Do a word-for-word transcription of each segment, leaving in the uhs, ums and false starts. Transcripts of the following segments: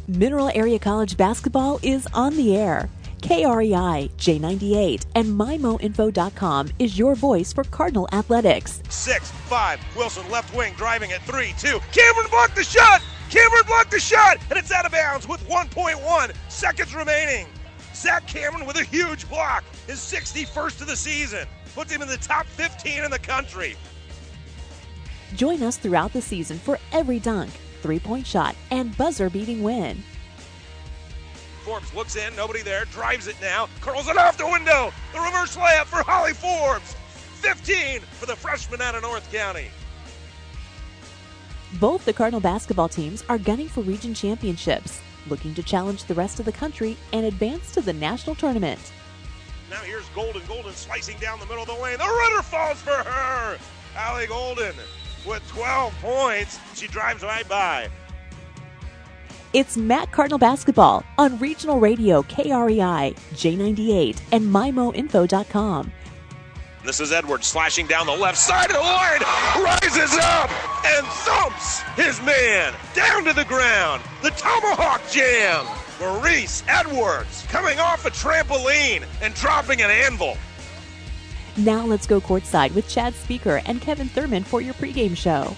Mineral Area College basketball is on the air. K R E I, J ninety-eight, and my mo info dot com is your voice for Cardinal athletics. Six, five, Wilson left wing driving at three, two. Cameron blocked the shot! Cameron blocked the shot! And it's out of bounds with one point one seconds remaining. Zach Cameron with a huge block, his sixty-first of the season. Puts him in the top fifteen in the country. Join us throughout the season for every dunk, three-point shot, and buzzer-beating win. Forbes looks in, nobody there, drives it now, curls it off the window. The reverse layup for Holly Forbes. fifteen for the freshman out of North County. Both the Cardinal basketball teams are gunning for region championships, looking to challenge the rest of the country and advance to the national tournament. Now here's Golden. Golden slicing down the middle of the lane. The runner falls for her. Allie Golden with twelve points. She drives right by. It's Matt Cardinal basketball on Regional Radio K R E I, J ninety-eight, and my mo info dot com. This is Edwards slashing down the left side of the line, rises up and thumps his man down to the ground. The Tomahawk Jam. Maurice Edwards coming off a trampoline and dropping an anvil. Now let's go courtside with Chad Speaker and Kevin Thurman for your pregame show.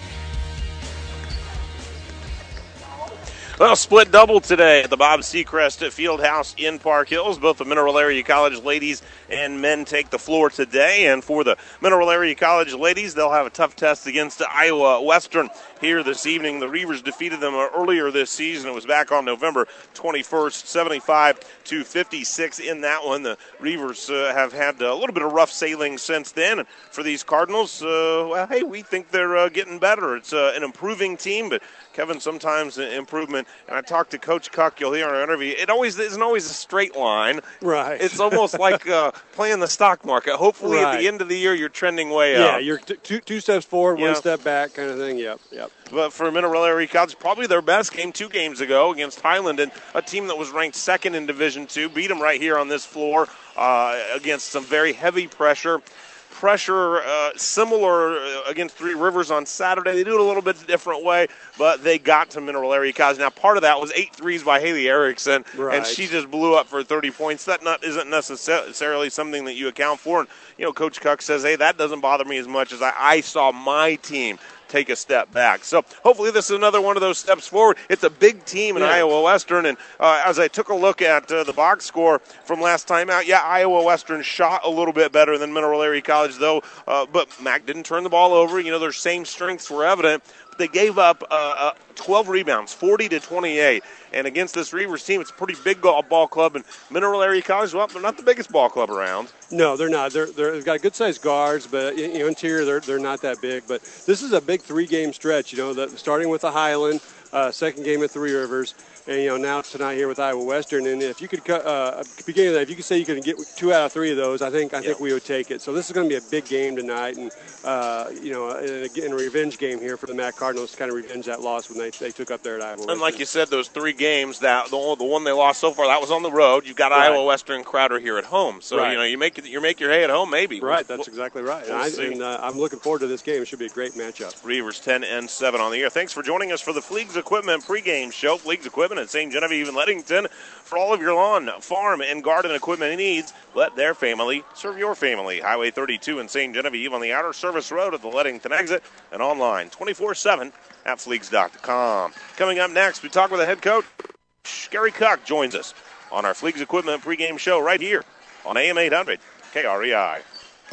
Well, split double today at the Bob Seacrest Fieldhouse in Park Hills. Both the Mineral Area College ladies and men take the floor today. And for the Mineral Area College ladies, they'll have a tough test against Iowa Western here this evening. The Reavers defeated them earlier this season. It was back on November twenty-first, seventy-five to fifty-six in that one. The Reavers uh, have had a little bit of rough sailing since then. And for these Cardinals, uh, well, hey, we think they're uh, getting better. It's uh, an improving team, but Kevin, sometimes improvement, and I talked to Coach Cuck, you'll hear in our interview, it always isn't always a straight line. Right. It's almost like uh, playing the stock market. Hopefully right. at the end of the year you're trending way yeah, up. Yeah, you're t- two, two steps forward, yeah. one step back kind of thing, yep, yep. But for Mineral Area College, probably their best game two games ago against Highland, and a team that was ranked second in Division two, beat them right here on this floor uh, against some very heavy pressure. Pressure uh, similar against Three Rivers on Saturday. They do it a little bit different way, but they got to Mineral Area College. Now, part of that was eight threes by Haley Erickson, right. and she just blew up for thirty points. That not, isn't necessarily something that you account for. And, you know, Coach Cuck says, hey, that doesn't bother me as much as I, I saw my team take a step back. So hopefully this is another one of those steps forward. It's a big team in yeah. Iowa Western, and uh, as I took a look at uh, the box score from last time out, yeah, Iowa Western shot a little bit better than Mineral Area College, though, uh, but Mac didn't turn the ball over. You know, their same strengths were evident. But they gave up uh, uh, twelve rebounds, forty to twenty-eight. And against this Reavers team, it's a pretty big ball club. And Mineral Area College, well, they're not the biggest ball club around. No, they're not. They're, they're, they've got good-sized guards, but you know, interior, they're, they're not that big. But this is a big three-game stretch, you know, that, starting with the Highland, uh, second game at Three Rivers. And, you know, now tonight here with Iowa Western. And if you could, uh, beginning of that, if you could say you could get two out of three of those, I think I think yeah. we would take it. So this is going to be a big game tonight. And, uh, you know, in a revenge game here for the Mac Cardinals to kind of revenge that loss when they, they took up there at Iowa Western. And like you said, those three games, that the, the one they lost so far, that was on the road. You've got right. Iowa Western and Crowder here at home. So, right. you know, you make you make your hay at home maybe. Right, that's exactly right. We'll and I, and, uh, I'm looking forward to this game. It should be a great matchup. Reavers ten and seven on the air. Thanks for joining us for the Fleegs Equipment pregame show. Fleegs Equipment at Saint Genevieve and Leadington. For all of your lawn, farm, and garden equipment needs, let their family serve your family. Highway thirty-two in Saint Genevieve on the outer service road at the Leadington exit and online twenty-four seven at fleegs dot com. Coming up next, we talk with the head coach. Gary Cuck joins us on our Fleegs Equipment pregame show right here on A M eight hundred K R E I.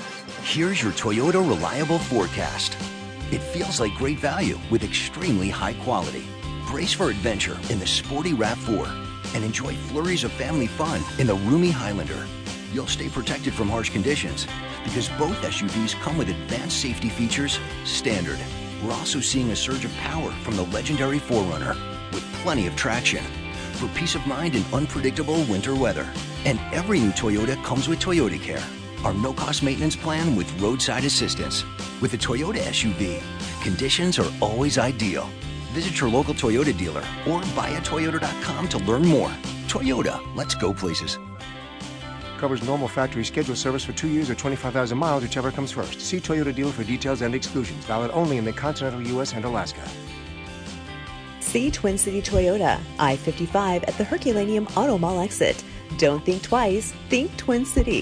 Here's your Toyota reliable forecast. It feels like great value with extremely high quality. Brace for adventure in the sporty RAV four and enjoy flurries of family fun in the roomy Highlander. You'll stay protected from harsh conditions because both S U Vs come with advanced safety features standard. We're also seeing a surge of power from the legendary four runner with plenty of traction for peace of mind in unpredictable winter weather. And every new Toyota comes with Toyota Care, our no-cost maintenance plan with roadside assistance. With a Toyota S U V, conditions are always ideal. Visit your local Toyota dealer or buy a toyota dot com to learn more. Toyota, let's go places. Covers normal factory scheduled service for two years or twenty-five thousand miles, whichever comes first. See Toyota dealer for details and exclusions. Valid only in the continental U S and Alaska. See Twin City Toyota, I fifty-five at the Herculaneum Auto Mall exit. Don't think twice, think Twin City.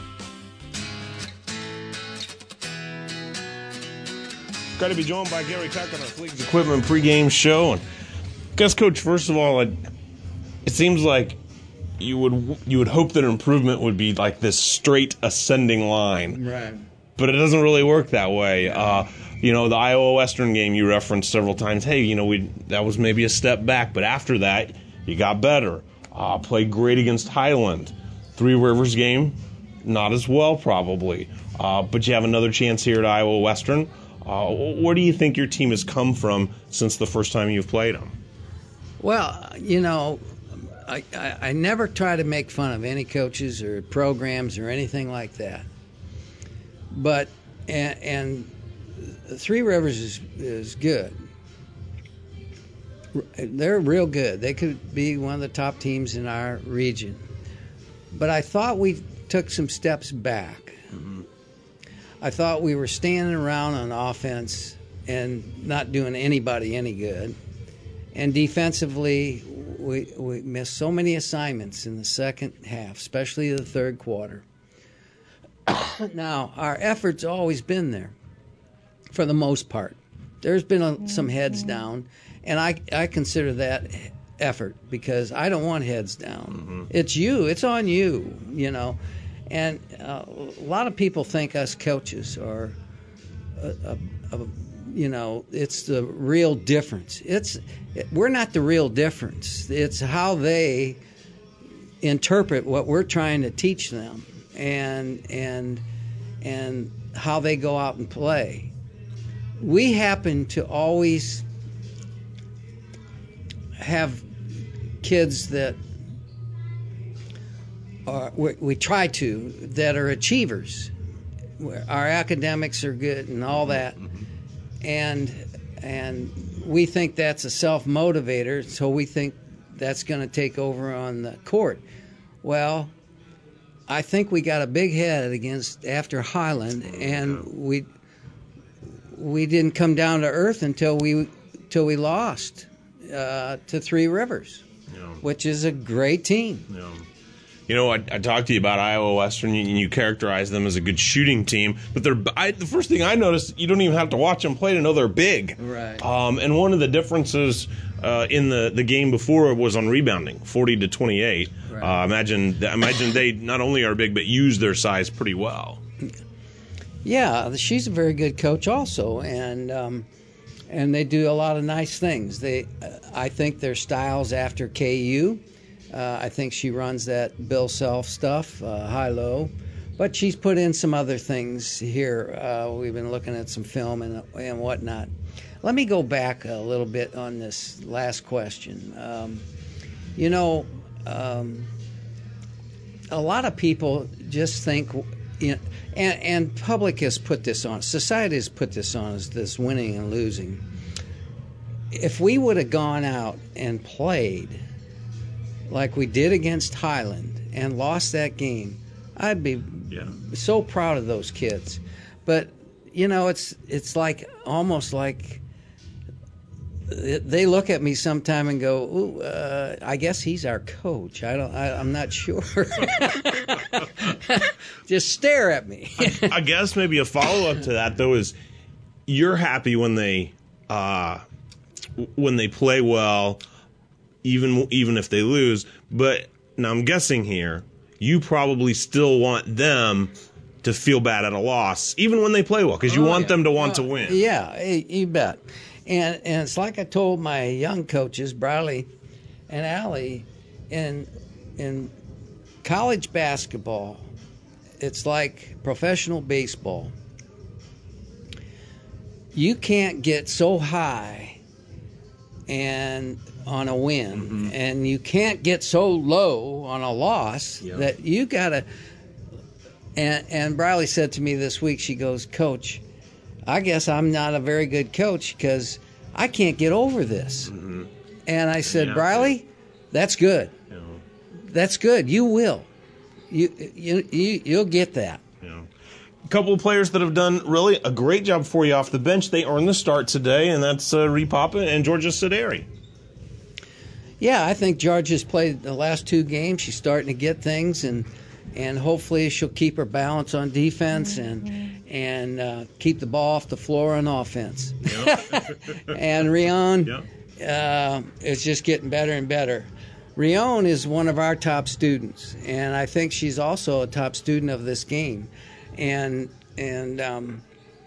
Got to be joined by Gary Tuck on our Fleets Equipment pregame show. And I guess, Coach, first of all, it, it seems like you would you would hope that improvement would be like this straight ascending line, right? But it doesn't really work that way. Uh, you know, the Iowa Western game you referenced several times. Hey, you know, we that was maybe a step back, but after that, you got better. Uh, played great against Highland. Three Rivers game, not as well probably, uh, but you have another chance here at Iowa Western. Uh, where do you think your team has come from since the first time you've played them? Well, you know, I, I, I never try to make fun of any coaches or programs or anything like that. But, and, and Three Rivers is, is good. They're real good. They could be one of the top teams in our region. But I thought we took some steps back. Mm-hmm. I thought we were standing around on offense and not doing anybody any good. And defensively, we we missed so many assignments in the second half, especially the third quarter. Now, our effort's always been there for the most part. There's been a, some heads down, and I, I consider that effort because I don't want heads down. Mm-hmm. It's you. It's on you, you know. And uh, a lot of people think us coaches are, a, a, a, you know, it's the real difference. It's we're not the real difference. It's how they interpret what we're trying to teach them, and and and how they go out and play. We happen to always have kids that are, we, we try to, that are achievers. Our academics are good and all that. And and we think that's a self-motivator, so we think that's going to take over on the court. Well, I think we got a big head against after Highland, and we we didn't come down to earth until we until we lost uh, to Three Rivers, yeah. which is a great team. Yeah. You know, I, I talked to you about Iowa Western, and you characterize them as a good shooting team. But they're I, the first thing I noticed, you don't even have to watch them play to know they're big. Right. Um, and one of the differences uh, in the, the game before was on rebounding, forty to twenty-eight. Right. Uh, imagine imagine they not only are big, but use their size pretty well. Yeah, she's a very good coach also, and um, and they do a lot of nice things. They, uh, I think their style's after K U. Uh, I think she runs that Bill Self stuff, uh, high-low. But she's put in some other things here. Uh, we've been looking at some film and, and whatnot. Let me go back a little bit on this last question. Um, you know, um, a lot of people just think, you know, and, and public has put this on, society has put this on as this winning and losing. If we would have gone out and played like we did against Highland and lost that game, I'd be yeah. so proud of those kids. But, you know, it's it's like almost like they look at me sometime and go, "Ooh, uh, I guess he's our coach." I don't. I, I'm not sure. Just stare at me. I, I guess maybe a follow up to that though is you're happy when they uh, when they play well, even even if they lose. But now I'm guessing here, you probably still want them to feel bad at a loss, even when they play well, because you oh, want yeah. them to want well, to win. Yeah, you bet. And and it's like I told my young coaches, Briley and Allie, in in college basketball, it's like professional baseball. You can't get so high and on a win, mm-hmm. and you can't get so low on a loss yep. that you gotta. And and Briley said to me this week, she goes, "Coach, I guess I'm not a very good coach because I can't get over this." Mm-hmm. And I said, yeah, Briley, yeah. that's good. Yeah. That's good. You will. You you you you'll get that. Yeah. A couple of players that have done really a great job for you off the bench. They earned the start today, and that's uh, Reed Papa and Georgia Sideri. Yeah, I think Georgia's played the last two games. She's starting to get things, and and hopefully she'll keep her balance on defense and and uh, keep the ball off the floor on offense. Yep. And Rion yep. uh, is just getting better and better. Rion is one of our top students, and I think she's also a top student of this game. And and um,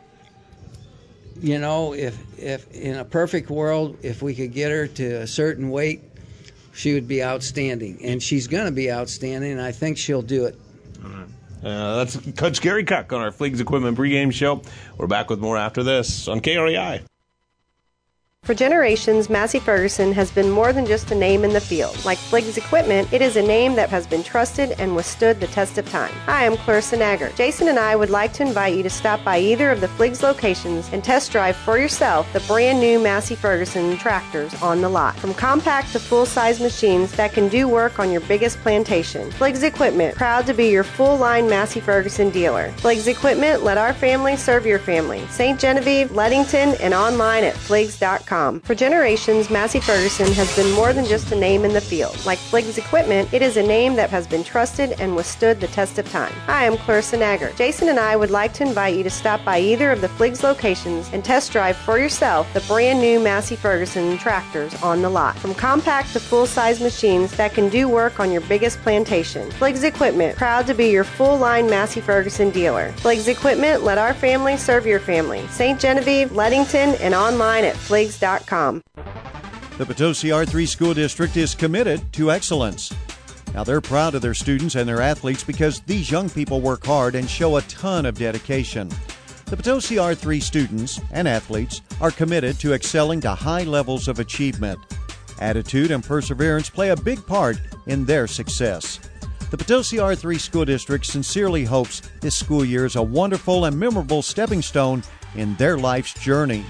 you know, if if in a perfect world, if we could get her to a certain weight, she would be outstanding, and she's going to be outstanding, and I think she'll do it. All right. Uh, that's Coach Gary Kuck on our Fliggs Equipment pregame show. We're back with more after this on K R E I. For generations, Massey Ferguson has been more than just a name in the field. Like Fliggs Equipment, it is a name that has been trusted and withstood the test of time. Hi, I'm Clarissa Nagger. Jason and I would like to invite you to stop by either of the Fliggs locations and test drive for yourself the brand new Massey Ferguson tractors on the lot. From compact to full-size machines that can do work on your biggest plantation. Fliggs Equipment, proud to be your full-line Massey Ferguson dealer. Fliggs Equipment, let our family serve your family. Saint Genevieve, Leadington, and online at fliggs dot com. For generations, Massey Ferguson has been more than just a name in the field. Like Fliggs Equipment, it is a name that has been trusted and withstood the test of time. Hi, I'm Clarissa Nagger. Jason and I would like to invite you to stop by either of the Fliggs locations and test drive for yourself the brand new Massey Ferguson tractors on the lot. From compact to full-size machines that can do work on your biggest plantation. Fliggs Equipment, proud to be your full-line Massey Ferguson dealer. Fliggs Equipment, let our family serve your family. Saint Genevieve, Leadington, and online at fliggs dot com. The Potosi R three School District is committed to excellence. Now, they're proud of their students and their athletes because these young people work hard and show a ton of dedication. The Potosi R three students and athletes are committed to excelling to high levels of achievement. Attitude and perseverance play a big part in their success. The Potosi R three School District sincerely hopes this school year is a wonderful and memorable stepping stone in their life's journey.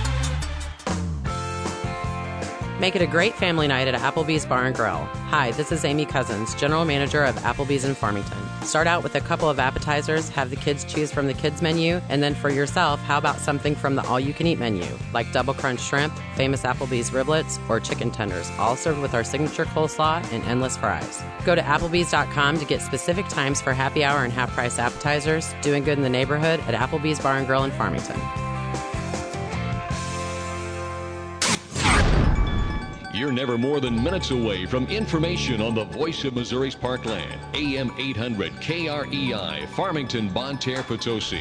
Make it a great family night at Applebee's Bar and Grill. Hi, this is Amy Cousins, General Manager of Applebee's in Farmington. Start out with a couple of appetizers, have the kids choose from the kids menu, and then for yourself, how about something from the all-you-can-eat menu, like double crunch shrimp, famous Applebee's riblets, or chicken tenders, all served with our signature coleslaw and endless fries. Go to applebees dot com to get specific times for happy hour and half-price appetizers. Doing good in the neighborhood at Applebee's Bar and Grill in Farmington. You're never more than minutes away from information on the voice of Missouri's Parkland. A M eight hundred K R E I, Farmington, Bonne Terre, Potosi.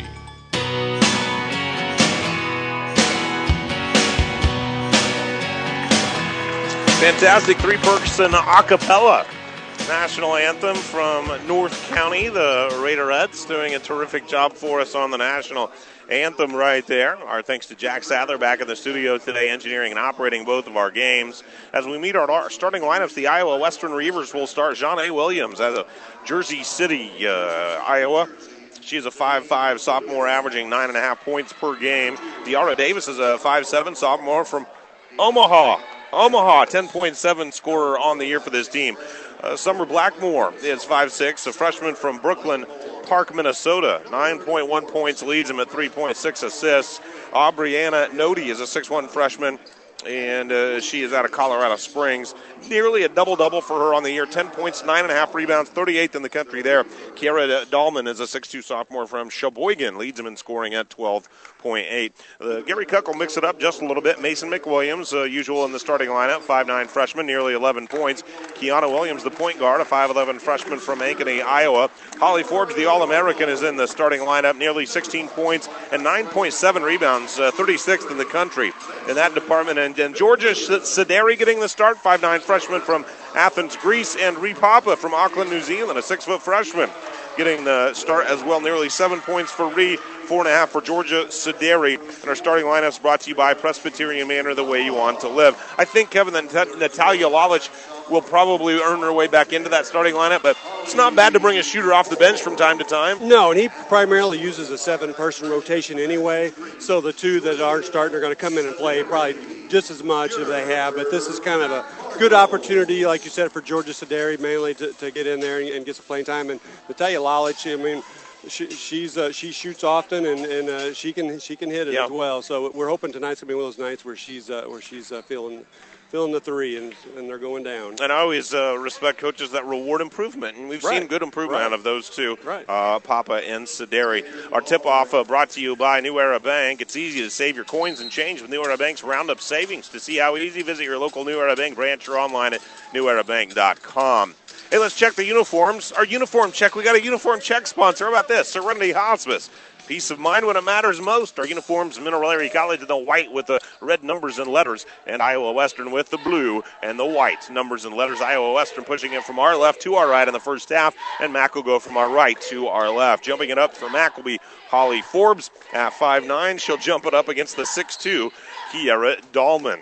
Fantastic three-person a cappella national anthem from North County. The Raiderettes doing a terrific job for us on the national anthem right there. Our thanks to Jack Sadler back in the studio today, engineering and operating both of our games. As we meet our, our starting lineups, the Iowa Western Reavers will start Jean A. Williams out of Jersey City, uh, Iowa. She's a five five sophomore averaging nine point five points per game. Deara Davis is a five seven sophomore from Omaha. Omaha, ten point seven scorer on the year for this team. Uh, Summer Blackmore is five six, a freshman from Brooklyn Park, Minnesota. nine point one points, leads him at three point six assists. Aubriana Nodi is a six one freshman, and uh, she is out of Colorado Springs. Nearly a double-double for her on the year. ten points, nine point five rebounds, thirty-eighth in the country there. Kiara Dahlman is a six two sophomore from Sheboygan, leads him in scoring at twelve point eight. Uh, Gary Kuck will mix it up just a little bit. Mason McWilliams, uh, usual in the starting lineup, five nine freshman, nearly eleven points. Kiana Williams, the point guard, a five eleven freshman from Ankeny, Iowa. Holly Forbes, the All-American, is in the starting lineup, nearly sixteen points and nine point seven rebounds, uh, thirty-sixth in the country in that department. And, and Georgia Sideri getting the start, five nine freshman from Athens, Greece. And Ree Papa from Auckland, New Zealand, a six foot freshman, getting the start as well. Nearly seven points for Ree, four and a half for Georgia Sideri. And our starting lineups brought to you by Presbyterian Manor, the way you want to live. I think, Kevin, that Natalia Lalich will probably earn her way back into that starting lineup, but it's not bad to bring a shooter off the bench from time to time. No, and he primarily uses a seven-person rotation anyway, so the two that aren't starting are going to come in and play probably just as much as they have, but this is kind of a good opportunity, like you said, for Georgia Sideri mainly to, to get in there and, and get some playing time. And Natalia Lalich, I mean, She, she's uh, she shoots often and, and uh, she can she can hit it yeah. as well. So we're hoping tonight's gonna be one of those nights where she's uh, where she's uh, feeling filling the three, and, and they're going down. And I always uh, respect coaches that reward improvement, and we've Right. seen good improvement Right. out of those two, Right. uh, Papa and Sederi. Our tip-off uh, brought to you by New Era Bank. It's easy to save your coins and change with New Era Bank's Roundup Savings. To see how easy, visit your local New Era Bank branch or online at new era bank dot com. Hey, let's check the uniforms. Our uniform check, we got a uniform check sponsor. How about this? Serenity Hospice. Peace of mind when it matters most. Our uniforms, Mineral Area College in the white with the red numbers and letters, and Iowa Western with the blue and the white numbers and letters. Iowa Western pushing it from our left to our right in the first half, and Mac will go from our right to our left. Jumping it up for Mac will be Holly Forbes at five nine. She'll jump it up against the six two, Kiera Dahlman.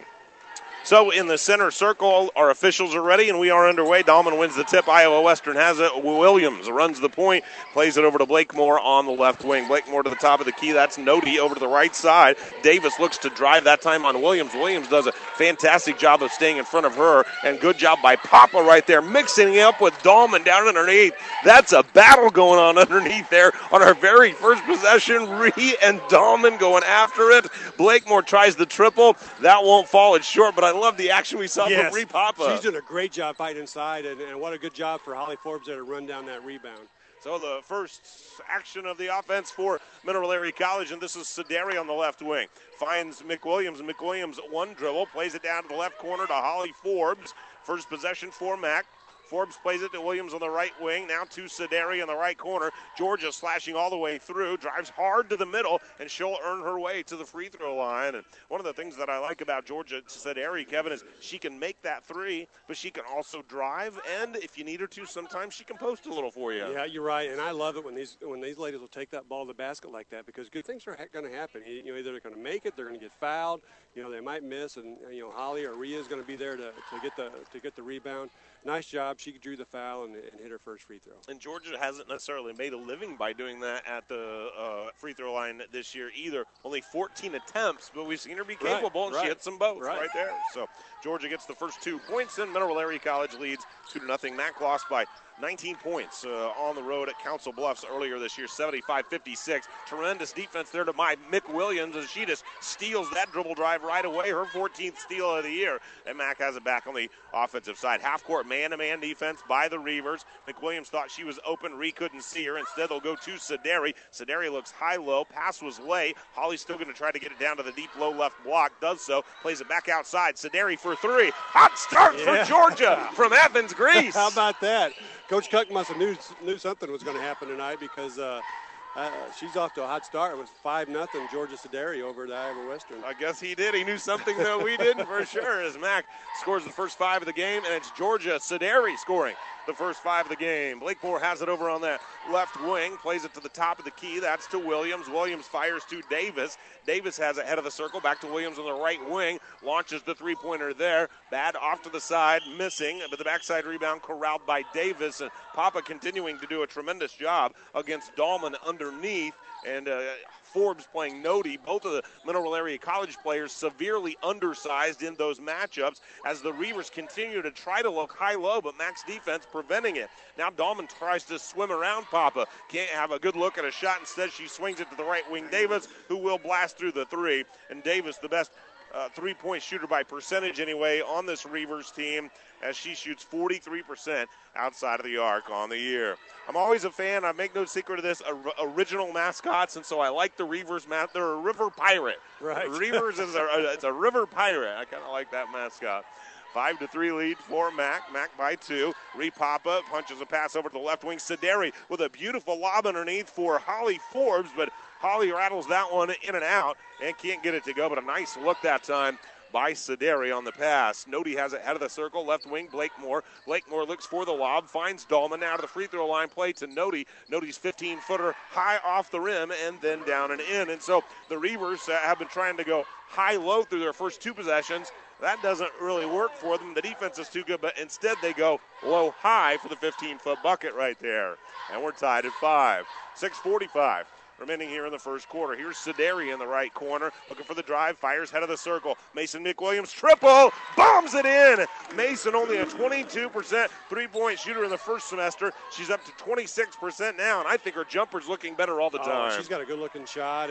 So in the center circle, our officials are ready, and we are underway. Dahlman wins the tip. Iowa Western has it. Williams runs the point, plays it over to Blakemore on the left wing. Blakemore to the top of the key. That's Nody over to the right side. Davis looks to drive that time on Williams. Williams does a fantastic job of staying in front of her, and good job by Papa right there, mixing it up with Dahlman down underneath. That's a battle going on underneath there on our very first possession. Ree and Dahlman going after it. Blakemore tries the triple. That won't fall. It's short, but I I love the action we saw Yes. from Ree Papa. She's doing a great job fighting inside, and, and what a good job for Holly Forbes there to run down that rebound. So the first action of the offense for Mineral Area College, and this is Sederi on the left wing. Finds McWilliams. McWilliams one dribble, plays it down to the left corner to Holly Forbes. First possession for Mac. Forbes plays it to Williams on the right wing. Now to Sederi in the right corner. Georgia slashing all the way through. Drives hard to the middle, and she'll earn her way to the free throw line. And one of the things that I like about Georgia Sederi, Kevin, is she can make that three, but she can also drive. And if you need her to, sometimes she can post a little for you. Yeah, you're right, and I love it when these when these ladies will take that ball to the basket like that, because good things are ha- going to happen. You, you know, either they're going to make it, they're going to get fouled. You know, they might miss, and you know Holly or Rhea is going to be there to, to get the to get the rebound. Nice job. She drew the foul and, and hit her first free throw. And Georgia hasn't necessarily made a living by doing that at the uh, free throw line this year either. Only fourteen attempts, but we've seen her be Right, capable, and right, she hits them both right. right there. So Georgia gets the first two points, and Mineral Area College leads two to nothing. Mac lost by nineteen points uh, on the road at Council Bluffs earlier this year, seventy-five fifty-six. Tremendous defense there to my Mick Williams, as she just steals that dribble drive right away, her fourteenth steal of the year. And Mac has it back on the offensive side. Half-court man-to-man defense by the Reavers. McWilliams thought she was open. Ree couldn't see her. Instead, they'll go to Sederi. Sederi looks high-low. Pass was lay. Holly's still going to try to get it down to the deep low left block. Does so. Plays it back outside. Sederi for three. Hot start Yeah. for Georgia from Athens, Greece. How about that? Coach Cuck must have knew, knew something was going to happen tonight, because uh, uh, she's off to a hot start. It was five nothing Georgia Sederi over at Iowa Western. I guess he did. He knew something that we didn't for sure, as Mac scores the first five of the game, and it's Georgia Sederi scoring the first five of the game. Blakemore has it over on that left wing, plays it to the top of the key. That's to Williams. Williams fires to Davis. Davis has it head of the circle, back to Williams on the right wing, launches the three-pointer there. Bad off to the side, missing, but the backside rebound corralled by Davis, and Papa continuing to do a tremendous job against Dahlman underneath, and uh, Forbes playing Nody. Both of the Mineral Area College players severely undersized in those matchups as the Reavers continue to try to look high-low, but Mac's defense preventing it. Now Dahlman tries to swim around Papa. Can't have a good look at a shot. Instead, she swings it to the right wing Davis, who will blast through the three. And Davis, the best uh, three-point shooter by percentage anyway on this Reavers team, as she shoots forty-three percent outside of the arc on the year. I'm always a fan, I make no secret of this, of original mascots, and so I like the Reavers. Ma- they're a river pirate. Right. Reavers is a, it's a river pirate. I kind of like that mascot. Five to three lead for Mac. Mac by two. Ree Papa punches a pass over to the left wing. Sederi with a beautiful lob underneath for Holly Forbes, but Holly rattles that one in and out and can't get it to go, but a nice look that time by Sederi on the pass. Nody has it head of the circle, left wing, Blakemore. Blakemore looks for the lob, finds Dahlman now to the free throw line, play to Nody. Nody's fifteen-footer high off the rim and then down and in. And so the Reavers uh, have been trying to go high-low through their first two possessions. That doesn't really work for them. The defense is too good, but instead they go low-high for the fifteen-foot bucket right there. And we're tied at five. six forty-five remaining here in the first quarter. Here's Sederi in the right corner, looking for the drive, fires head of the circle. Mason McWilliams, triple, bombs it in. Mason only a twenty-two percent three-point shooter in the first semester. She's up to twenty-six percent now, and I think her jumper's looking better all the time. Oh, she's got a good-looking shot, and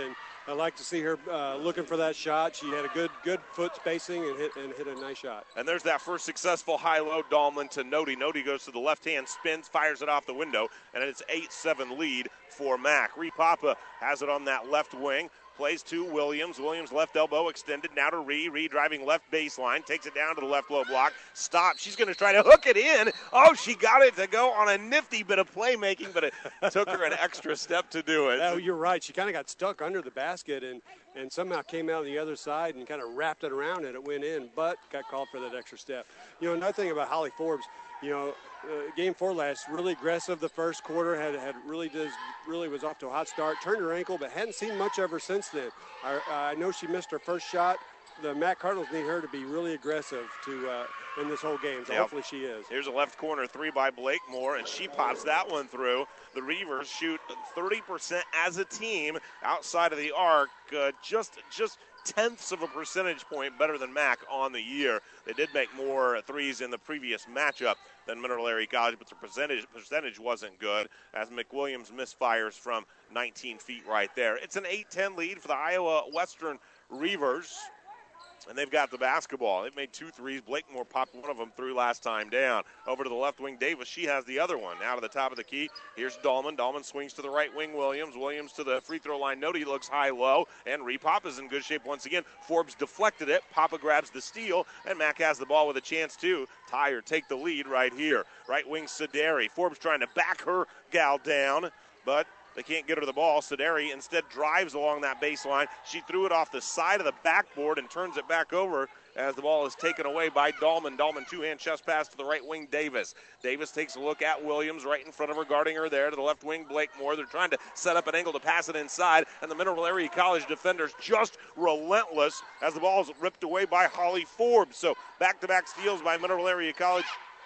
I like to see her uh, looking for that shot. She had a good good foot spacing and hit and hit a nice shot. And there's that first successful high-low Dahlman to Nodi. Nodi goes to the left hand, spins, fires it off the window, and it's eight seven lead for Mac. Ree Papa has it on that left wing. Plays to Williams. Williams left elbow extended. Now to Ree. Ree driving left baseline. Takes it down to the left low block. Stops. She's going to try to hook it in. Oh, she got it to go on a nifty bit of playmaking, but it took her an extra step to do it. Oh, you're right. She kind of got stuck under the basket and, and somehow came out on the other side and kind of wrapped it around and it went in, but got called for that extra step. You know, another thing about Holly Forbes, you know, uh, game four last, really aggressive the first quarter, had had really does really was off to a hot start, turned her ankle, but hadn't seen much of her since then. I, uh, I know she missed her first shot. The Mac Cardinals need her to be really aggressive to uh, in this whole game, so yep. hopefully she is. Here's a left corner three by Blakemore, and she pops that one through. The Reavers shoot thirty percent as a team outside of the arc, uh, just just tenths of a percentage point better than Mac on the year. They did make more threes in the previous matchup than Mineral Area College, but the percentage percentage wasn't good as McWilliams misfires from nineteen feet right there. It's an eight ten lead for the Iowa Western Reavers, and they've got the basketball. They've made two threes. Blakemore popped one of them through last time down. Over to the left wing, Davis. She has the other one. Now to the top of the key. Here's Dahlman. Dahlman swings to the right wing, Williams. Williams to the free throw line. Nodi looks high-low, and Ree Papa's in good shape once again. Forbes deflected it. Papa grabs the steal, and Mac has the ball with a chance to tie or take the lead right here. Right wing, Sederi. Forbes trying to back her gal down, but they can't get her the ball. Sederi instead drives along that baseline. She threw it off the side of the backboard and turns it back over as the ball is taken away by Dahlman. Dahlman two-hand chest pass to the right wing, Davis. Davis takes a look at Williams right in front of her, guarding her there. To the left wing, Blakemore. They're trying to set up an angle to pass it inside, and the Mineral Area College defenders just relentless as the ball is ripped away by Holly Forbes. So back-to-back steals by Mineral Area College.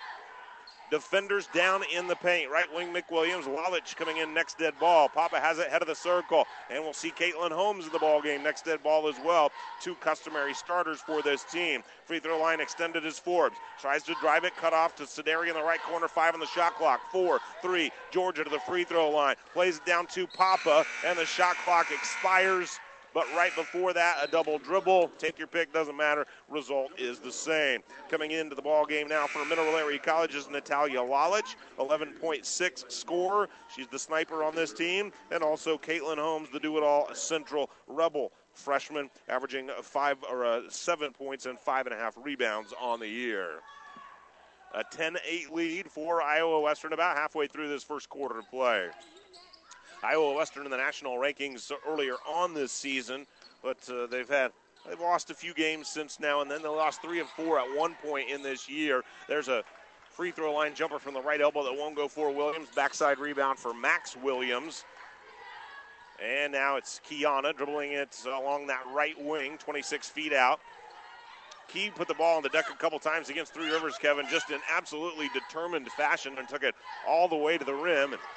Defenders down in the paint. Right wing, McWilliams. Lalich coming in next dead ball. Papa has it head of the circle. And we'll see Caitlin Holmes in the ball game. Next dead ball as well. Two customary starters for this team. Free throw line extended as Forbes. Tries to drive it. Cut off to Sederi in the right corner. Five on the shot clock. Four, three. Georgia to the free throw line. Plays it down to Papa. And the shot clock expires. But right before that, a double dribble. Take your pick, doesn't matter. Result is the same. Coming into the ball game now for Mineral Area College is Natalia Lalich, eleven point six scorer. She's the sniper on this team. And also Caitlin Holmes, the do-it-all Central Rebel freshman, averaging five or uh, seven points and five and a half rebounds on the year. A ten eight lead for Iowa Western about halfway through this first quarter of play. Iowa Western in the national rankings earlier on this season, but uh, they've had they've lost a few games since now and then. They lost three of four at one point in this year. There's a free throw line jumper from the right elbow that won't go for Williams. Backside rebound for Max Williams. And now it's Kiana dribbling it along that right wing, twenty-six feet out. Key put the ball on the deck a couple times against Three Rivers, Kevin, just in absolutely determined fashion, and took it all the way to the rim. And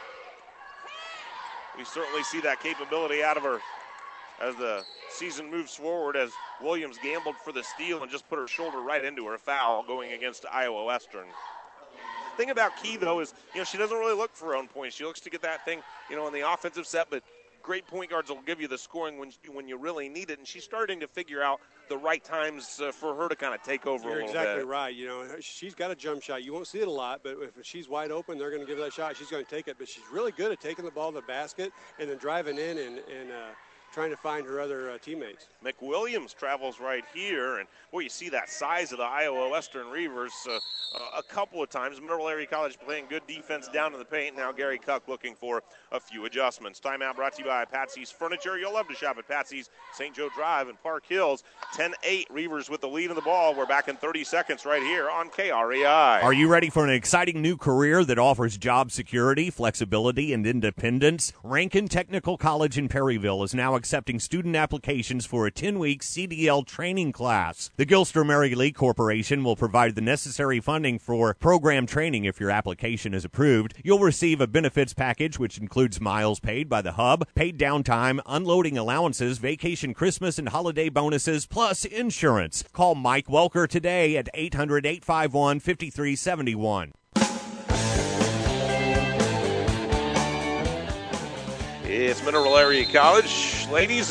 we certainly see that capability out of her as the season moves forward, as Williams gambled for the steal and just put her shoulder right into her foul going against Iowa Western. The thing about Key, though, is, you know, she doesn't really look for her own points. She looks to get that thing, you know, in the offensive set, but great point guards will give you the scoring when when you really need it, and she's starting to figure out the right times uh, for her to kind of take over You're a little exactly bit. right. You know, she's got a jump shot. You won't see it a lot, but if she's wide open, they're going to give that shot. She's going to take it, but she's really good at taking the ball to the basket and then driving in and, and uh, trying to find her other uh, teammates. McWilliams travels right here, and boy, you see that size of the Iowa Western Reavers uh, uh, a couple of times. Mineral Area College playing good defense down in the paint. Now Gary Cuck looking for a few adjustments. Timeout brought to you by Patsy's Furniture. You'll love to shop at Patsy's, Saint Joe Drive, and Park Hills. ten eight, Reavers with the lead in the ball. We're back in thirty seconds right here on K R E I. Are you ready for an exciting new career that offers job security, flexibility, and independence? Rankin Technical College in Perryville is now accepting student applications for a ten-week C D L training class. The Gilster Mary Lee Corporation will provide the necessary funding for program training if your application is approved. You'll receive a benefits package which includes miles paid by the hub, paid downtime, unloading allowances, vacation, Christmas, and holiday bonuses, plus insurance. Call Mike Welker today at eight hundred, eight five one, five three seven one. It's Mineral Area College, ladies, and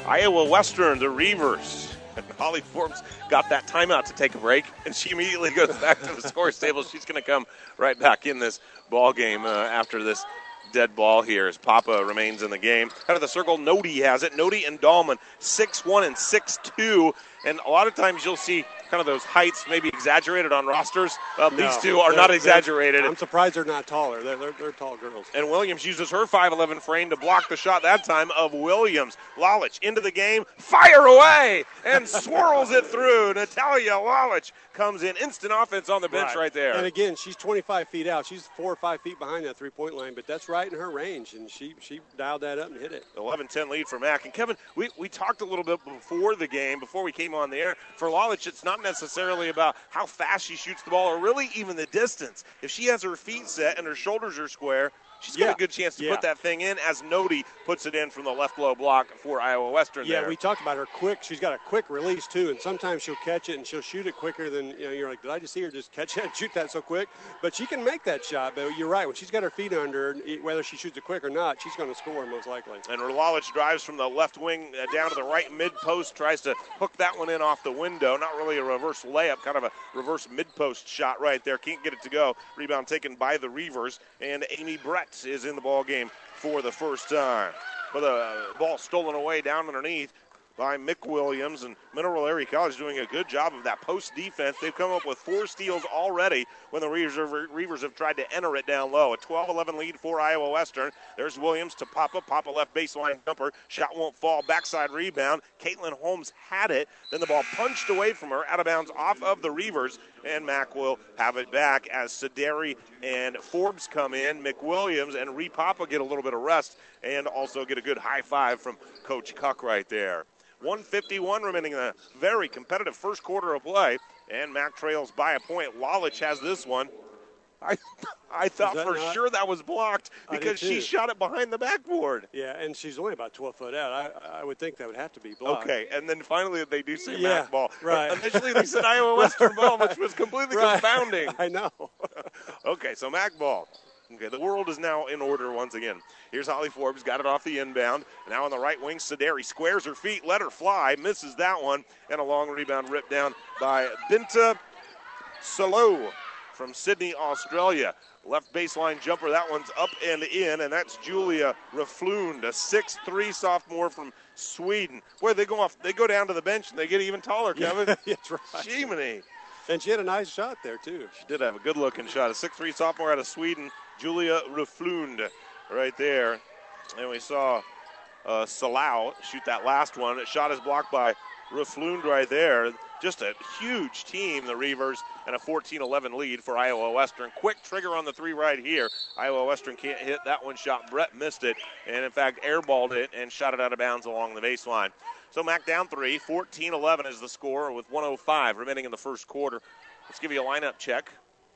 Iowa Western, the Reavers. And Holly Forbes got that timeout to take a break, and she immediately goes back to the scores table. She's going to come right back in this ball game uh, after this dead ball here as Papa remains in the game. Out of the circle, Nodi has it. Nodi and Dahlman, six one and six two. And a lot of times you'll see kind of those heights maybe exaggerated on rosters. Uh, No, these two are they're- not they're- exaggerated. I'm surprised they're not taller. They're, they're, they're tall girls. And Williams uses her five eleven frame to block the shot that time of Williams. Lalich into the game, fire away, and swirls it through. Natalia Lalich comes in, instant offense on the bench right, there. And again, she's twenty-five feet out. She's four or five feet behind that three-point line, but that's right in her range, and she she dialed that up and hit it. eleven ten lead for Mac. And Kevin, we, we talked a little bit before the game, before we came on the air. For Lalich, it's not necessarily about how fast she shoots the ball or really even the distance. If she has her feet set and her shoulders are square, she's got Yeah. a good chance to Yeah. put that thing in as Nodi puts it in from the left low block for Iowa Western Yeah, there. we talked about her quick. She's got a quick release, too, and sometimes she'll catch it and she'll shoot it quicker than, you know, you're like, did I just see her just catch that and shoot that so quick? But she can make that shot, but you're right. When she's got her feet under, whether she shoots it quick or not, she's going to score most likely. And Lalich drives from the left wing uh, down to the right mid-post, tries to hook that one in off the window. Not really a reverse layup, kind of a reverse mid-post shot right there. Can't get it to go. Rebound taken by the Reavers, and Amy Brett is in the ball game for the first time. But the uh, ball stolen away down underneath by Mick Williams, and Mineral Area College doing a good job of that post defense. They've come up with four steals already when the Reavers, Reavers have tried to enter it down low. A twelve eleven lead for Iowa Western. There's Williams to Papa. Papa left baseline jumper. Shot won't fall. Backside rebound. Caitlin Holmes had it. Then the ball punched away from her, out of bounds off of the Reavers, and Mac will have it back as Sederi and Forbes come in. McWilliams and Ree Papa get a little bit of rest and also get a good high five from Coach Cuck right there. one fifty-one remaining in a very competitive first quarter of play, and Mac trails by a point. Lalich has this one. I I thought that for not- sure that was blocked I did because she too. shot it behind the backboard. Yeah, and she's only about twelve foot out. I, I would think that would have to be blocked. Okay, and then finally they do say Yeah, Mac ball. right. Initially they said Iowa Western ball, which was completely Right. confounding. I know. Okay, so Mac ball. Okay, the world is now in order once again. Here's Holly Forbes, got it off the inbound. Now on the right wing, Sederi squares her feet, let her fly, misses that one, and a long rebound ripped down by Binta Salo from Sydney, Australia. Left baseline jumper, that one's up and in, and that's Julia Reflund, a six three sophomore from Sweden. Boy, they go off, they go down to the bench and they get even taller, Kevin. Yeah, that's right. Jiminy. And she had a nice shot there, too. She did have a good-looking shot. A six three sophomore out of Sweden, Julia Reflund, right there. And we saw uh, Salau shoot that last one. The shot is blocked by Reflund right there. Just a huge team, the Reavers, and a fourteen eleven lead for Iowa Western. Quick trigger on the three right here. Iowa Western can't hit that one shot. Brett missed it, and in fact airballed it and shot it out of bounds along the baseline. So Mac down three, fourteen eleven is the score with one oh five remaining in the first quarter. Let's give you a lineup check.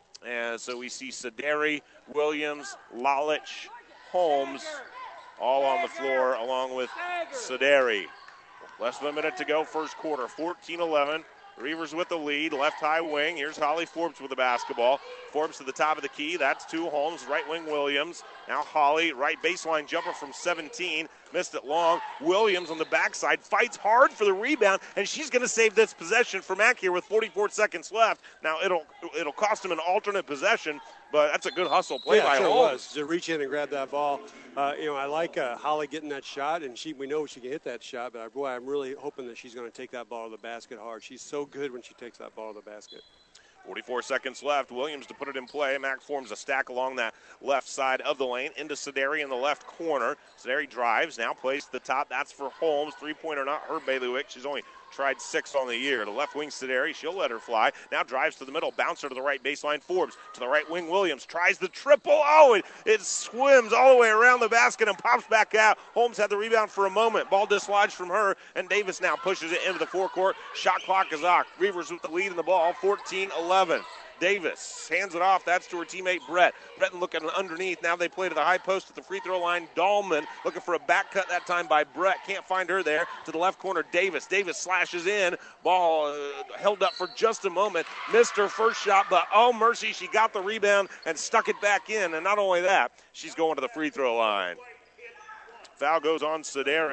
And so we see Sederi, Williams, Lalich, Holmes, all on the floor along with Sederi. Less than a minute to go, first quarter, fourteen eleven. Reavers with the lead, left high wing. Here's Holly Forbes with the basketball. Forbes to the top of the key. That's to Holmes, right wing Williams. Now Holly, right baseline jumper from seventeen. Missed it long. Williams on the backside fights hard for the rebound, and she's going to save this possession for Mac here with forty-four seconds left. Now it'll it'll cost him an alternate possession, but that's a good hustle play yeah, by sure Holmes. was. To reach in and grab that ball. Uh, you know, I like uh, Holly getting that shot, and she we know she can hit that shot, but boy, I'm really hoping that she's going to take that ball to the basket hard. She's so good when she takes that ball to the basket. forty-four seconds left. Williams to put it in play. Mac forms a stack along that left side of the lane into Sederi in the left corner. Sederi drives, now plays to the top. That's for Holmes. Three-pointer not her bailiwick. She's only tried six on the year. The left wing Sederi, she'll let her fly. Now drives to the middle, bouncer to the right baseline. Forbes to the right wing. Williams tries the triple. Oh, it, it swims all the way around the basket and pops back out. Holmes had the rebound for a moment. Ball dislodged from her, and Davis now pushes it into the forecourt. Shot clock is off. Reavers with the lead in the ball, fourteen eleven. Davis hands it off. That's to her teammate Brett. Brett looking underneath. Now they play to the high post at the free throw line. Dahlman looking for a back cut that time by Brett. Can't find her there. To the left corner, Davis. Davis slashes in. Ball uh, held up for just a moment. Missed her first shot, but oh mercy, she got the rebound and stuck it back in. And not only that, she's going to the free throw line. Foul goes on Sederi, and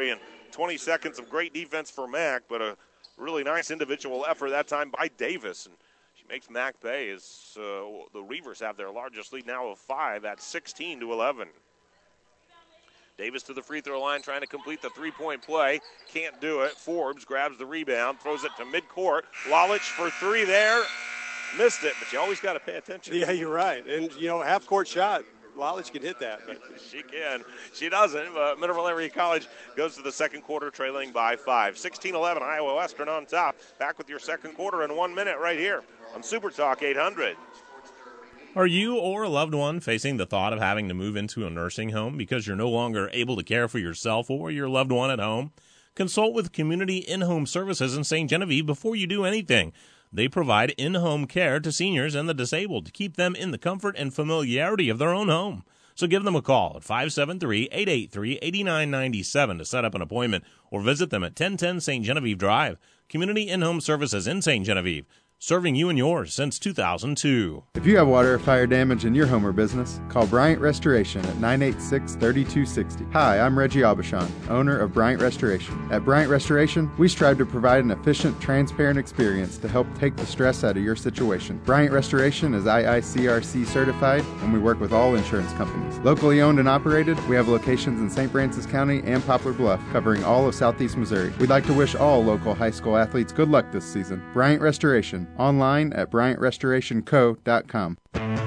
twenty seconds of great defense for Mack, but a really nice individual effort that time by Davis. And she makes Mack pay as uh, the Reavers have their largest lead now of five at sixteen to eleven. Davis to the free throw line trying to complete the three-point play. Can't do it. Forbes grabs the rebound, throws it to midcourt. Lalich for three there. Missed it, but you always got to pay attention. Yeah, you're right. And, you know, half-court shot, Lalich can hit that. But. She can. She doesn't. But Mineral Area College goes to the second quarter trailing by five. sixteen eleven, Iowa Western on top. Back with your second quarter in one minute right here on Super Talk eight hundred. Are you or a loved one facing the thought of having to move into a nursing home because you're no longer able to care for yourself or your loved one at home? Consult with Community In-Home Services in Saint Genevieve before you do anything. They provide in-home care to seniors and the disabled to keep them in the comfort and familiarity of their own home. So give them a call at five seven three, eight eight three, eight nine nine seven to set up an appointment or visit them at ten ten Saint Genevieve Drive. Community In-Home Services in Saint Genevieve, serving you and yours since two thousand two. If you have water or fire damage in your home or business, call Bryant Restoration at nine eight six, three two six zero. Hi, I'm Reggie Aubuchon, owner of Bryant Restoration. At Bryant Restoration, we strive to provide an efficient, transparent experience to help take the stress out of your situation. Bryant Restoration is I I C R C certified, and we work with all insurance companies. Locally owned and operated, we have locations in Saint Francis County and Poplar Bluff, covering all of southeast Missouri. We'd like to wish all local high school athletes good luck this season. Bryant Restoration, online at bryant restoration co dot com.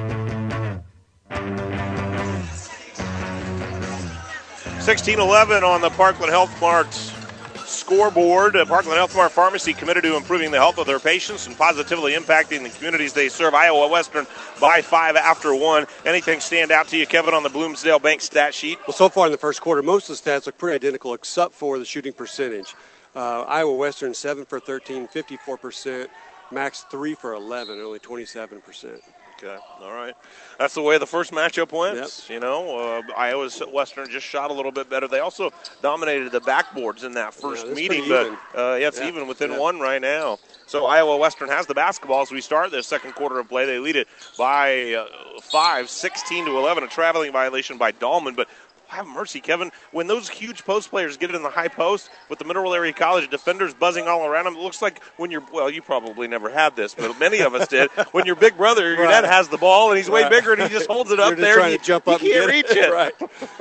sixteen eleven on the Parkland Health Mart scoreboard. Uh, Parkland Health Mart Pharmacy committed to improving the health of their patients and positively impacting the communities they serve. Iowa Western by five after one. Anything stand out to you, Kevin, on the Bloomsdale Bank stat sheet? Well, so far in the first quarter, most of the stats look pretty identical except for the shooting percentage. Uh, Iowa Western seven for thirteen, fifty-four percent. Max three for eleven, only twenty-seven percent. Okay, all right. That's the way the first matchup went. Yep. You know, uh, Iowa Western just shot a little bit better. They also dominated the backboards in that first yeah, meeting, but uh, yeah, it's yeah. even within yeah. one right now. So Iowa Western has the basketball as we start this second quarter of play. They lead it by uh, five, sixteen to eleven, a traveling violation by Dahlman, but have mercy, Kevin. When those huge post players get it in the high post with the Mineral Area College defenders buzzing all around them, it looks like when you're, well, you probably never had this, but many of us did. When your big brother, your right. dad has the ball and he's way right. bigger and he just holds it up you're there. Trying and you, to jump you up can't and reach get it. it. Right.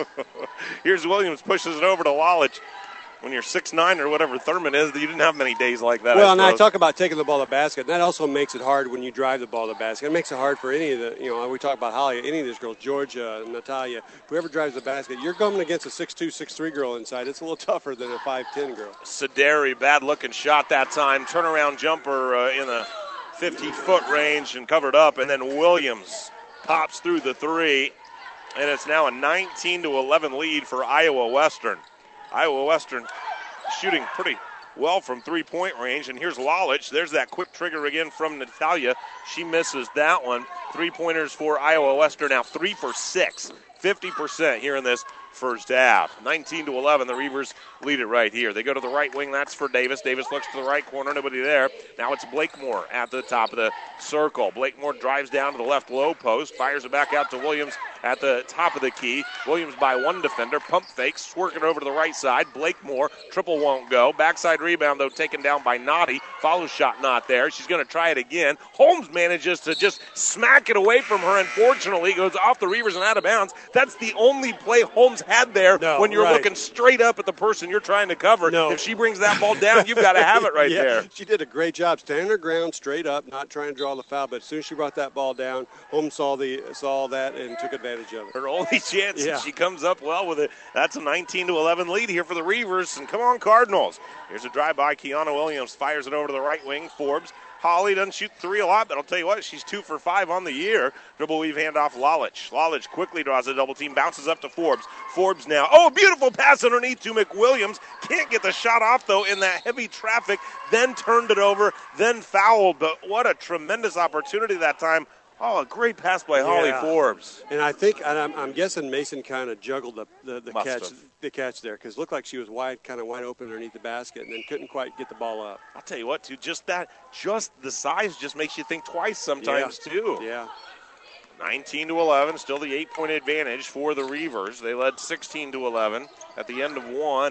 Here's Williams, pushes it over to Lalich. When you're six nine or whatever Thurman is, you didn't have many days like that. Well, I and I suppose. talk about taking the ball to the basket. That also makes it hard when you drive the ball to the basket. It makes it hard for any of the, you know, we talk about Holly, any of these girls, Georgia, Natalia, whoever drives the basket, you're going against a six two, six three girl inside. It's a little tougher than a five ten girl. Sederi, bad-looking shot that time. Turnaround jumper uh, in the fifty-foot range and covered up. And then Williams pops through the three. And it's now a nineteen to eleven lead for Iowa Western. Iowa Western shooting pretty well from three-point range. And here's Lalich. There's that quick trigger again from Natalia. She misses that one. Three-pointers for Iowa Western now three for six. fifty percent here in this first half. nineteen to eleven, the Reavers lead it right here. They go to the right wing. That's for Davis. Davis looks to the right corner. Nobody there. Now it's Blakemore at the top of the circle. Blakemore drives down to the left low post. Fires it back out to Williams at the top of the key. Williams by one defender. Pump fakes. Work it over to the right side. Blakemore. Triple won't go. Backside rebound, though, taken down by Naughty. Follow shot not there. She's going to try it again. Holmes manages to just smack it away from her. Unfortunately, goes off the Reavers and out of bounds. That's the only play Holmes had there no, when you're right. looking straight up at the person you're trying to cover. No. If she brings that ball down, you've got to have it right yeah, there. She did a great job standing her ground straight up, not trying to draw the foul, but as soon as she brought that ball down, Holmes saw the saw that and took advantage of it. Her only chance, yeah. she comes up well with it. That's a nineteen to eleven lead here for the Reavers. And come on, Cardinals. Here's a drive by. Kiana Williams fires it over to the right wing. Forbes. Holly doesn't shoot three a lot, but I'll tell you what, she's two for five on the year. Dribble weave handoff, Lalich. Lalich quickly draws a double team, bounces up to Forbes. Forbes now. Oh, beautiful pass underneath to McWilliams. Can't get the shot off, though, in that heavy traffic. Then turned it over, then fouled. But what a tremendous opportunity that time. Oh, a great pass by Holly yeah. Forbes. And I think, and I'm, I'm guessing Mason kind of juggled the, the, the catch have. the catch there because it looked like she was wide, kind of wide open underneath the basket and then couldn't quite get the ball up. I'll tell you what, too, just that, just the size just makes you think twice sometimes, yeah. too. Yeah. nineteen to eleven, still the eight-point advantage for the Reavers. They led sixteen to eleven at the end of one.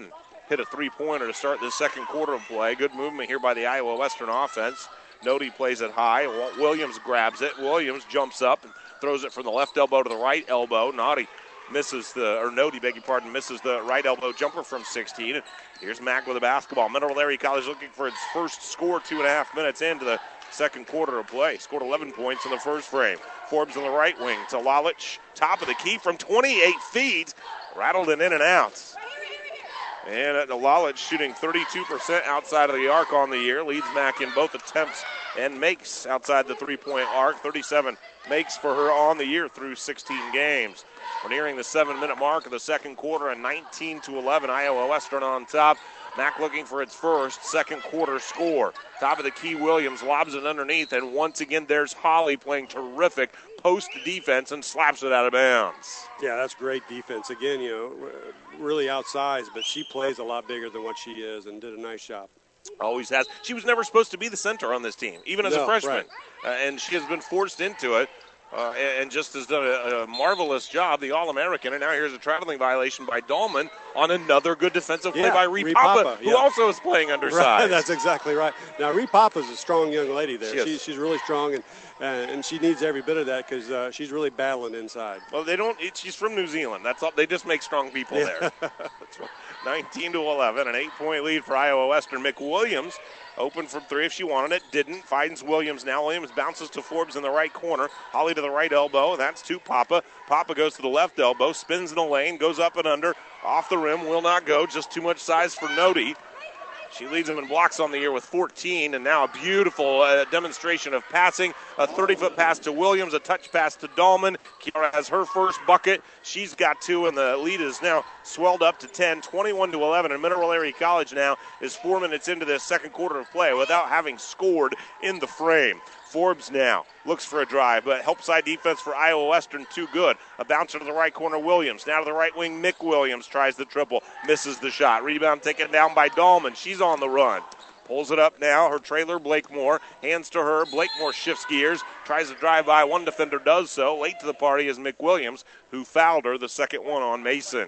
hit a three-pointer to start the second quarter of play. Good movement here by the Iowa Western offense. Nody plays it high. Williams grabs it. Williams jumps up and throws it from the left elbow to the right elbow. Nody misses the, or Nody, beg your pardon, misses the right elbow jumper from sixteen. And here's Mack with a basketball. Mineral Area College looking for its first score two and a half minutes into the second quarter of play. Scored eleven points in the first frame. Forbes on the right wing to Lalich. Top of the key from twenty-eight feet. Rattled it in and out. And uh, Lalich shooting thirty-two percent outside of the arc on the year. Leads Mack in both attempts and makes outside the three-point arc. thirty-seven makes for her on the year through sixteen games. We're nearing the seven-minute mark of the second quarter, and nineteen to eleven, Iowa Western on top. Mack looking for its first second quarter score. Top of the key, Williams lobs it underneath, and once again there's Holly playing terrific post defense and slaps it out of bounds. Yeah, that's great defense. Again, you know, really outsized, but she plays a lot bigger than what she is and did a nice job. Always has. She was never supposed to be the center on this team, even as no, a freshman, right. uh, and she has been forced into it. Uh, and just has done a, a marvelous job, the All-American. And now here's a traveling violation by Dahlman on another good defensive play yeah, by Ree Papa, Papa, yeah. who also is playing undersized. Right, that's exactly right. Now, Ree Papa's a strong young lady there. She she's, she's really strong, and uh, and she needs every bit of that because uh, she's really battling inside. Well, they don't. It, she's from New Zealand. That's all. They just make strong people yeah. there. That's right. nineteen to eleven, an eight-point lead for Iowa Western. McWilliams open from three if she wanted it. Didn't. Finds Williams now. Williams bounces to Forbes in the right corner. Holly to the right elbow. That's to Papa. Papa goes to the left elbow. Spins in the lane. Goes up and under. Off the rim. Will not go. Just too much size for Nody. She leads him in blocks on the year with fourteen, and now a beautiful uh, demonstration of passing. A thirty-foot pass to Williams, a touch pass to Dahlman. Kiara has her first bucket. She's got two, and the lead is now swelled up to ten, twenty-one to eleven. And Mineral Area College now is four minutes into this second quarter of play without having scored in the frame. Forbes now looks for a drive, but help side defense for Iowa Western too good. A bouncer to the right corner, Williams. Now to the right wing, Mick Williams tries the triple, misses the shot. Rebound taken down by Dahlman. She's on the run. Pulls it up now. Her trailer, Blakemore. Hands to her. Blakemore shifts gears. Tries to drive by. One defender does so. Late to the party is Mick Williams, who fouled her, the second one on Mason.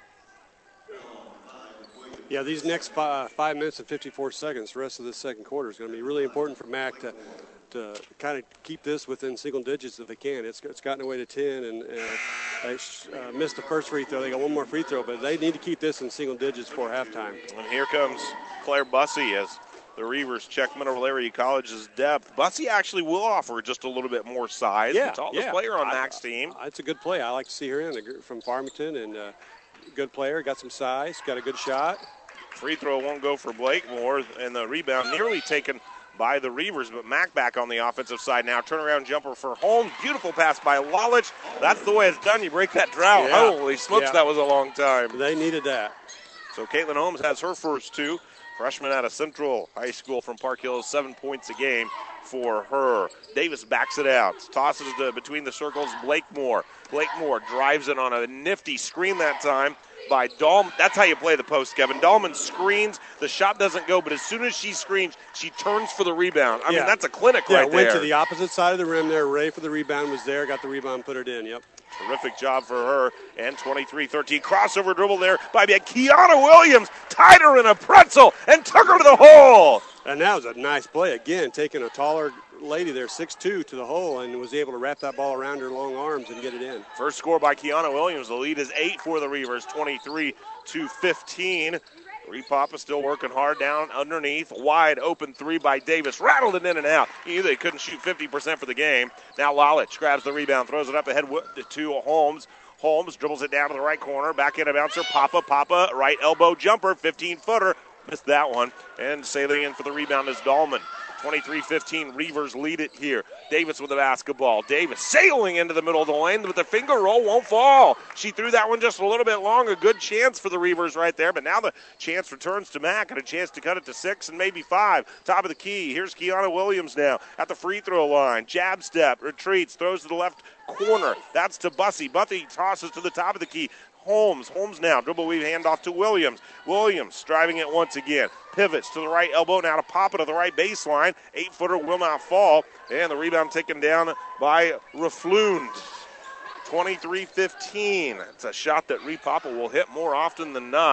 Yeah, these next five, five minutes and fifty-four seconds, the rest of this second quarter is going to be really important for Mack to to kind of keep this within single digits if they can. It's it's gotten away to ten, and uh, they uh, missed the first free throw. They got one more free throw, but they need to keep this in single digits for halftime. And here comes Claire Bussey as the Reavers check Mineral Area College's depth. Bussey actually will offer just a little bit more size. Yeah, the tallest yeah. player on I, Mack's team. I, it's a good play. I like to see her in from Farmington, and uh, good player. Got some size. Got a good shot. Free throw won't go for Blakemore, and the rebound nearly taken by the Reavers, but Mack back on the offensive side now. Turnaround jumper for Holmes. Beautiful pass by Lalich. That's the way it's done. You break that drought. Yeah. Holy smokes, Yeah. that was a long time. They needed that. So Caitlin Holmes has her first two. Freshman out of Central High School from Park Hills, seven points a game for her. Davis backs it out. Tosses it between the circles. Blakemore. Blakemore drives it on a nifty screen that time by Dahlman. That's how you play the post, Kevin. Dahlman screens. The shot doesn't go, but as soon as she screens, she turns for the rebound. I yeah. mean, that's a clinic yeah, right there. went to the opposite side of the rim there. Ready for the rebound, was there, got the rebound, put it in. Yep. Terrific job for her. And twenty-three thirteen crossover dribble there by Kiana Williams. Tied her in a pretzel and took her to the hole. And that was a nice play. Again, taking a taller lady there, six two, to the hole, and was able to wrap that ball around her long arms and get it in. First score by Kiana Williams. The lead is eight for the Reavers, twenty-three to fifteen. Ree Papa still working hard down underneath. Wide open three by Davis. Rattled it in and out. He knew they couldn't shoot fifty percent for the game. Now Lalich grabs the rebound, throws it up ahead to Holmes. Holmes dribbles it down to the right corner. Back in a bouncer. Papa, Papa, right elbow jumper, fifteen-footer. Missed that one. And sailing in for the rebound is Dahlman. twenty-three fifteen, Reavers lead it here. Davis with the basketball. Davis sailing into the middle of the lane, but the finger roll won't fall. She threw that one just a little bit long. A good chance for the Reavers right there, but now the chance returns to Mack and a chance to cut it to six and maybe five. Top of the key. Here's Kiana Williams now at the free throw line. Jab step, retreats, throws to the left corner. That's to Bussey. Bussey tosses to the top of the key. Holmes. Holmes now. Dribble weave handoff to Williams. Williams driving it once again. Pivots to the right elbow. Now to Papa to the right baseline. Eight-footer will not fall. And the rebound taken down by Raflund. twenty-three fifteen. It's a shot that Ree Papa will hit more often than not.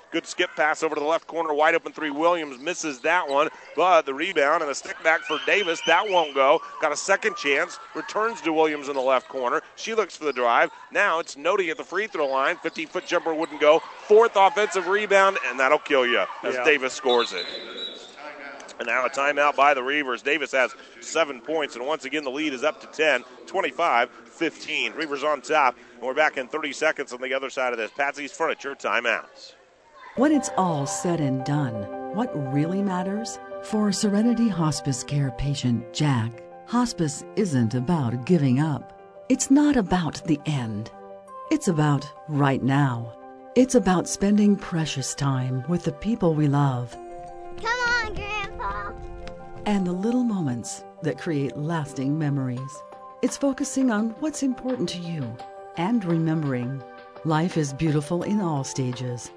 Good skip pass over to the left corner. Wide open three. Williams misses that one. But the rebound and a stick back for Davis. That won't go. Got a second chance. Returns to Williams in the left corner. She looks for the drive. Now it's Nody at the free throw line. fifteen-foot jumper wouldn't go. Fourth offensive rebound, and that'll kill you as Yeah. Davis scores it. And now a timeout by the Reavers. Davis has seven points, and once again the lead is up to ten, twenty-five fifteen. Reavers on top, and we're back in thirty seconds on the other side of this. Patsy's Furniture timeouts. When it's all said and done, what really matters? For Serenity Hospice Care patient Jack, hospice isn't about giving up. It's not about the end. It's about right now. It's about spending precious time with the people we love. Come on, Grandpa. And the little moments that create lasting memories. It's focusing on what's important to you and remembering life is beautiful in all stages.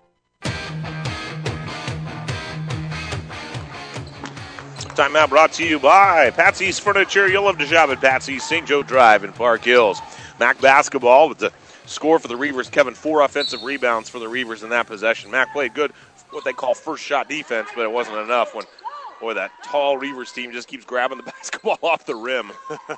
Timeout brought to you by Patsy's Furniture. You'll love to shop at Patsy's Saint Joe Drive in Park Hills. Mac basketball with the score for the Reavers. Kevin, four offensive rebounds for the Reavers in that possession. Mac played good, what they call first shot defense, but it wasn't enough when, boy, that tall Reavers team just keeps grabbing the basketball off the rim.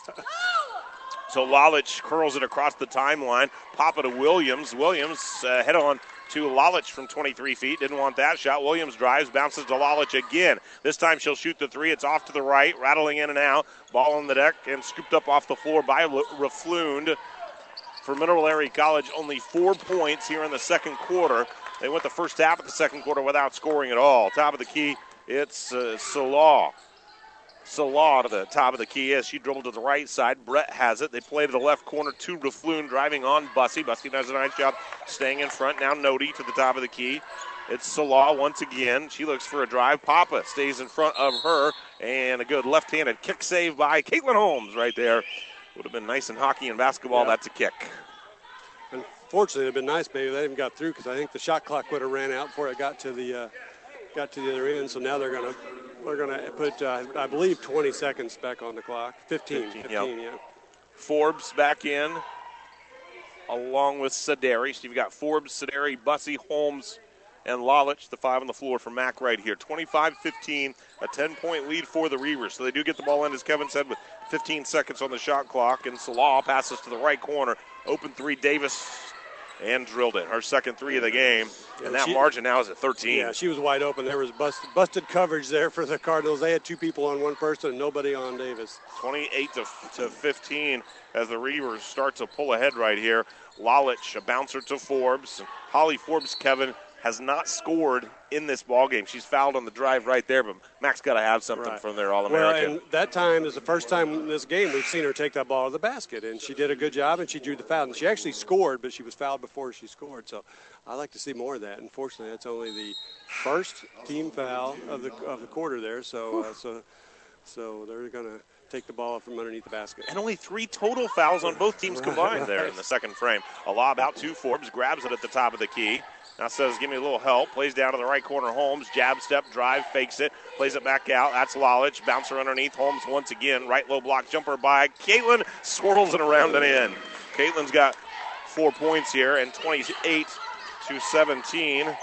So Lalich curls it across the timeline. Pop it to Williams. Williams uh, head on to Lalich from twenty-three feet. Didn't want that shot. Williams drives, bounces to Lalich again. This time she'll shoot the three. It's off to the right, rattling in and out. Ball on the deck and scooped up off the floor by Raflund. For Mineral Area College, only four points here in the second quarter. They went the first half of the second quarter without scoring at all. Top of the key, it's uh, Salah. Salah to the top of the key as she dribbled to the right side. Brett has it. They play to the left corner to Raflund, driving on Bussy. Bussy does a nice job staying in front. Now Nody to the top of the key. It's Salah once again. She looks for a drive. Papa stays in front of her. And a good left-handed kick save by Caitlin Holmes right there. Would have been nice in hockey and basketball. Yeah. That's a kick. Unfortunately, it would have been nice maybe they even got through because I think the shot clock would have ran out before it got to the uh, got to the other end. So now they're going to they're going to put uh, I believe twenty seconds back on the clock. fifteen. fifteen, fifteen yep. yeah. Forbes back in along with Sederi. So you've got Forbes, Sederi, Bussy, Holmes, and Lalich, the five on the floor for Mac right here. twenty-five fifteen, a ten-point lead for the Reavers. So they do get the ball in, as Kevin said, with fifteen seconds on the shot clock. And Salah passes to the right corner. Open three, Davis, and drilled it. Her second three of the game. And that she, margin now is at thirteen. Yeah, she was wide open. There was busted, busted coverage there for the Cardinals. They had two people on one person and nobody on Davis. twenty-eight to fifteen as the Reavers start to pull ahead right here. Lalich, a bouncer to Forbes. Holly Forbes, Kevin, has not scored in this ballgame. She's fouled on the drive right there, but Mac's got to have something Right. from their All-American. Well, and that time is the first time in this game we've seen her take that ball to the basket, and she did a good job, and she drew the foul. And she actually scored, but she was fouled before she scored. So I like to see more of that. Unfortunately, that's only the first team foul of the of the quarter there. So uh, so so they're going to take the ball from underneath the basket. And only three total fouls on both teams combined there in the second frame. A lob out to Forbes, grabs it at the top of the key. Now says, give me a little help. Plays down to the right corner. Holmes, jab step, drive, fakes it. Plays it back out. That's Lalich. Bouncer underneath. Holmes once again. Right low block jumper by Caitlin. Swirls it around and in. Caitlin's got four points here, and twenty-eight to seventeen.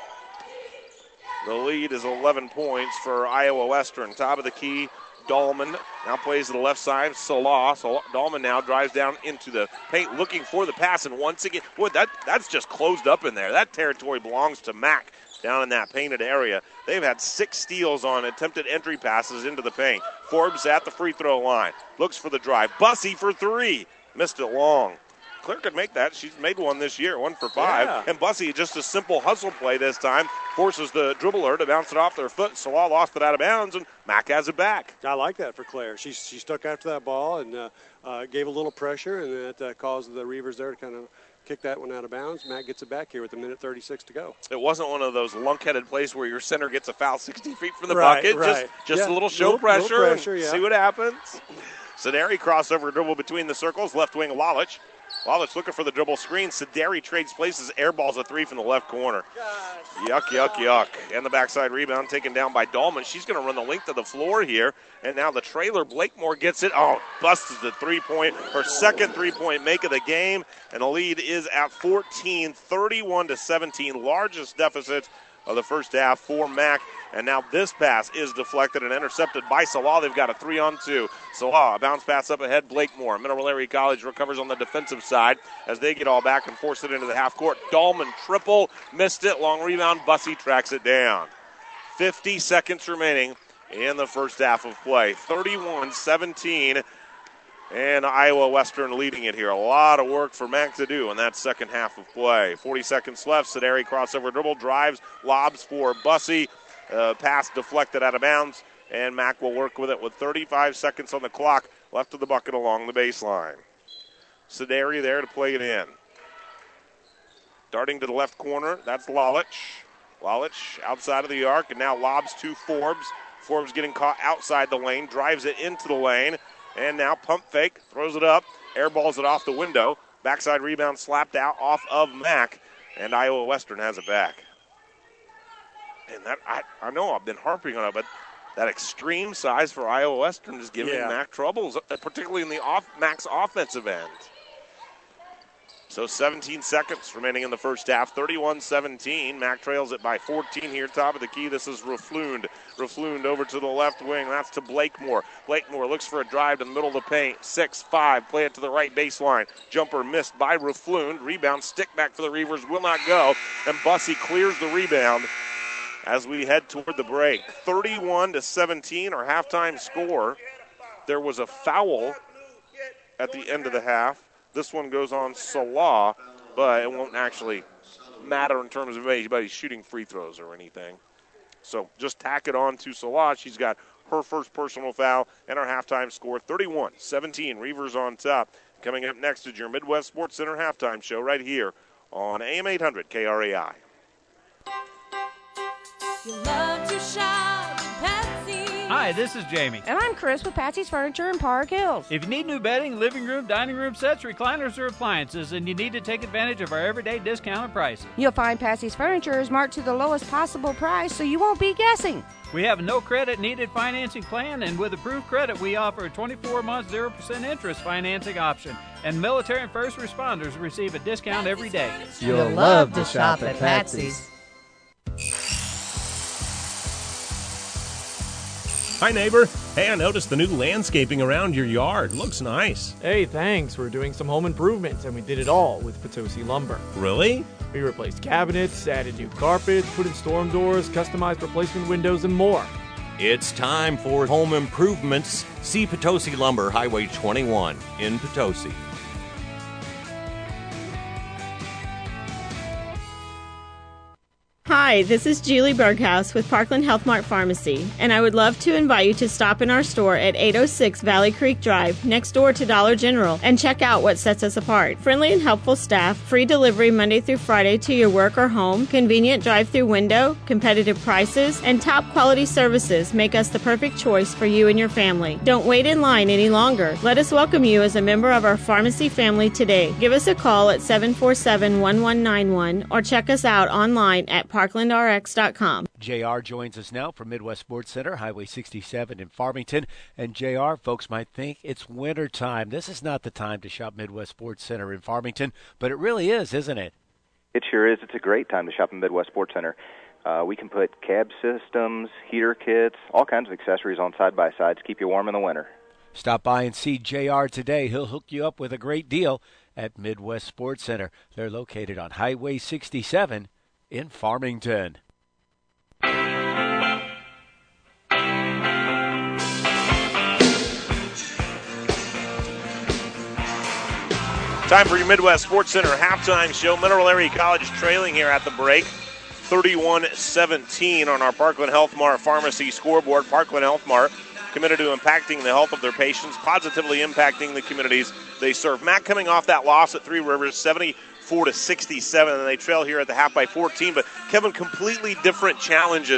The lead is eleven points for Iowa Western. Top of the key, Dahlman now plays to the left side. Salah. So Dahlman now drives down into the paint looking for the pass. And once again, boy, that, that's just closed up in there. That territory belongs to Mac down in that painted area. They've had six steals on attempted entry passes into the paint. Forbes at the free throw line. Looks for the drive. Bussy for three. Missed it long. Claire could make that. She's made one this year, one for five. Yeah. And Bussy, just a simple hustle play this time, forces the dribbler to bounce it off their foot. Salah lost it out of bounds, and Mac has it back. I like that for Claire. She she stuck after that ball and uh, uh, gave a little pressure, and that uh, caused the Reavers there to kind of kick that one out of bounds. Mac gets it back here with a minute thirty-six to go. It wasn't one of those lunk-headed plays where your center gets a foul sixty feet from the Right, bucket. right. Just, just Yeah, a little show little- pressure, little pressure, and yeah. see what happens. Sederi crossover dribble between the circles. Left wing Lalich. Lalich looking for the dribble screen. Sederi trades places, airballs a three from the left corner. Yuck, yuck, yuck. And the backside rebound taken down by Dahlman. She's going to run the length of the floor here. And now the trailer, Blakemore gets it. Oh, busts the three-point, her second three-point make of the game. And the lead is at fourteen, thirty-one to seventeen. Largest deficit of the first half for Mac. And now this pass is deflected and intercepted by Salah. They've got a three on two. Salah, a bounce pass up ahead. Blakemore. Mineral Area College recovers on the defensive side as they get all back and force it into the half court. Dahlman triple, missed it. Long rebound. Bussey tracks it down. fifty seconds remaining in the first half of play. thirty-one seventeen. And Iowa Western leading it here. A lot of work for Mac to do in that second half of play. forty seconds left. Sederi crossover dribble, drives, lobs for Bussey. Uh, pass deflected out of bounds, and Mac will work with it with thirty-five seconds on the clock left of the bucket along the baseline. Sederi there to play it in. Darting to the left corner, that's Lalich. Lalich outside of the arc, and now lobs to Forbes. Forbes getting caught outside the lane, drives it into the lane, and now pump fake, throws it up, airballs it off the window. Backside rebound slapped out off of Mac, and Iowa Western has it back. And that I, I know I've been harping on it, but that extreme size for Iowa Western is giving yeah. Mac troubles, particularly in the off Mac's offensive end. So seventeen seconds remaining in the first half, thirty-one seventeen. Mac trails it by fourteen here, top of the key. This is Raflund. Raflund over to the left wing. That's to Blakemore. Blakemore looks for a drive to the middle of the paint. six five, play it to the right baseline. Jumper missed by Raflund. Rebound, stick back for the Reavers, will not go. And Bussey clears the rebound as we head toward the break. thirty-one to seventeen, our halftime score. There was a foul at the end of the half. This one goes on Salah, but it won't actually matter in terms of anybody shooting free throws or anything. So just tack it on to Salah. She's got her first personal foul, and our halftime score, thirty-one seventeen. Reavers on top. Coming up next is your Midwest Sports Center halftime show right here on A M eight hundred K R A I. You love to shop, Patsy. Hi, this is Jamie. And I'm Chris with Patsy's Furniture in Park Hills. If you need new bedding, living room, dining room sets, recliners, or appliances, and you need to take advantage of our everyday discounted prices, you'll find Patsy's Furniture is marked to the lowest possible price, so you won't be guessing. We have a no credit needed financing plan, and with approved credit, we offer a twenty-four month zero percent interest financing option. And military and first responders receive a discount every day. You'll love to shop at Patsy's. Hi, neighbor. Hey, I noticed the new landscaping around your yard. Looks nice. Hey, thanks. We're doing some home improvements, and we did it all with Potosi Lumber. Really? We replaced cabinets, added new carpets, put in storm doors, customized replacement windows, and more. It's time for home improvements. See Potosi Lumber, Highway twenty-one in Potosi. Hi, this is Julie Berghaus with Parkland Health Mart Pharmacy, and I would love to invite you to stop in our store at eight oh six Valley Creek Drive, next door to Dollar General, and check out what sets us apart. Friendly and helpful staff, free delivery Monday through Friday to your work or home, convenient drive-through window, competitive prices, and top quality services make us the perfect choice for you and your family. Don't wait in line any longer. Let us welcome you as a member of our pharmacy family today. Give us a call at seven four seven, one one nine one or check us out online at parkland r x dot com. J R joins us now from Midwest Sports Center, Highway sixty-seven in Farmington. And J R, folks might think it's winter time. This is not the time to shop Midwest Sports Center in Farmington, but it really is, isn't it? It sure is. It's a great time to shop in Midwest Sports Center. Uh, we can put cab systems, heater kits, all kinds of accessories on side-by-sides to keep you warm in the winter. Stop by and see J R today. He'll hook you up with a great deal at Midwest Sports Center. They're located on Highway sixty-seven in Farmington. Time for your Midwest Sports Center halftime show. Mineral Area College trailing here at the break, thirty-one seventeen on our Parkland Health Mart Pharmacy scoreboard. Parkland Health Mart committed to impacting the health of their patients, positively impacting the communities they serve. Mac coming off that loss at Three Rivers, seventy-four to sixty-seven, and they trail here at the half by fourteen. But Kevin, completely different challenges. You,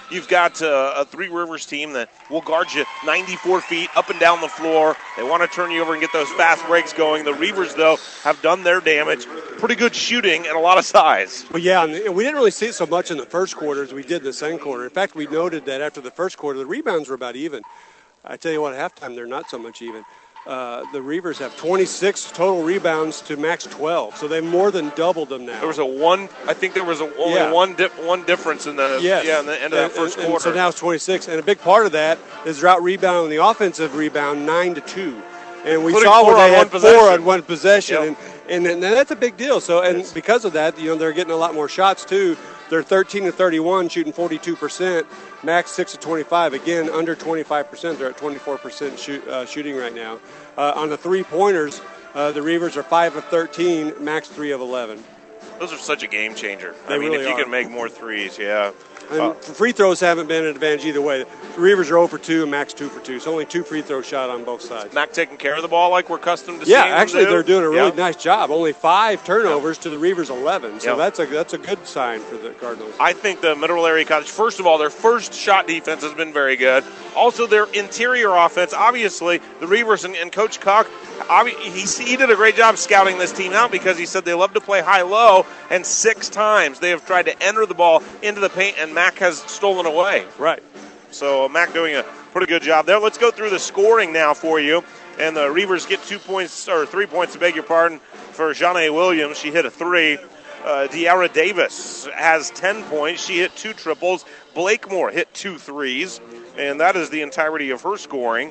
you've got uh, a Three Rivers team that will guard you ninety-four feet up and down the floor. They want to turn you over and get those fast breaks going. The Reavers, though, have done their damage. Pretty good shooting and a lot of size. Well, yeah, and we didn't really see it so much in the first quarter as we did in the second quarter. In fact, we noted that after the first quarter, the rebounds were about even. I tell you what, at halftime, they're not so much even. Uh, the Reavers have twenty-six total rebounds to Mac's twelve, so they more than doubled them now. There was a one. I think there was a, only yeah. one dip, one difference in the yes. yeah in the end of and, that first and, quarter. And so now it's twenty-six, and a big part of that is they're out rebounding the offensive rebound nine to two, and we Including saw four where they on had one four possession. on one possession, Yep. and, and and that's a big deal. So and Yes. because of that, you know, they're getting a lot more shots too. They're thirteen to thirty-one, shooting forty-two percent. Max six to twenty-five, again under twenty-five percent. They're at twenty-four percent shoot, uh, shooting right now. Uh, on the three pointers, uh, the Reavers are five of thirteen. Max three of eleven. Those are such a game changer. They I mean, really if you are. can make more threes, yeah. And Uh, free throws haven't been an advantage either way. The Reavers are zero for two, Max two for two. So only two free throws shot on both sides. Mac taking care of the ball like we're accustomed to Yeah, seeing them actually, do. they're doing a really Yeah. nice job. Only five turnovers to the Reavers' eleven. So Yeah. that's a that's a good sign for the Cardinals. I think the Mineral Area College, first of all, their first shot defense has been very good. Also, their interior offense, obviously, the Reavers and, and Coach Cock, obvi- he, he did a great job scouting this team out because he said they love to play high-low, and six times they have tried to enter the ball into the paint, and Mac has stolen away. Right. So Mac doing a pretty good job there. Let's go through the scoring now for you. And the Reavers get two points, or three points, I beg your pardon, for Janae Williams. She hit a three. Uh, De'Ara Davis has ten points. She hit two triples. Blakemore hit two threes. And that is the entirety of her scoring.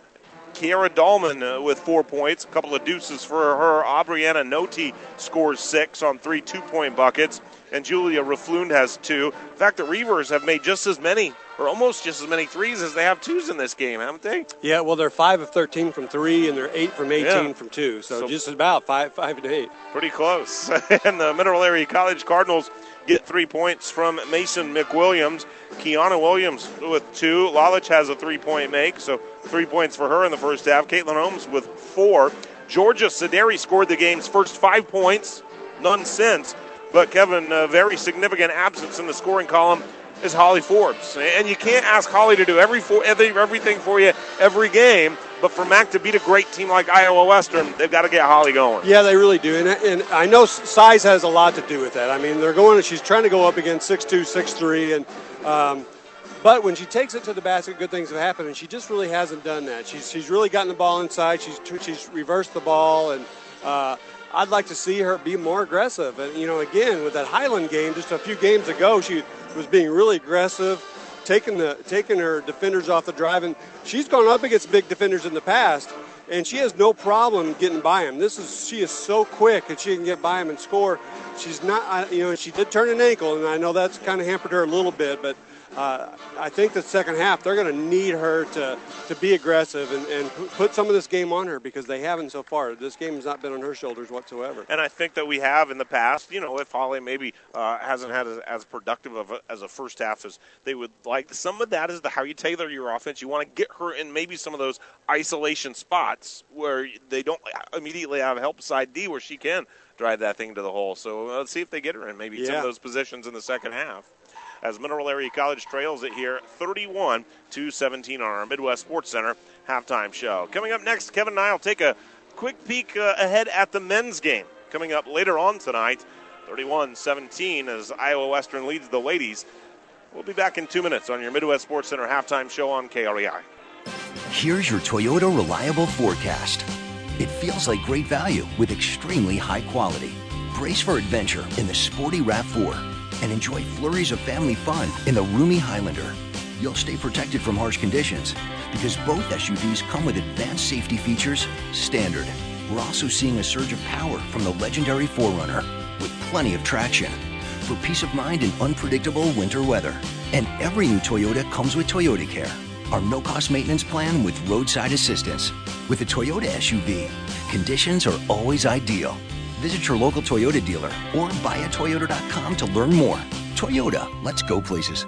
Kiara Dahlman uh, with four points, a couple of deuces for her. Aubriana Noti scores six on three two-point buckets. And Julia Raflund has two. In fact, the Reavers have made just as many, or almost just as many threes as they have twos in this game, haven't they? Yeah, well, they're five of thirteen from three, and they're eight from eighteen Yeah. from two. So, So- just about five, five and eight. Pretty close. And the Mineral Area College Cardinals get three points from Mason McWilliams. Kiana Williams with two. Lalich has a three-point make, so three points for her in the first half. Caitlin Holmes with four. Georgia Sederi scored the game's first five points, none since. But, Kevin, a very significant absence in the scoring column is Holly Forbes. And you can't ask Holly to do every for, every, everything for you every game. But for Mac to beat a great team like Iowa Western, they've got to get Holly going. Yeah, they really do. And, and I know size has a lot to do with that. I mean, they're going. She's trying to go up against six two, six three. And, um, but when she takes it to the basket, good things have happened. And she just really hasn't done that. She's, she's really gotten the ball inside. She's, she's reversed the ball. And, uh, I'd like to see her be more aggressive. And, you know, again, with that Highland game just a few games ago, she was being really aggressive, taking the taking her defenders off the drive. And she's gone up against big defenders in the past, and she has no problem getting by them. This is she is so quick that she can get by them and score. She's not, you know, she did turn an ankle, and I know that's kind of hampered her a little bit, but Uh, I think the second half they're going to need her to, to be aggressive and, and put some of this game on her because they haven't so far. This game has not been on her shoulders whatsoever. And I think that we have in the past, you know, if Holly maybe uh, hasn't had as, as productive of a, as a first half as they would like, some of that is the how you tailor your offense. You want to get her in maybe some of those isolation spots where they don't immediately have help side D where she can drive that thing to the hole. So let's see if they get her in maybe some Yeah. of those positions in the second half. As Mineral Area College trails it here thirty-one to seventeen on our Midwest Sports Center halftime show. Coming up next, Kevin and I will take a quick peek uh, ahead at the men's game. Coming up later on tonight, thirty-one seventeen as Iowa Western leads the ladies. We'll be back in two minutes on your Midwest Sports Center halftime show on K R E I. Here's your Toyota Reliable Forecast. It feels like great value with extremely high quality. Brace for adventure in the sporty RAV four. And enjoy flurries of family fun in the roomy Highlander. You'll stay protected from harsh conditions because both S U Vs come with advanced safety features standard. We're also seeing a surge of power from the legendary four runner with plenty of traction for peace of mind in unpredictable winter weather. And every new Toyota comes with Toyota Care, our no-cost maintenance plan with roadside assistance. With a Toyota S U V, conditions are always ideal. Visit your local Toyota dealer or buy a toyota dot com to learn more. Toyota, let's go places.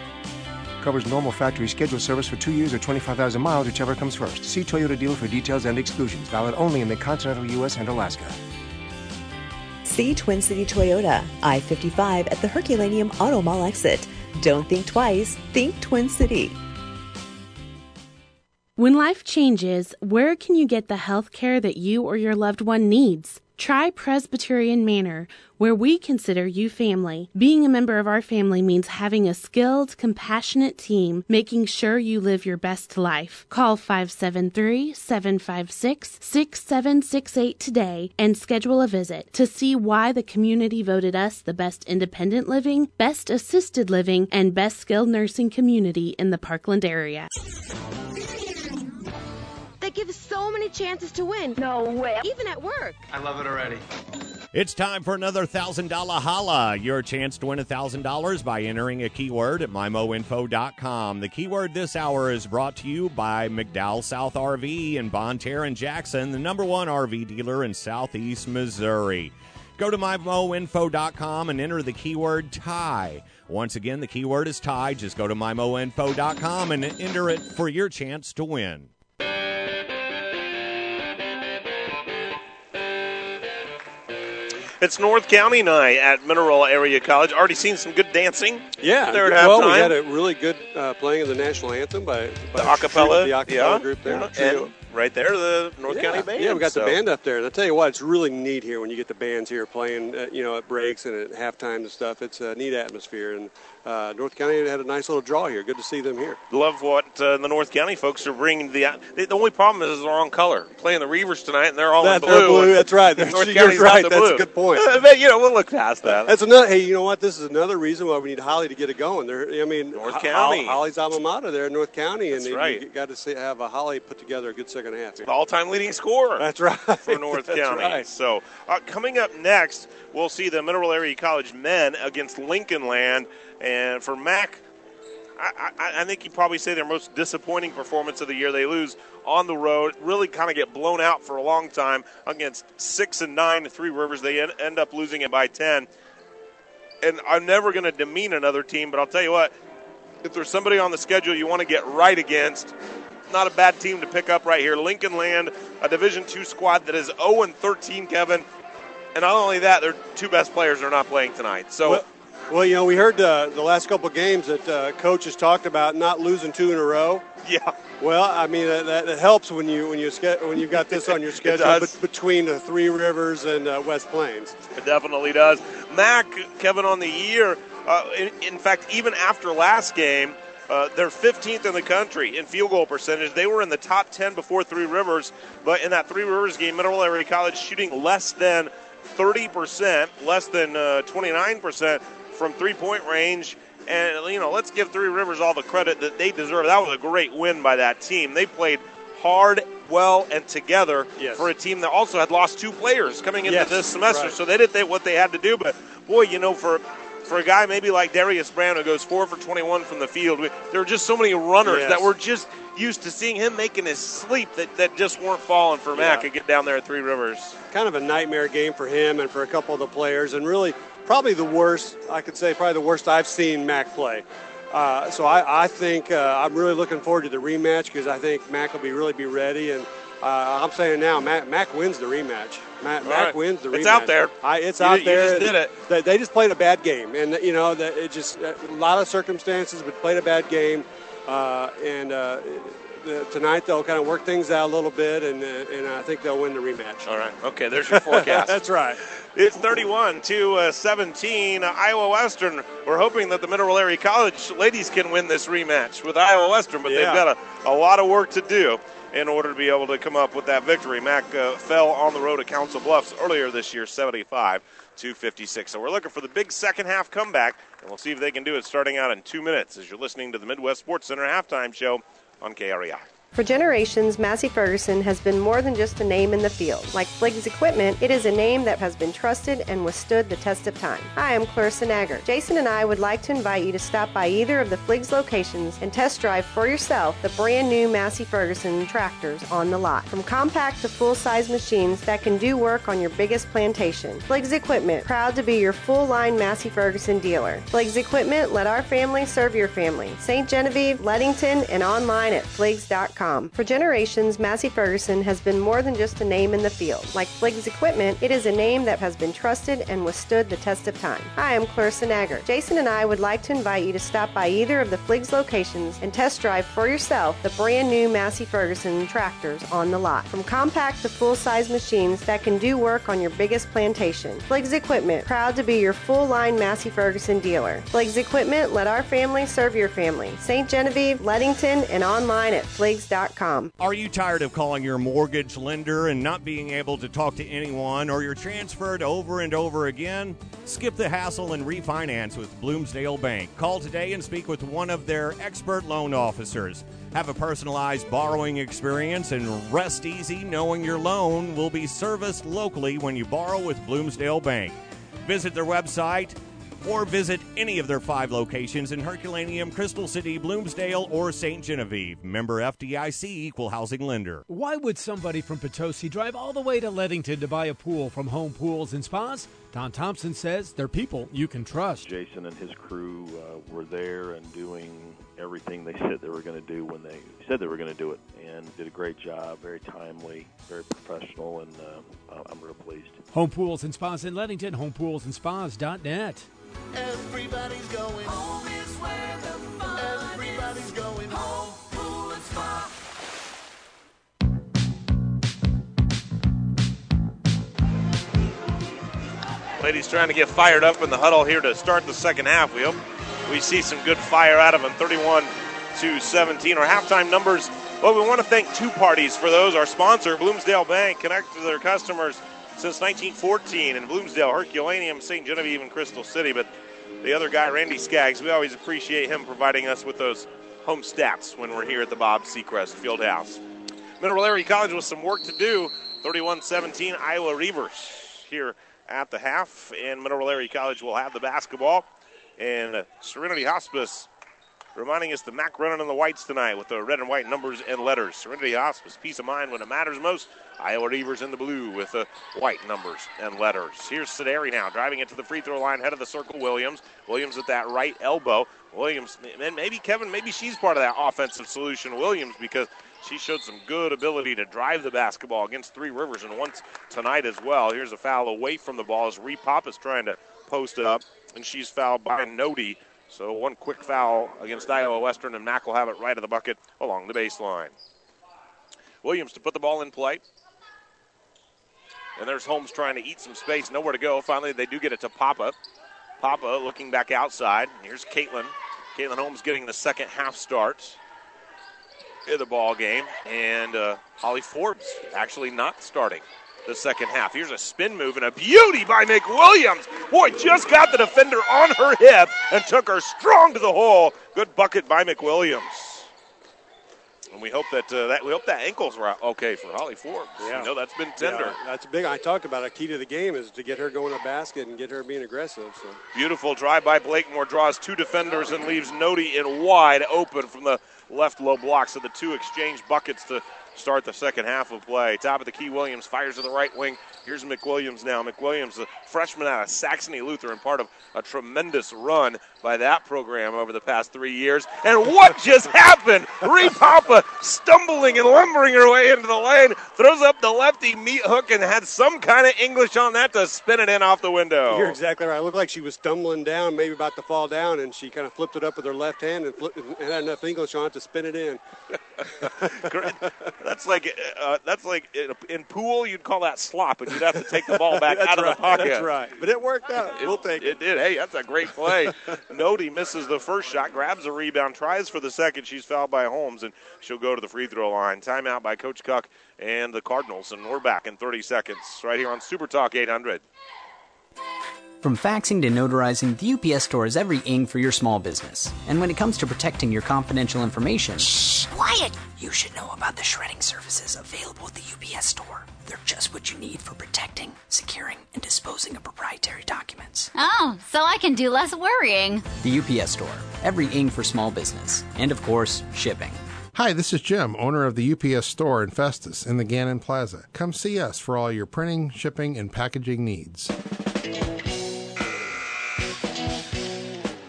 Covers normal factory scheduled service for two years or twenty-five thousand miles, whichever comes first. See Toyota dealer for details and exclusions. Valid only in the continental U S and Alaska. See Twin City Toyota, I fifty-five at the Herculaneum Auto Mall exit. Don't think twice, think Twin City. When life changes, where can you get the health care that you or your loved one needs? Try Presbyterian Manor, where we consider you family. Being a member of our family means having a skilled, compassionate team, making sure you live your best life. Call five seven three, seven five six, six seven six eight today and schedule a visit to see why the community voted us the best independent living, best assisted living, and best skilled nursing community in the Parkland area. They give so many chances to win. No way. Even at work. I love it already. It's time for another one thousand dollars holla. Your chance to win one thousand dollars by entering a keyword at my mo info dot com. The keyword this hour is brought to you by McDowell South R V in Bonne Terre and Jackson, the number one R V dealer in southeast Missouri. Go to my mo info dot com and enter the keyword tie. Once again, the keyword is tie. Just go to my mo info dot com and enter it for your chance to win. It's North County night at Mineral Area College. Already seen some good dancing. Yeah, there at well, halftime. we had a really good uh, playing of the national anthem by, by the acapella, the acapella yeah, group there. Yeah. And right there, the North yeah. County band. Yeah, we got so. the band up there. And I tell you what, it's really neat here when you get the bands here playing, uh, you know, at breaks and at halftime and stuff. It's a neat atmosphere. And uh, North County had a nice little draw here. Good to see them here. Love what uh, the North County folks are bringing. The, the the only problem is the wrong color. Playing the Reavers tonight, and they're all that, in blue. blue. That's right. That's, North you're County's right. not the That's blue. a good point. But, you know, we'll look past that. That's another. Hey, you know what? This is another reason why we need Holly to get it going. There, I mean, North Ho- County. Holly's alma mater there in North County, That's and right. you got to see, have a Holly put together a good second half. The all-time leading scorer. That's right. For North That's County. Right. So uh, coming up next, we'll see the Mineral Area College men against Lincoln Land. And for Mac, I, I, I think you'd probably say their most disappointing performance of the year. They lose on the road, really kind of get blown out for a long time against six and nine to Three Rivers. They en- end up losing it by ten. And I'm never going to demean another team, but I'll tell you what, if there's somebody on the schedule you want to get right against, not a bad team to pick up right here. Lincoln Land, a Division two squad that is oh and thirteen, Kevin. And not only that, their two best players are not playing tonight. So, well, well you know, we heard uh, the last couple of games that uh, Coach has talked about not losing two in a row. Yeah. Well, I mean uh, that, that helps when you when you when you've got this on your schedule be- between the Three Rivers and uh, West Plains. It definitely does. Mac, Kevin, on the year. Uh, in, in fact, even after last game. Uh, they're fifteenth in the country in field goal percentage. They were in the top ten before Three Rivers, but in that Three Rivers game, Mineral Area College shooting less than thirty percent, less than uh, twenty-nine percent from three-point range. And, you know, let's give Three Rivers all the credit that they deserve. That was a great win by that team. They played hard, well, and together yes. for a team that also had lost two players coming into yes. this semester. Right. So they did they, what they had to do. But, boy, you know, for – For a guy maybe like Darius Brown who goes four for twenty-one from the field, we, there were just so many runners yes. that we're just used to seeing him making his sleep that, that just weren't falling for Mac yeah. and get down there at Three Rivers. Kind of a nightmare game for him and for a couple of the players, and really probably the worst, I could say probably the worst I've seen Mac play. Uh, so I, I think uh, I'm really looking forward to the rematch because I think Mac will be really be ready. And uh, I'm saying now, Mac, Mac wins the rematch. Mac, Mac right. wins the rematch. It's out there. I, it's you out did, there. You just did it. They, they just played a bad game, and you know that it just a lot of circumstances, but played a bad game. Uh, and uh, the, tonight they'll kind of work things out a little bit, and uh, and I think they'll win the rematch. All right. Okay. There's your forecast. That's right. It's thirty-one to seventeen. Uh, Iowa Western. We're hoping that the Mineral Area College ladies can win this rematch with Iowa Western, but yeah. they've got a, a lot of work to do in order to be able to come up with that victory. Mac uh, fell on the road at Council Bluffs earlier this year, seventy-five to fifty-six. So we're looking for the big second half comeback, and we'll see if they can do it starting out in two minutes as you're listening to the Midwest Sports Center halftime show on K R E I. For generations, Massey Ferguson has been more than just a name in the field. Like Fliggs Equipment, it is a name that has been trusted and withstood the test of time. Hi, I'm Clarissa Nagger. Jason and I would like to invite you to stop by either of the Fliggs locations and test drive for yourself the brand new Massey Ferguson tractors on the lot. From compact to full-size machines that can do work on your biggest plantation. Fliggs Equipment, proud to be your full-line Massey Ferguson dealer. Fliggs Equipment, let our family serve your family. Saint Genevieve, Leadington, and online at fliggs dot com. com. For generations, Massey Ferguson has been more than just a name in the field. Like Fliggs Equipment, it is a name that has been trusted and withstood the test of time. Hi, I'm Clarissa Nagger. Jason and I would like to invite you to stop by either of the Fliggs locations and test drive for yourself the brand new Massey Ferguson tractors on the lot. From compact to full-size machines that can do work on your biggest plantation. Fliggs Equipment, proud to be your full-line Massey Ferguson dealer. Fliggs Equipment, let our family serve your family. Saint Genevieve, Leadington, and online at fliggs dot com. Are you tired of calling your mortgage lender and not being able to talk to anyone, or you're transferred over and over again? Skip the hassle and refinance with Bloomsdale Bank. Call today and speak with one of their expert loan officers. Have a personalized borrowing experience and rest easy knowing your loan will be serviced locally when you borrow with Bloomsdale Bank. Visit their website or visit any of their five locations in Herculaneum, Crystal City, Bloomsdale, or Saint Genevieve. Member F D I C, Equal Housing Lender. Why would somebody from Potosi drive all the way to Leadington to buy a pool from Home Pools and Spas? Don Thompson says they're people you can trust. Jason and his crew uh, were there and doing everything they said they were going to do when they said they were going to do it, and did a great job, very timely, very professional, and uh, I'm real pleased. Home Pools and Spas in Leadington, home pools and spas dot net. Everybody's going home is where the fun Everybody's is. Going home, pool and spa. Ladies trying to get fired up in the huddle here to start the second half. We hope we see some good fire out of them. thirty-one to seventeen. Our halftime numbers, well, we want to thank two parties for those. Our sponsor, Bloomsdale Bank, connected to their customers since nineteen fourteen in Bloomsdale, Herculaneum, Saint Genevieve, and Crystal City. But the other guy, Randy Skaggs, we always appreciate him providing us with those home stats when we're here at the Bob Seacrest Fieldhouse. Mineral Area College with some work to do. thirty-one seventeen, Iowa Reavers here at the half, and Mineral Area College will have the basketball. And uh, Serenity Hospice reminding us the M A C running in the whites tonight with the red and white numbers and letters. Serenity Hospice, peace of mind when it matters most. Iowa Reavers in the blue with the white numbers and letters. Here's Sederi now, driving it to the free throw line, head of the circle, Williams. Williams at that right elbow. Williams, and maybe Kevin, maybe she's part of that offensive solution, Williams, because she showed some good ability to drive the basketball against Three Rivers and once tonight as well. Here's a foul away from the ball as Ree Pop is trying to post it up, and she's fouled by Nody. So one quick foul against Iowa Western, and Mack will have it right at the bucket along the baseline. Williams to put the ball in play. And there's Holmes trying to eat some space, nowhere to go. Finally, they do get it to Papa. Papa looking back outside. Here's Caitlin. Caitlin Holmes getting the second half start in the ball game. And uh, Holly Forbes actually not starting the second half. Here's a spin move and a beauty by McWilliams. Boy, just got the defender on her hip and took her strong to the hole. Good bucket by McWilliams. And we hope that uh, that we hope that ankles were okay for Holly Forbes. Yeah. You know that's been tender. Yeah, that's big. I talked about a key to the game is to get her going to basket and get her being aggressive. So. Beautiful drive by Blakemore, draws two defenders and leaves Nody in wide open from the left low block. So the two exchange buckets to start the second half of play. Top of the key, Williams fires to the right wing. Here's McWilliams now. McWilliams, a freshman out of Saxony Lutheran, part of a tremendous run by that program over the past three years. And what just happened? Ree Papa stumbling and lumbering her way into the lane, throws up the lefty meat hook and had some kind of English on that to spin it in off the window. You're exactly right. It looked like she was stumbling down, maybe about to fall down, and she kind of flipped it up with her left hand and, flipped, and had enough English on it to spin it in. That's like uh, that's like in, in pool, you'd call that slop, and you'd have to take the ball back out of right, the pocket. That's right. But it worked out. It, we'll take it. It did. Hey, that's a great play. Nody misses the first shot, grabs a rebound, tries for the second. She's fouled by Holmes, and she'll go to the free throw line. Timeout by Coach Cuck and the Cardinals, and we're back in thirty seconds right here on Super Talk eight hundred. From faxing to notarizing, the U P S Store is every ing for your small business. And when it comes to protecting your confidential information... Shh, quiet! You should know about the shredding services available at the U P S Store. They're just what you need for protecting, securing, and disposing of proprietary documents. Oh, so I can do less worrying. The U P S Store, every ing for small business. And, of course, shipping. Hi, this is Jim, owner of the U P S Store in Festus in the Gannon Plaza. Come see us for all your printing, shipping, and packaging needs.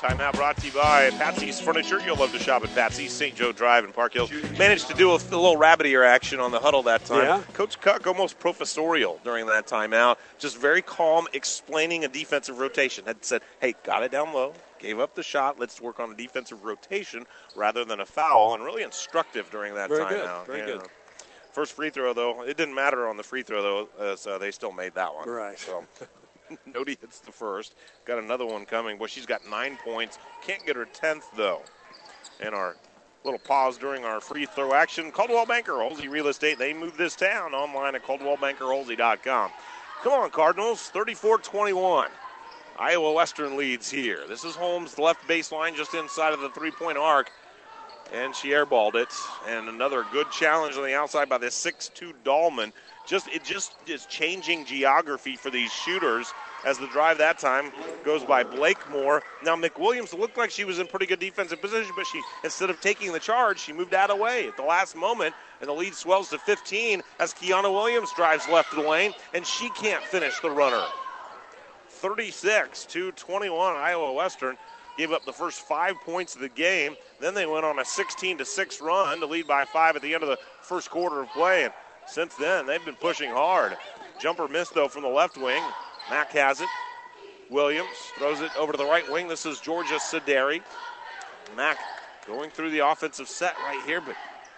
Timeout brought to you by Patsy's Furniture. You'll love to shop at Patsy's, Saint Joe Drive in Park Hills. Managed to do a, a little rabbit ear action on the huddle that time. Yeah. Coach Cuck almost professorial during that timeout. Just very calm, explaining a defensive rotation. Had said, hey, got it down low, gave up the shot. Let's work on a defensive rotation rather than a foul, and really instructive during that Very timeout. good. Very yeah. good. First free throw, though, it didn't matter on the free throw, though, as uh, they still made that one. Right. So Nody hits the first. Got another one coming. Boy, she's got nine points. Can't get her tenth, though. And our little pause during our free throw action. Caldwell Banker, Olsey Real Estate. They moved this town online at caldwell banker olsey dot com. Come on, Cardinals. thirty-four twenty-one. Iowa Western leads here. This is Holmes, the left baseline, just inside of the three-point arc. And she airballed it. And another good challenge on the outside by the six two Dahlman. Just It just is changing geography for these shooters as the drive that time goes by Blakemore. Now, McWilliams looked like she was in pretty good defensive position, but she, instead of taking the charge, she moved out of the way at the last moment, and the lead swells to fifteen as Kiana Williams drives left of the lane, and she can't finish the runner. thirty-six to twenty-one, Iowa Western gave up the first five points of the game. Then they went on a sixteen to six run to lead by five at the end of the first quarter of play, and since then, they've been pushing hard. Jumper missed, though, from the left wing. Mack has it. Williams throws it over to the right wing. This is Georgia Sideri. Mack going through the offensive set right here, but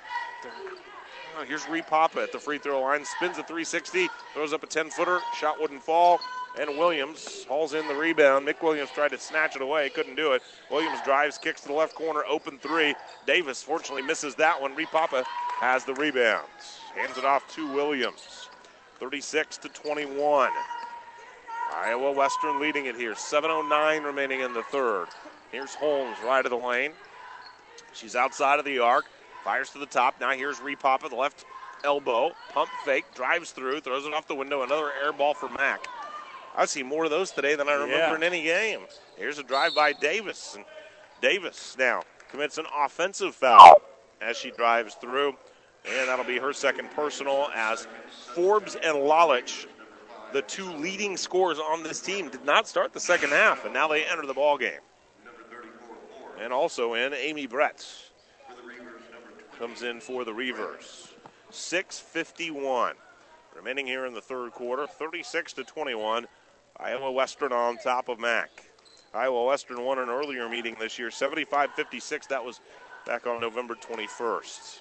oh, here's Ree Papa at the free throw line. Spins a three sixty, throws up a ten-footer. Shot wouldn't fall, and Williams hauls in the rebound. Mick Williams tried to snatch it away, couldn't do it. Williams drives, kicks to the left corner, open three. Davis fortunately misses that one. Ree Papa has the rebounds. Hands it off to Williams. thirty-six to twenty-one. Iowa Western leading it here. seven oh nine remaining in the third. Here's Holmes right of the lane. She's outside of the arc. Fires to the top. Now here's Ree Papa, the left elbow. Pump fake. Drives through. Throws it off the window. Another air ball for Mack. I see more of those today than I remember yeah. in any game. Here's a drive by Davis. And Davis now commits an offensive foul as she drives through. And that'll be her second personal as Forbes and Lalich, the two leading scorers on this team, did not start the second half, and now they enter the ball game. And also in, Amy Brett comes in for the Reavers. six fifty-one remaining here in the third quarter, thirty-six to twenty-one. Iowa Western on top of Mack. Iowa Western won an earlier meeting this year, seventy-five fifty-six. That was back on November twenty-first.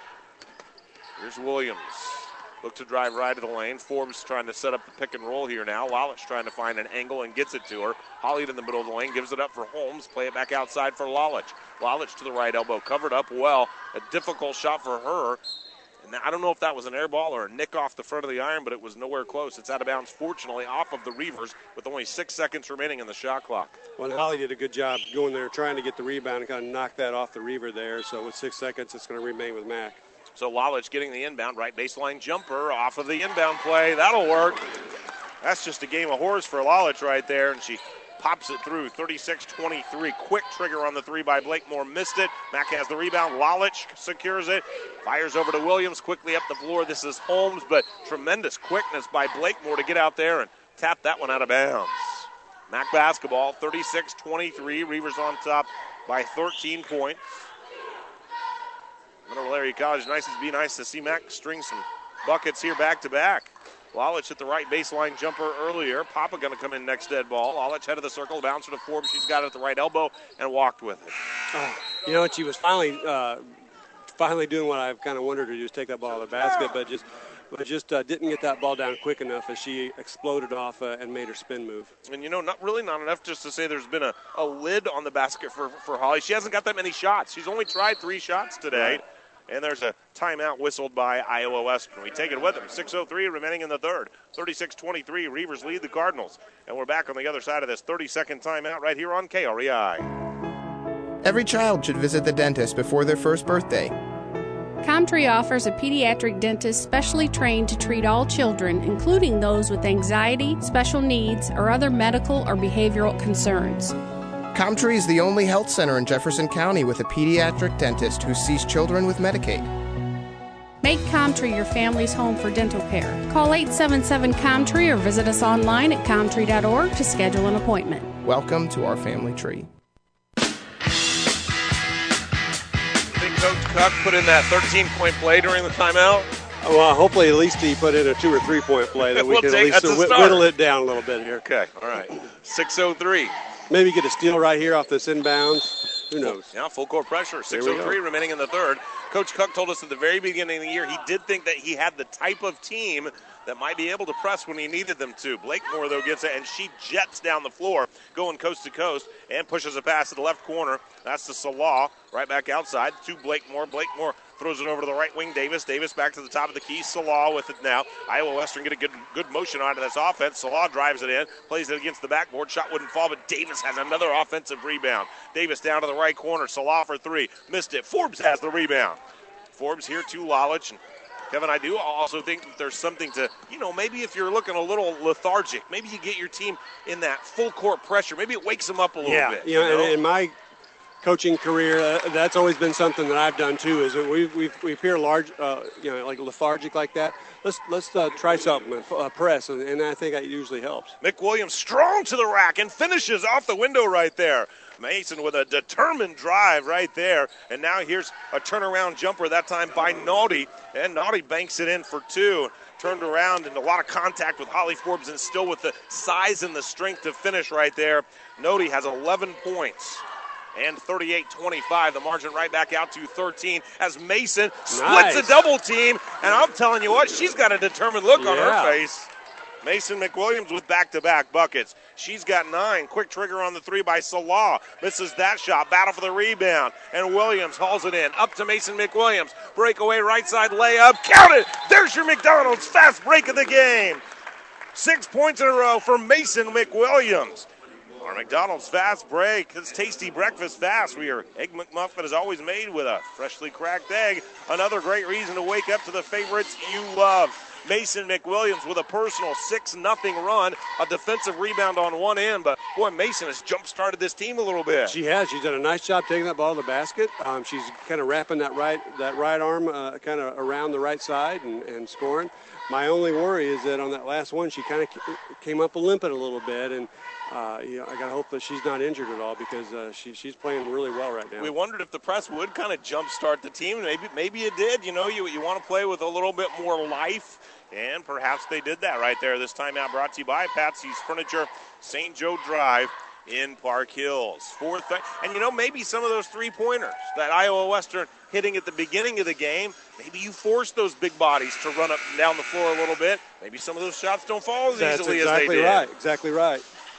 Here's Williams. Look to drive right to the lane. Forbes trying to set up the pick and roll here now. Lalich trying to find an angle and gets it to her. Holly in the middle of the lane, gives it up for Holmes. Play it back outside for Lalich. Lalich to the right elbow, covered up well. A difficult shot for her. And I don't know if that was an air ball or a nick off the front of the iron, but it was nowhere close. It's out of bounds, fortunately, off of the Reavers with only six seconds remaining in the shot clock. Well, Holly did a good job going there, trying to get the rebound and kind of knock that off the Reaver there. So with six seconds, it's going to remain with Mack. So Lalich getting the inbound, right baseline jumper off of the inbound play. That'll work. That's just a game of horse for Lalich right there, and she pops it through. thirty-six twenty-three. Quick trigger on the three by Blakemore. Missed it. Mack has the rebound. Lalich secures it. Fires over to Williams. Quickly up the floor. This is Holmes, but tremendous quickness by Blakemore to get out there and tap that one out of bounds. Mack basketball, thirty-six twenty-three. Reavers on top by thirteen points. Mineral Area College, nice as be nice to see Mack string some buckets here back-to-back. Lalich hit the right baseline jumper earlier. Papa going to come in next dead ball. Lalich head of the circle, bouncer to Forbes. She's got it at the right elbow and walked with it. Oh, you know, she was finally uh, finally doing what I've kind of wanted her to do, is take that ball out of the basket, but just but just uh, didn't get that ball down quick enough as she exploded off uh, and made her spin move. And, you know, not really not enough just to say there's been a, a lid on the basket for, for Holly. She hasn't got that many shots. She's only tried three shots today. Right. And there's a timeout whistled by Iowa Western. We take it with them. six oh three remaining in the third. thirty-six twenty-three, Reavers lead the Cardinals. And we're back on the other side of this thirty-second timeout right here on K R E I. Every child should visit the dentist before their first birthday. Comtree offers a pediatric dentist specially trained to treat all children, including those with anxiety, special needs, or other medical or behavioral concerns. Comtree is the only health center in Jefferson County with a pediatric dentist who sees children with Medicaid. Make Comtree your family's home for dental care. Call eight seven seven, C O M T R E E or visit us online at comtree dot org to schedule an appointment. Welcome to our family tree. Coach Cuck put in that thirteen-point play during the timeout? Well, hopefully at least he put in a two or three point play that we We'll can take- at least that's a whi- start. whittle it down a little bit here. Okay, all right. six oh three. Maybe get a steal right here off this inbounds. Who knows? Yeah, full court pressure. There we six oh three go. remaining in the third. Coach Cuck told us at the very beginning of the year he did think that he had the type of team that might be able to press when he needed them to. Blakemore, though, gets it, and she jets down the floor, going coast to coast, and pushes a pass to the left corner. That's to Salah, right back outside to Blakemore. Blakemore throws it over to the right wing. Davis. Davis back to the top of the key. Salah with it now. Iowa Western get a good good motion out of this offense. Salah drives it in, plays it against the backboard. Shot wouldn't fall, but Davis has another offensive rebound. Davis down to the right corner. Salah for three. Missed it. Forbes has the rebound. Forbes here to Lalich. And Kevin, I do also think that there's something to, you know, maybe if you're looking a little lethargic, maybe you get your team in that full court pressure. Maybe it wakes them up a little yeah, bit. you know, you know? In, in my coaching career, uh, that's always been something that I've done too. Is that we we we appear large, uh, you know, like lethargic like that. Let's let's uh, try something, uh, press, and, and I think that usually helps. Mick Williams strong to the rack and finishes off the window right there. Mason with a determined drive right there. And now here's a turnaround jumper, that time by Naughty. And Naughty banks it in for two. Turned around and a lot of contact with Holly Forbes, and still with the size and the strength to finish right there. Naughty has eleven points. And thirty-eight twenty-five, the margin right back out to thirteen as Mason splits Nice. a double team. And I'm telling you what, she's got a determined look on Yeah. her face. Mason McWilliams with back-to-back buckets. She's got nine. Quick trigger on the three by Salah. Misses that shot. Battle for the rebound. And Williams hauls it in. Up to Mason McWilliams. Breakaway right side layup. Count it! There's your McDonald's fast break of the game. Six points in a row for Mason McWilliams. Our McDonald's fast break. It's tasty breakfast fast. We are Egg McMuffin is always made with a freshly cracked egg. Another great reason to wake up to the favorites you love. Mason McWilliams with a personal six nothing run, a defensive rebound on one end, but boy, Mason has jump-started this team a little bit. She has. She's done a nice job taking that ball to the basket. Um, she's kind of wrapping that right that right arm uh, kind of around the right side and, and scoring. My only worry is that on that last one, she kind of came up limping a little bit, and uh, you know, I got to hope that she's not injured at all because uh, she, she's playing really well right now. We wondered if the press would kind of jump-start the team. Maybe maybe it did. You know, you, you want to play with a little bit more life, and perhaps they did that right there. This timeout brought to you by Patsy's Furniture, Saint Joe Drive in Park Hills. Fourth, and you know, maybe some of those three-pointers that Iowa Western hitting at the beginning of the game, maybe you force those big bodies to run up and down the floor a little bit. Maybe some of those shots don't fall as That's easily exactly as they did. right. Exactly right.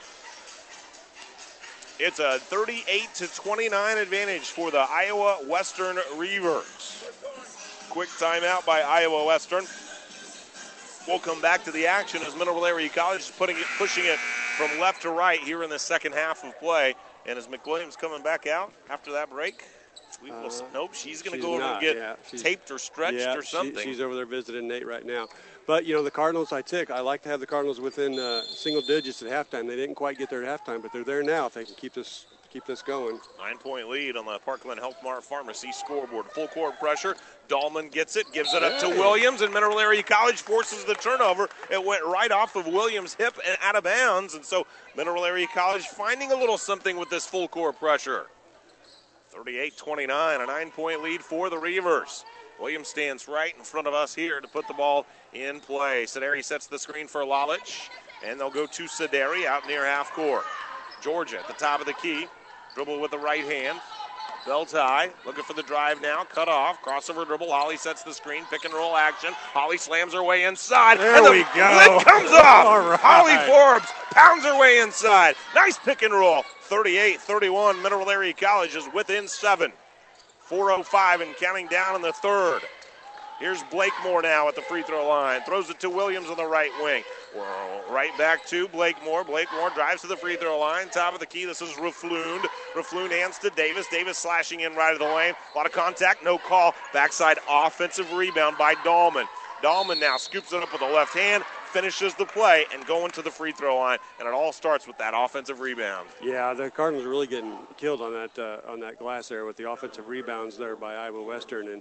It's a thirty-eight to twenty-nine advantage for the Iowa Western Reavers. Quick timeout by Iowa Western. We'll come back to the action as Mineral Area College is putting it, pushing it from left to right here in the second half of play. And is McWilliams coming back out after that break? We will, Uh, nope, she's going to she's go over not, and get yeah. She's- taped or stretched yeah, or something. She, she's over there visiting Nate right now. But, you know, the Cardinals, I tick. I like to have the Cardinals within uh, single digits at halftime. They didn't quite get there at halftime, but they're there now if they can keep this keep this going. Nine-point lead on the Parkland Health Mart Pharmacy scoreboard. Full court pressure. Dahlman gets it, gives it up to Hey. Williams, and Mineral Area College forces the turnover. It went right off of Williams' hip and out of bounds, and so Mineral Area College finding a little something with this full court pressure. thirty-eight twenty-nine, a nine-point lead for the Reavers. Williams stands right in front of us here to put the ball in play. Sederi sets the screen for Lalich, and they'll go to Sederi out near half court. Georgia at the top of the key. Dribble with the right hand. Belt high, looking for the drive now, cut off, crossover dribble. Holly sets the screen, pick and roll action. Holly slams her way inside. There and the we go. lid comes off. All right. Holly Forbes pounds her way inside. Nice pick and roll. thirty-eight thirty-one, Mineral Area College is within seven. four oh five and counting down in the third. Here's Blakemore now at the free throw line. Throws it to Williams on the right wing. Well, right back to Blakemore. Blakemore drives to the free throw line. Top of the key. This is Raflund. Raflund hands to Davis. Davis slashing in right of the lane. A lot of contact. No call. Backside offensive rebound by Dahlman. Dahlman now scoops it up with the left hand. Finishes the play and going to the free throw line. And it all starts with that offensive rebound. Yeah, the Cardinals are really getting killed on that uh, on that glass there with the offensive rebounds there by Iowa Western. And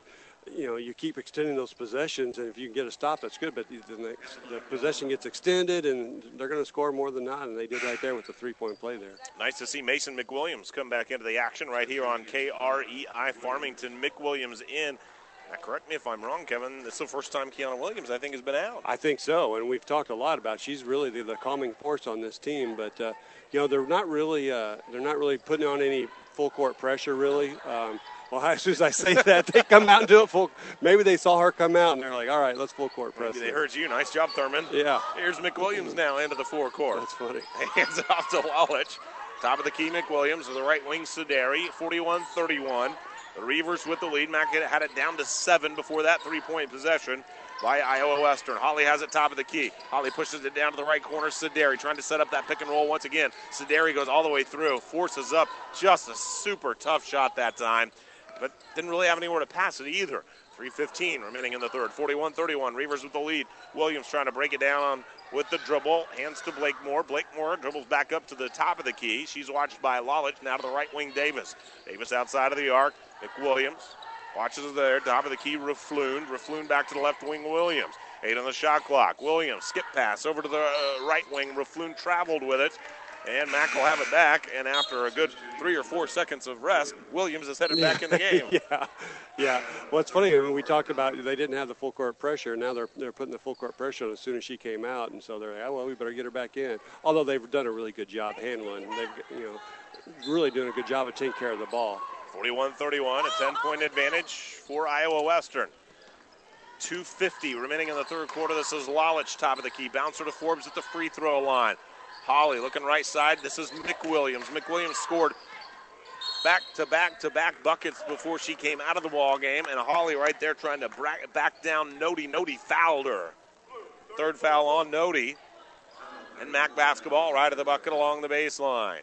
you know, you keep extending those possessions, and if you can get a stop, that's good. But then the, the possession gets extended, and they're going to score more than not, and they did right there with the three-point play there. Nice to see Mason McWilliams come back into the action right here on K R E I Farmington. McWilliams in. Now, correct me if I'm wrong, Kevin. This is the first time Kiana Williams, I think, has been out. I think so, and we've talked a lot about she's really the, the calming force on this team. But uh, you know, they're not really uh, they're not really putting on any full court pressure, really. Um, well, as soon as I say that, they come out and do it full. Maybe they saw her come out and they're like, "All right, let's full court press." Maybe they heard you. Nice job, Thurman. Yeah. Here's McWilliams now into the forecourt. That's funny. Hands it off to Lalich. Top of the key, McWilliams with the right wing, Sederi, forty-one thirty-one. The Reavers with the lead. Mack had it down to seven before that three-point possession by Iowa Western. Holly has it top of the key. Holly pushes it down to the right corner. Sederi trying to set up that pick and roll once again. Sederi goes all the way through, forces up. Just a super tough shot that time, but didn't really have anywhere to pass it either. three fifteen remaining in the third. forty-one thirty-one. Reavers with the lead. Williams trying to break it down with the dribble. Hands to Blakemore. Blakemore dribbles back up to the top of the key. She's watched by Lalich. Now to the right wing, Davis. Davis outside of the arc. McWilliams watches it there. Top of the key, Rafloon. Rafloon back to the left wing, Williams. Eight on the shot clock. Williams, skip pass over to the uh, right wing. Rafloon traveled with it. And Mack will have it back, and after a good three or four seconds of rest, Williams is headed back in the game. yeah, yeah. Well, it's funny, when we talked about they didn't have the full court pressure, now they're they're putting the full court pressure on as soon as she came out, and so they're like, oh, well, we better get her back in. Although they've done a really good job handling, they've you know really doing a good job of taking care of the ball. forty-one thirty-one, a ten-point advantage for Iowa Western. two fifty remaining in the third quarter. This is Lalich, top of the key. Bouncer to Forbes at the free throw line. Holly looking right side. This is McWilliams. McWilliams scored back-to-back-to-back buckets before she came out of the ball game, and Holly right there trying to back down Nodi. Nodi fouled her. Third foul on Nodi. And Mack basketball right at the bucket along the baseline.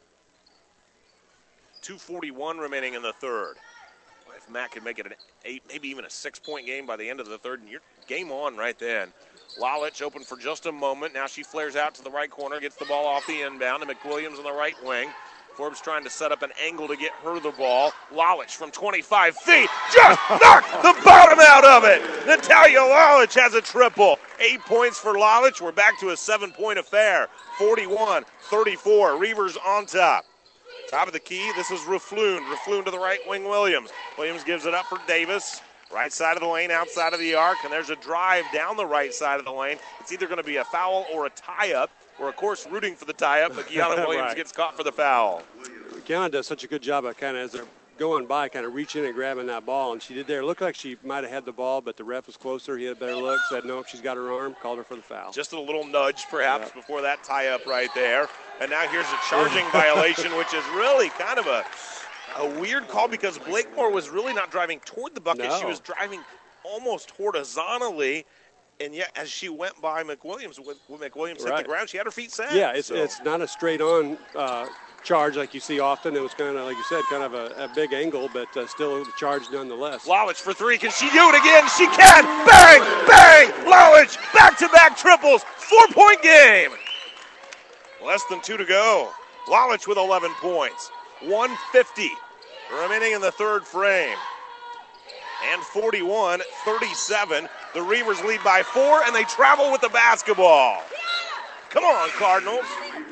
two forty-one remaining in the third. If Mack can make it an eight, maybe even a six-point game by the end of the third, and you're game on right then. Lalich open for just a moment. Now she flares out to the right corner, gets the ball off the inbound, and McWilliams on the right wing. Forbes trying to set up an angle to get her the ball. Lalich from twenty-five feet just knocked the bottom out of it. Natalia Lalich has a triple. Eight points for Lalich. We're back to a seven-point affair. forty-one thirty-four. Reavers on top. Top of the key, this is Rafloon. Rafloon to the right wing, Williams. Williams gives it up for Davis. Right side of the lane, outside of the arc, and there's a drive down the right side of the lane. It's either going to be a foul or a tie-up. We're, of course, rooting for the tie-up, but Kiana Williams right. gets caught for the foul. Kiana does such a good job of kind of, as they're going by, kind of reaching and grabbing that ball, and she did there. It looked like she might have had the ball, but the ref was closer. He had a better look, said, no, she's got her arm, called her for the foul. Just a little nudge, perhaps, yeah. before that tie-up right there. And now here's a charging violation, which is really kind of a, a weird call because Blakemore was really not driving toward the bucket. No. She was driving almost horizontally, and yet as she went by McWilliams, when McWilliams hit right. the ground, she had her feet set. Yeah, it's so. it's not a straight-on uh, charge like you see often. It was kind of, like you said, kind of a, a big angle, but uh, still a charge nonetheless. Lalich for three. Can she do it again? She can. Bang! Bang! Lalich, back-to-back triples. Four-point game. Less than two to go. Lalich with eleven points. one fifty remaining in the third frame. And forty-one thirty-seven. The Reavers lead by four, and they travel with the basketball. Come on, Cardinals.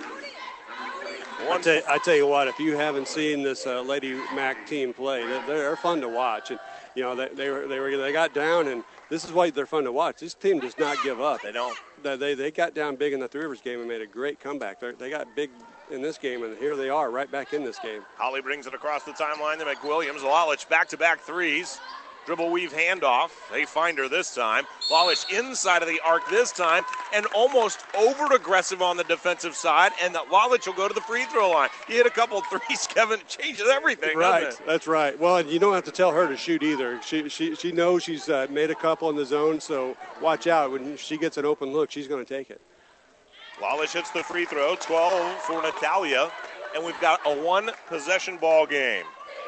I tell, I tell you what, if you haven't seen this uh, Lady Mac team play, they're, they're fun to watch. And you know they they were, they were they got down, and this is why they're fun to watch. This team does not give up. They don't. They they, they got down big in the Three Rivers game and made a great comeback. They're, they got big in this game, and here they are right back in this game. Holly brings it across the timeline to McWilliams. Lalich back-to-back threes. Dribble weave handoff. They find her this time. Lalich inside of the arc this time and almost over-aggressive on the defensive side, and that Lalich will go to the free throw line. You hit a couple threes, Kevin, it changes everything, right, doesn't it? That's right. Well, you don't have to tell her to shoot either. She she, she knows she's uh, made a couple in the zone, so watch out. When she gets an open look, she's going to take it. Lalich hits the free throw, twelve for Natalia, and we've got a one-possession ball game.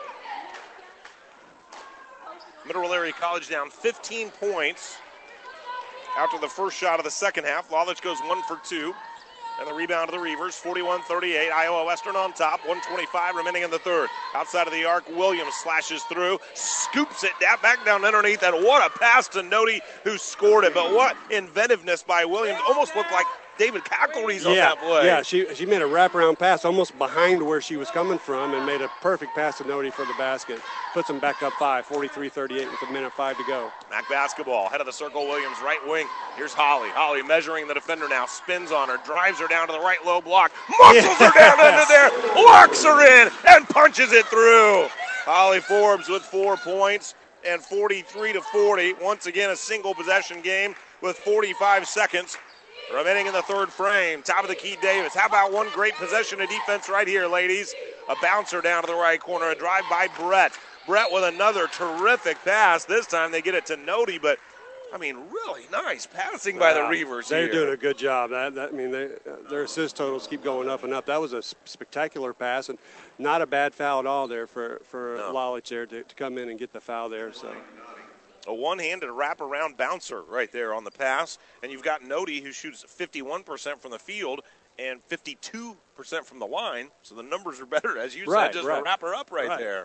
Mineral Area College down fifteen points after the first shot of the second half. Lalich goes one for two. And the rebound to the Reavers, forty-one thirty-eight. Iowa Western on top, one twenty-five remaining in the third. Outside of the arc, Williams slashes through, scoops it down, back down underneath, and what a pass to Nody, who scored it. But what inventiveness by Williams. Almost looked like David Cackley's on yeah, that play. Yeah, she she made a wraparound pass almost behind where she was coming from and made a perfect pass to Nody for the basket. Puts them back up five, forty-three thirty-eight with a minute five to go. Mac basketball, head of the circle, Williams, right wing. Here's Holly. Holly measuring the defender now, spins on her, drives her down to the right low block, muscles yes. her down into there, locks her in, and punches it through. Holly Forbes with four points and forty-three to forty. Once again, a single possession game with forty-five seconds remaining in the third frame. Top of the key, Davis. How about one great possession of defense right here, ladies? A bouncer down to the right corner, a drive by Brett. Brett with another terrific pass. This time they get it to Nody, but I mean, really nice passing by the Reavers They're here. doing a good job. That, that I mean, they, their assist totals keep going up and up. That was a spectacular pass and not a bad foul at all there for for No. Lalich there to, to come in and get the foul there. So. A one-handed wraparound bouncer right there on the pass. And you've got Nody, who shoots fifty-one percent from the field and fifty-two percent from the line. So the numbers are better, as you right, said, just right. to wrap her up right, right there.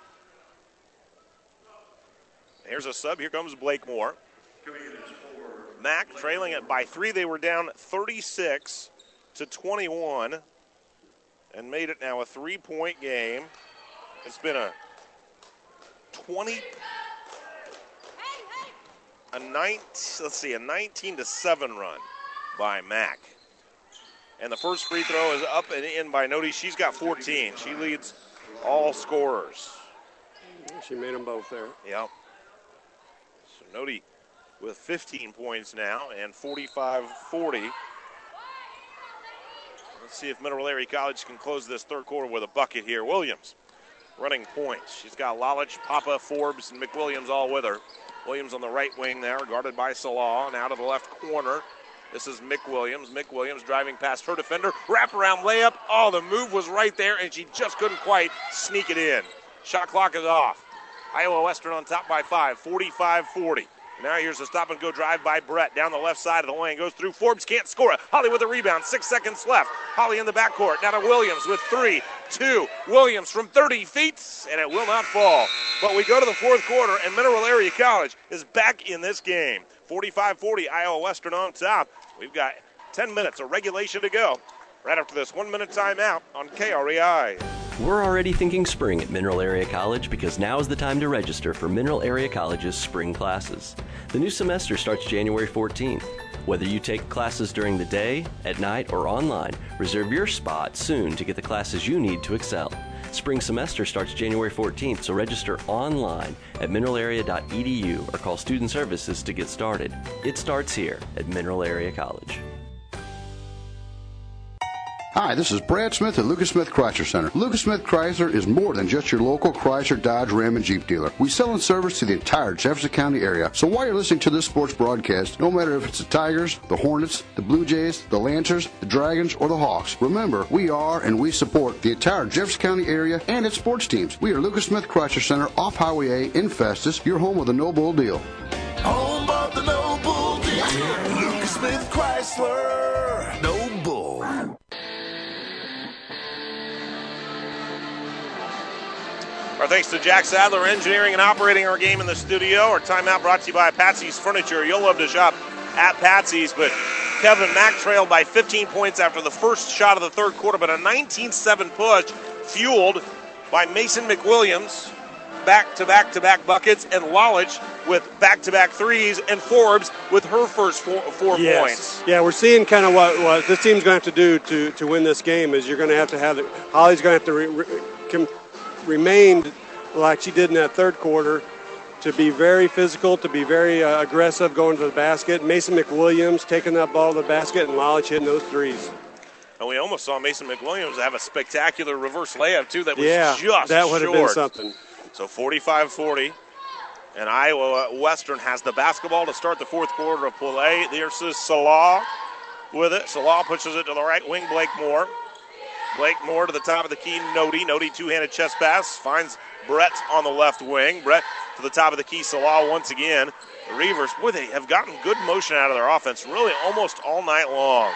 Here's a sub. Here comes Blakemore. Mac trailing it by three. They were down thirty-six to twenty-one and made it now a three-point game. It's been a twenty a nine, let's see, a nineteen to seven run by Mac. And the first free throw is up and in by Nody. She's got fourteen. She leads all scorers. She made them both there. Yep. So Nody with fifteen points now and forty-five forty. Let's see if Mineral Area College can close this third quarter with a bucket here. Williams running points. She's got Lalich, Papa, Forbes, and McWilliams all with her. Williams on the right wing there, guarded by Salah, and out of the left corner. This is McWilliams. McWilliams driving past her defender. Wraparound layup. Oh, the move was right there, and she just couldn't quite sneak it in. Shot clock is off. Iowa Western on top by five, forty-five forty. Now here's a stop-and-go drive by Brett down the left side of the lane. Goes through. Forbes can't score it. Holly with a rebound. Six seconds left. Holly in the backcourt. Now to Williams with three, two. Williams from thirty feet, and it will not fall. But we go to the fourth quarter, and Mineral Area College is back in this game. forty-five forty, Iowa Western on top. We've got ten minutes of regulation to go. Right after this one-minute timeout on K R E I. We're already thinking spring at Mineral Area College because now is the time to register for Mineral Area College's spring classes. The new semester starts January fourteenth. Whether you take classes during the day, at night, or online, reserve your spot soon to get the classes you need to excel. Spring semester starts January fourteenth, so register online at mineral area dot e d u or call Student Services to get started. It starts here at Mineral Area College. Hi, this is Brad Smith at Lucas Smith Chrysler Center. Lucas Smith Chrysler is more than just your local Chrysler, Dodge, Ram, and Jeep dealer. We sell and service to the entire Jefferson County area. So while you're listening to this sports broadcast, no matter if it's the Tigers, the Hornets, the Blue Jays, the Lancers, the Dragons, or the Hawks, remember, we are and we support the entire Jefferson County area and its sports teams. We are Lucas Smith Chrysler Center off Highway A in Festus, your home with a no bull deal. Home of the no bull deal. Lucas Smith Chrysler. No bull. Our thanks to Jack Sadler, engineering and operating our game in the studio. Our timeout brought to you by Patsy's Furniture. You'll love to shop at Patsy's, but Kevin Mack trailed by fifteen points after the first shot of the third quarter, but a nineteen seven push fueled by Mason McWilliams. Back-to-back-to-back buckets, and Lalich with back-to-back threes, and Forbes with her first four, four yes. points. Yeah, we're seeing kind of what, what this team's going to have to do to, to win this game is you're going to have to have the, Holly's going to have to re, re, com, remain like she did in that third quarter, to be very physical, to be very uh, aggressive going to the basket. Mason McWilliams taking that ball to the basket, and Lalich hitting those threes. And we almost saw Mason McWilliams have a spectacular reverse layup, too, that was yeah, just that would short. have been something. So forty-five forty, and Iowa Western has the basketball to start the fourth quarter of play. There's Salah with it. Salah pushes it to the right wing, Blakemore. Blakemore to the top of the key, Nody. Nody two-handed chest pass, finds Brett on the left wing. Brett to the top of the key, Salah once again. The Reavers, boy, they have gotten good motion out of their offense really almost all night long.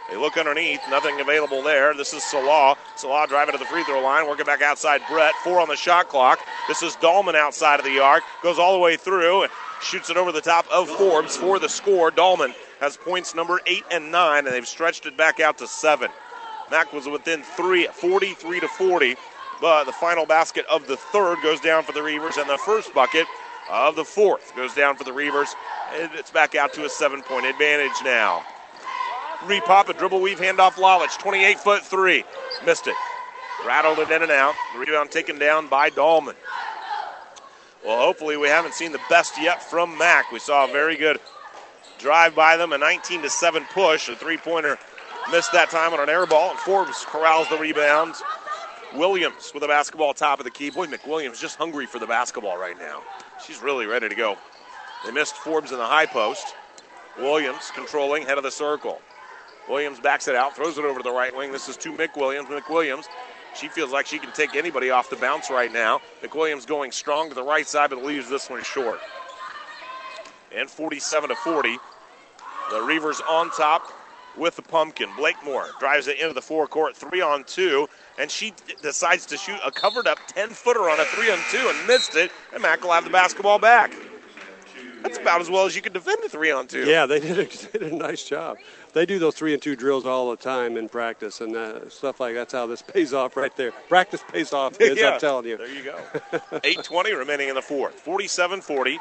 They look underneath, nothing available there. This is Salah. Salah driving to the free throw line, working back outside Brett. Four on the shot clock. This is Dahlman outside of the arc, goes all the way through and shoots it over the top of Forbes for the score. Dahlman has points number eight and nine, and they've stretched it back out to seven. Mack was within three, forty-three to forty, but the final basket of the third goes down for the Reavers, and the first bucket of the fourth goes down for the Reavers. And it's back out to a seven-point advantage now. Repop, a dribble weave, handoff Lalich, twenty-eight foot three. Missed it. Rattled it in and out. The rebound taken down by Dahlman. Well, hopefully we haven't seen the best yet from Mack. We saw a very good drive by them, a nineteen to seven push. A three-pointer missed that time on an air ball, and Forbes corrals the rebounds. Williams with the basketball top of the key. Boy, McWilliams just hungry for the basketball right now. She's really ready to go. They missed Forbes in the high post. Williams controlling, head of the circle. Williams backs it out, throws it over to the right wing. This is to McWilliams. McWilliams, she feels like she can take anybody off the bounce right now. McWilliams going strong to the right side, but leaves this one short. And forty-seven to forty. The Reavers on top with the pumpkin. Blakemore drives it into the forecourt, three on two, and she d- decides to shoot a covered up ten-footer on a three on two and missed it, and Mack will have the basketball back. That's about as well as you can defend a three on two. Yeah, they did, a, they did a nice job. They do those three and two drills all the time in practice, and uh, stuff like that's how this pays off right there. Practice pays off, kids, yeah, I'm telling you. There you go. eight twenty remaining in the fourth. forty-seven forty.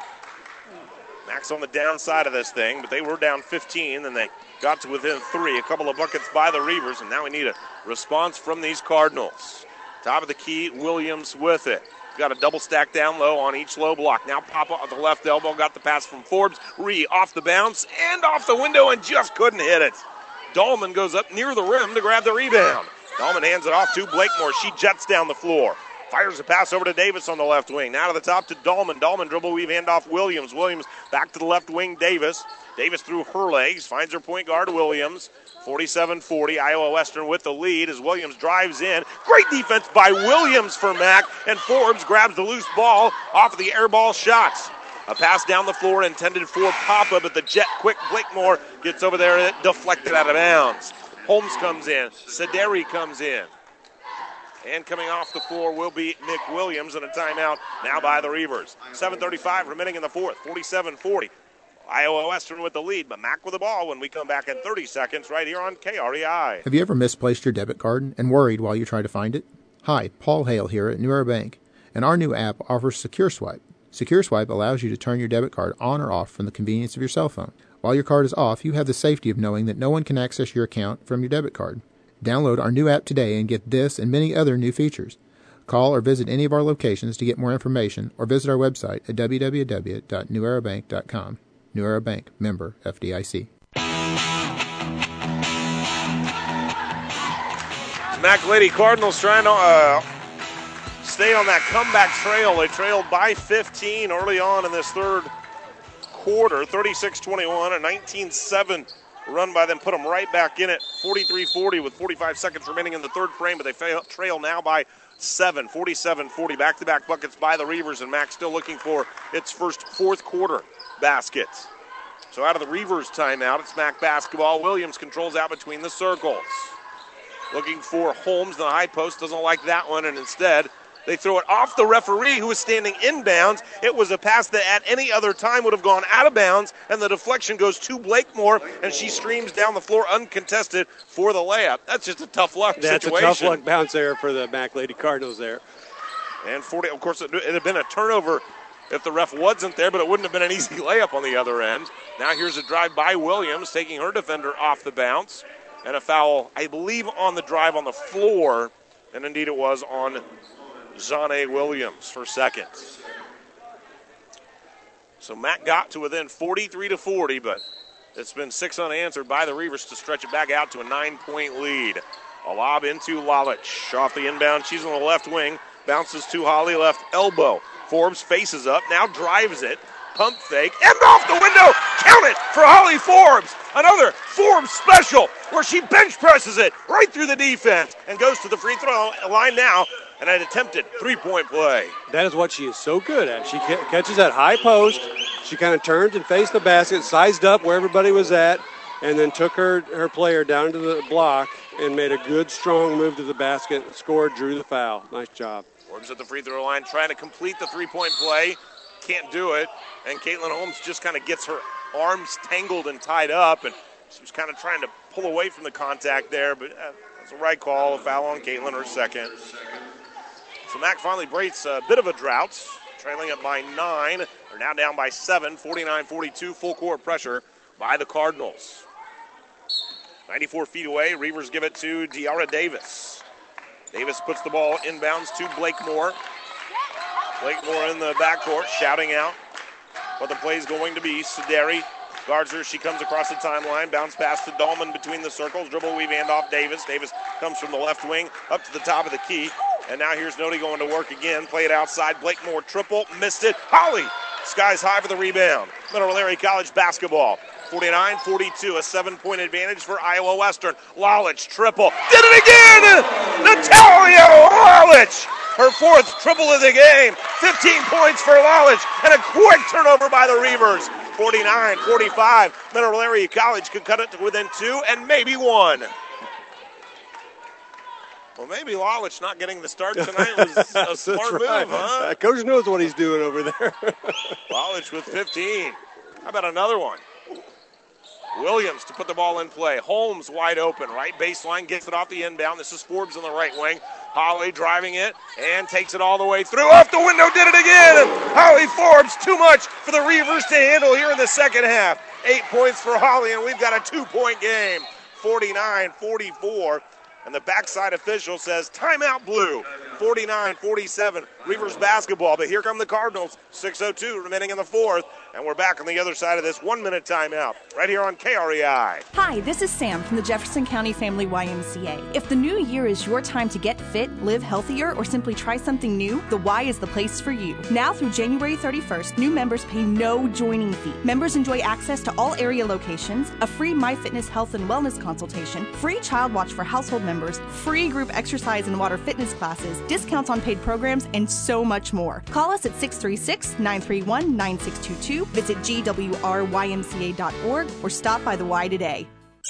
Mack's on the downside of this thing, but they were down fifteen, and they got to within three. A couple of buckets by the Reavers, and now we need a response from these Cardinals. Top of the key, Williams with it. Got a double stack down low on each low block. Now Papa at the left elbow got the pass from Forbes. Ree off the bounce and off the window and just couldn't hit it. Dahlman goes up near the rim to grab the rebound. Dahlman hands it off to Blakemore. She jets down the floor. Fires a pass over to Davis on the left wing. Now to the top to Dahlman. Dahlman dribble weave hand off Williams. Williams back to the left wing. Davis. Davis through her legs. Finds her point guard Williams. forty-seven forty. Iowa Western with the lead as Williams drives in. Great defense by Williams for Mack. And Forbes grabs the loose ball off of the air ball shots. A pass down the floor intended for Papa, but the jet quick Blakemore gets over there and deflected out of bounds. Holmes comes in. Sederi comes in. And coming off the floor will be McWilliams, and a timeout now by the Reavers. seven thirty-five remaining in the fourth, forty-seven forty. Iowa Western with the lead, but Mack with the ball when we come back in thirty seconds right here on K R E I. Have you ever misplaced your debit card and worried while you try to find it? Hi, Paul Hale here at New Era Bank, and our new app offers Secure Swipe. Secure Swipe allows you to turn your debit card on or off from the convenience of your cell phone. While your card is off, you have the safety of knowing that no one can access your account from your debit card. Download our new app today and get this and many other new features. Call or visit any of our locations to get more information, or visit our website at w w w dot new era bank dot com. New Era Bank, member F D I C. Mack Lady Cardinals trying to uh, stay on that comeback trail. They trailed by fifteen early on in this third quarter, thirty-six twenty-one, a nineteen seven run by them put them right back in it, forty-three forty with forty-five seconds remaining in the third frame, but they fail, trail now by seven, forty-seven forty. Back-to-back buckets by the Reavers, and Mack still looking for its first fourth quarter baskets. So out of the Reavers timeout, it's Mack basketball. Williams controls out between the circles. Looking for Holmes in the high post, doesn't like that one, and instead they throw it off the referee who was standing inbounds. It was a pass that at any other time would have gone out of bounds, and the deflection goes to Blakemore, and she streams down the floor uncontested for the layup. That's just a tough luck That's situation. That's a tough luck bounce there for the Mack Lady Cardinals there. And forty, of course, it had been a turnover if the ref wasn't there, but it wouldn't have been an easy layup on the other end. Now here's a drive by Williams, taking her defender off the bounce, and a foul, I believe, on the drive on the floor, and indeed it was on Zane Williams for seconds. So Mack got to within forty-three to forty, but it's been six unanswered by the Reavers to stretch it back out to a nine-point lead. A lob into Lalich. Off the inbound, she's on the left wing. Bounces to Holly, left elbow. Forbes faces up, now drives it. Pump fake, and off the window. Count it for Holly Forbes. Another Forbes special where she bench presses it right through the defense and goes to the free throw line now. And an attempted three-point play. That is what she is so good at. She catches that high post. She kind of turns and faced the basket, sized up where everybody was at, and then took her, her player down to the block and made a good, strong move to the basket, scored, drew the foul. Nice job. Forbes at the free throw line trying to complete the three-point play. Can't do it. And Caitlin Holmes just kind of gets her arms tangled and tied up, and she was kind of trying to pull away from the contact there, but uh, that's a right call. A foul on Caitlin, her second. So Mac finally breaks a bit of a drought, trailing it by nine. They're now down by seven, forty-nine forty-two, full court pressure by the Cardinals. ninety-four feet away, Reavers give it to De'Ara Davis. Davis puts the ball inbounds to Blakemore. Blakemore in the backcourt, shouting out what the play is going to be. Sederi guards her. She comes across the timeline. Bounce pass to Dahlman between the circles. Dribble weave hand off Davis. Davis comes from the left wing up to the top of the key. And now here's Nodi going to work again. Play it outside. Blakemore triple. Missed it. Holly skies high for the rebound. Mineral Area College basketball. forty-nine forty-two, a seven-point advantage for Iowa Western. Lalich triple. Did it again! Natalia Lalich! Her fourth triple of the game. fifteen points for Lalich, and a quick turnover by the Reavers. forty-nine forty-five. Mineral Area College could cut it to within two and maybe one. Well, maybe Lalich not getting the start tonight was a smart move, right. huh? Uh, Coach knows what he's doing over there. Lalich with fifteen. How about another one? Williams to put the ball in play. Holmes wide open. Right baseline, gets it off the inbound. This is Forbes on the right wing. Holly driving it and takes it all the way through. Off the window, did it again. Holly Forbes, too much for the Reavers to handle here in the second half. Eight points for Holly, and we've got a two-point game. forty-nine forty-four. And the backside official says, timeout blue. forty-nine forty-seven, Reavers basketball. But here come the Cardinals. six oh two remaining in the fourth. And we're back on the other side of this one-minute timeout right here on K R E I. Hi, this is Sam from the Jefferson County Family Y M C A. If the new year is your time to get fit, live healthier, or simply try something new, the Y is the place for you. Now through January thirty-first, new members pay no joining fee. Members enjoy access to all area locations, a free MyFitness health and wellness consultation, free child watch for household members, free group exercise and water fitness classes, discounts on paid programs, and so much more. Call us at six three six, nine three one, nine six two two, visit G W R Y M C A dot org, or stop by the Y today.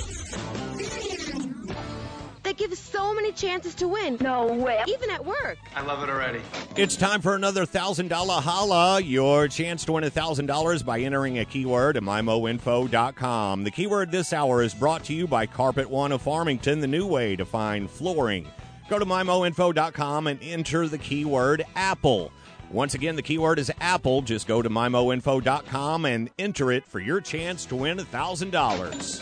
They give so many chances to win. No way. Even at work. I love it already. It's time for another one thousand dollars holla. Your chance to win one thousand dollars by entering a keyword at my mo info dot com. The keyword this hour is brought to you by Carpet One of Farmington, the new way to find flooring. Go to my mo info dot com and enter the keyword Apple. Once again, the keyword is Apple. Just go to my mo info dot com and enter it for your chance to win one thousand dollars.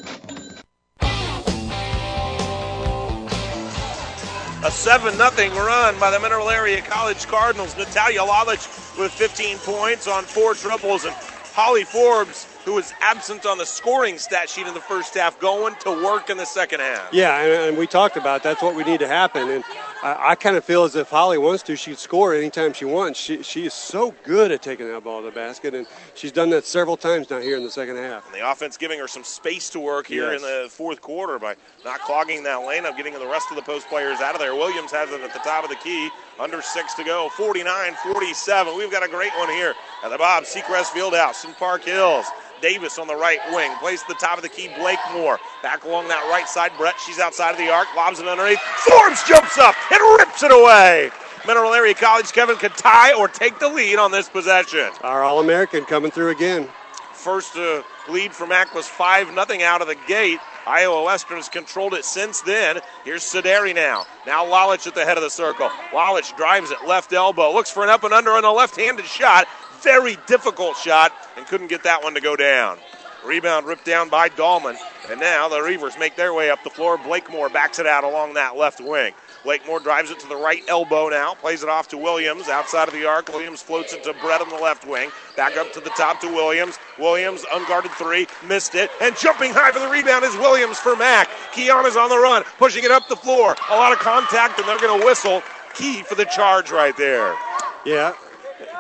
A seven nothing run by the Mineral Area College Cardinals. Natalia Lalich with fifteen points on four triples, and Holly Forbes, who was absent on the scoring stat sheet in the first half, going to work in the second half. Yeah, and, and we talked about that's what we need to happen. And I, I kind of feel as if Holly wants to, she could score anytime she wants. She she is so good at taking that ball to the basket, and she's done that several times now here in the second half. And the offense giving her some space to work here Yes. in the fourth quarter by not clogging that lane up, getting the rest of the post players out of there. Williams has it at the top of the key. Under six to go, forty-nine forty-seven. We've got a great one here at the Bob Seacrest Fieldhouse in Park Hills. Davis on the right wing, plays at the top of the key, Blakemore. Back along that right side, Brett, she's outside of the arc, lobs it underneath. Forbes jumps up and rips it away. Mineral Area College, Kevin, could tie or take the lead on this possession. Our All-American coming through again. First uh, lead for Mac was five nothing out of the gate. Iowa Western has controlled it since then. Here's Sederi now. Now Lalich at the head of the circle. Lalich drives it, left elbow, looks for an up and under on a left-handed shot. Very difficult shot, and couldn't get that one to go down. Rebound ripped down by Dahlman, and now the Reavers make their way up the floor. Blakemore backs it out along that left wing. Blakemore drives it to the right elbow now, plays it off to Williams outside of the arc. Williams floats it to Brett on the left wing. Back up to the top to Williams. Williams, unguarded three, missed it, and jumping high for the rebound is Williams for Mac. Kiana's on the run, pushing it up the floor. A lot of contact, and they're going to whistle. Key for the charge right there. Yeah.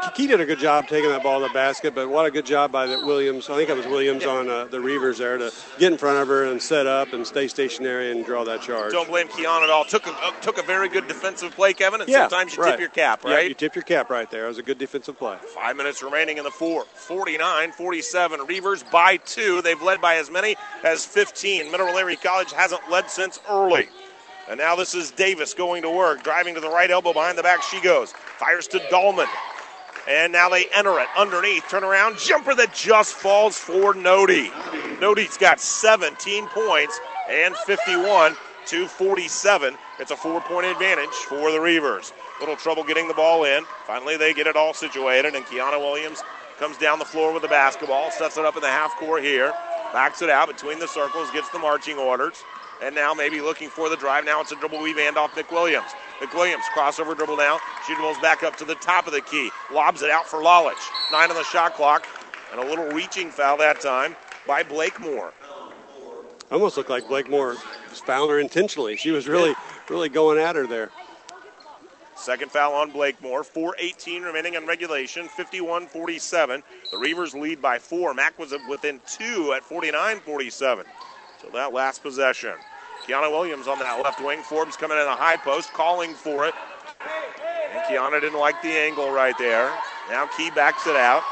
Key did a good job taking that ball to the basket, but what a good job by the Williams. I think it was Williams on uh, the Reavers there to get in front of her and set up and stay stationary and draw that charge. Don't blame Kiana at all. Took a, uh, took a very good defensive play, Kevin, and yeah, sometimes you right. tip your cap, right? Yeah, you tip your cap right there. It was a good defensive play. Five minutes remaining in the fourth. forty-nine forty-seven. Reavers by two. They've led by as many as fifteen. Mineral Area College hasn't led since early. And now this is Davis going to work. Driving to the right elbow, behind the back she goes. Fires to Dahlman. And now they enter it underneath. Turn around. Jumper that just falls for Nody. Nody's got seventeen points and fifty-one to forty-seven. It's a four-point advantage for the Reavers. Little trouble getting the ball in. Finally, they get it all situated, and Kiana Williams comes down the floor with the basketball, sets it up in the half court here, backs it out between the circles, gets the marching orders, and now maybe looking for the drive. Now it's a dribble weave handoff McWilliams. McWilliams, crossover dribble now. She dribbles back up to the top of the key. Lobs it out for Lalich. Nine on the shot clock, and a little reaching foul that time by Blakemore. Almost looked like Blakemore fouled her intentionally. She was really, really going at her there. Second foul on Blakemore. four eighteen remaining in regulation. fifty-one forty-seven. The Reavers lead by four. Mack was within two at forty-nine forty-seven. So that last possession. Kiana Williams on that left wing. Forbes coming in a high post, calling for it. And Kiana didn't like the angle right there. Now Key backs it out.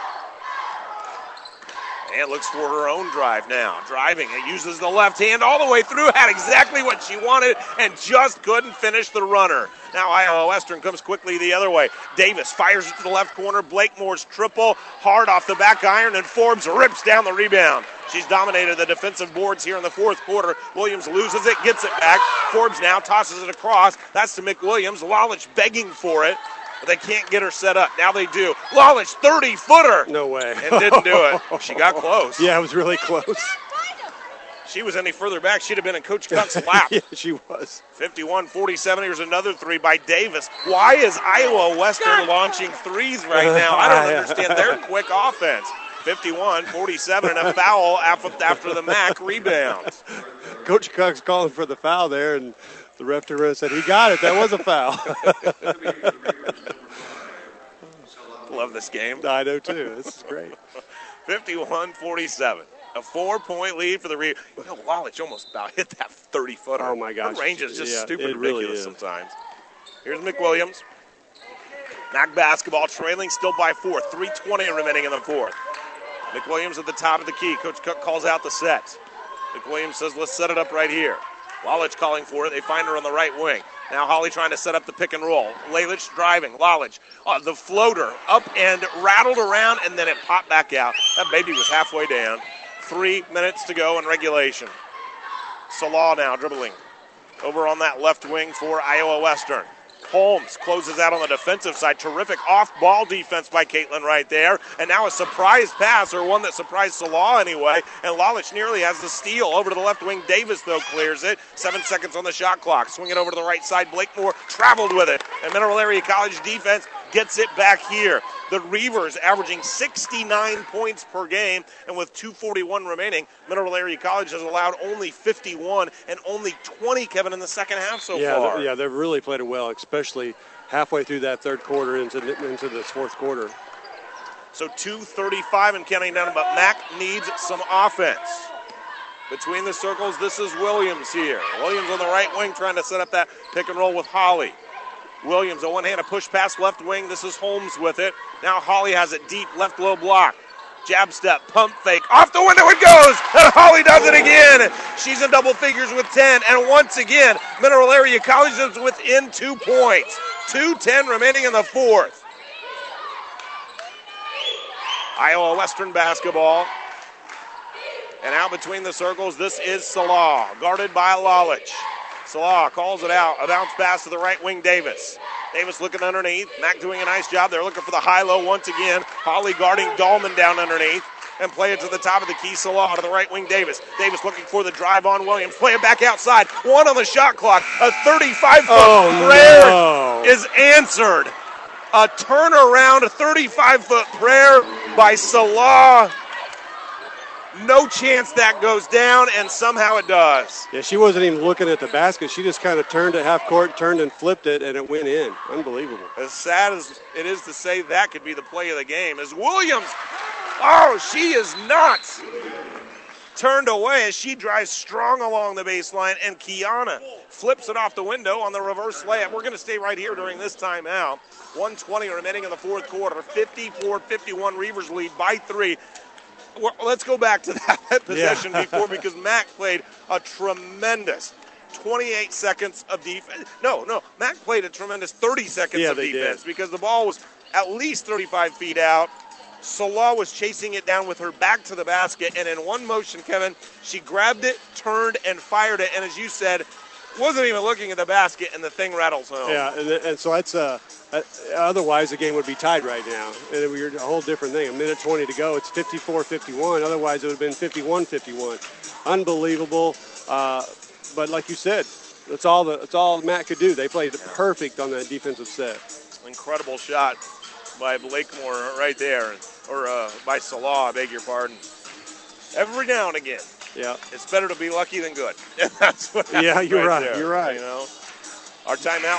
And looks for her own drive now. Driving and uses the left hand all the way through. Had exactly what she wanted and just couldn't finish the runner. Now Iowa Western comes quickly the other way. Davis fires it to the left corner. Blakemore's triple. Hard off the back iron, and Forbes rips down the rebound. She's dominated the defensive boards here in the fourth quarter. Williams loses it, gets it back. Forbes now tosses it across. That's to McWilliams. Lalich begging for it. But they can't get her set up. Now they do. Lalich, thirty-footer. No way. And didn't do it. She got close. Yeah, it was really close. She was any further back, she'd have been in Coach Cuck's lap. Yeah, she was. fifty-one forty-seven. Here's another three by Davis. Why is Iowa Western launching threes right now? I don't understand their quick offense. fifty-one forty-seven and a foul after the Mack rebounds. Coach Cuck's calling for the foul there, and the ref turned around and said, he got it. That was a foul. Love this game. I know, too. This is great. fifty-one forty-seven. A four-point lead for the Reavers. You know, Lalich almost about hit that thirty-footer. Oh, my gosh. Her range is just yeah, stupid it ridiculous really is. sometimes. Here's McWilliams. Mack basketball trailing still by four. three twenty remaining in the fourth. McWilliams at the top of the key. Coach Cook calls out the set. McWilliams says, let's set it up right here. Lalich calling for it. They find her on the right wing. Now Holly trying to set up the pick and roll. Lalich driving. Lalich, uh, the floater, up and rattled around, and then it popped back out. That baby was halfway down. Three minutes to go in regulation. Salah now dribbling over on that left wing for Iowa Western. Holmes closes out on the defensive side. Terrific off-ball defense by Caitlin right there. And now a surprise pass, or one that surprised Salah anyway. And Lalich nearly has the steal. Over to the left wing. Davis, though, clears it. Seven seconds on the shot clock. Swing it over to the right side. Blakemore traveled with it. And Mineral Area College defense gets it back here. The Reavers averaging sixty-nine points per game, and with two forty-one remaining, Mineral Area College has allowed only fifty-one and only twenty, Kevin, in the second half so yeah, far. Yeah, they've really played it well, especially halfway through that third quarter into into this fourth quarter. So two thirty-five and counting down, but Mack needs some offense. Between the circles, this is Williams here. Williams on the right wing trying to set up that pick and roll with Holly. Williams, a one-handed push pass left wing. This is Holmes with it. Now Holly has it deep, left low block. Jab step, pump fake. Off the window it goes, and Holly does it again. She's in double figures with ten, and once again, Mineral Area College is within two points. two ten remaining in the fourth. Iowa Western basketball. And out between the circles, this is Salah, guarded by Lalich. Salah calls it out. A bounce pass to the right wing, Davis. Davis looking underneath. Mack doing a nice job. They're looking for the high-low once again. Holly guarding Dahlman down underneath. And play it to the top of the key. Salah to the right wing, Davis. Davis looking for the drive on Williams. Play it back outside. One on the shot clock. A thirty-five foot oh, prayer no. is answered. A turnaround, a thirty-five foot prayer by Salah. No chance that goes down, and somehow it does. Yeah, she wasn't even looking at the basket. She just kind of turned at half court, turned and flipped it, and it went in. Unbelievable. As sad as it is to say that could be the play of the game, as Williams, oh, she is not turned away as she drives strong along the baseline, and Kiana flips it off the window on the reverse layup. We're going to stay right here during this timeout. one twenty remaining in the fourth quarter. fifty-four fifty-one, Reavers lead by three. Well, let's go back to that possession yeah. before, because Mac played a tremendous twenty-eight seconds of defense. No, no, Mac played a tremendous thirty seconds yeah, of defense did. because the ball was at least thirty-five feet out. Salah was chasing it down with her back to the basket, and in one motion, Kevin, she grabbed it, turned, and fired it, and as you said, wasn't even looking at the basket, and the thing rattles home. Yeah, and, and so that's uh, uh, otherwise the game would be tied right now. And it would be a whole different thing. A minute twenty to go. It's fifty-four fifty-one. Otherwise, it would have been fifty-one fifty-one. Unbelievable. Uh, but like you said, that's all the that's all Matt could do. They played perfect on that defensive set. Incredible shot by Blakemore right there, or uh, by Salah, I beg your pardon. Every now and again. Yeah, it's better to be lucky than good. That's what yeah, you're right. right. There, you're right. You know, our timeout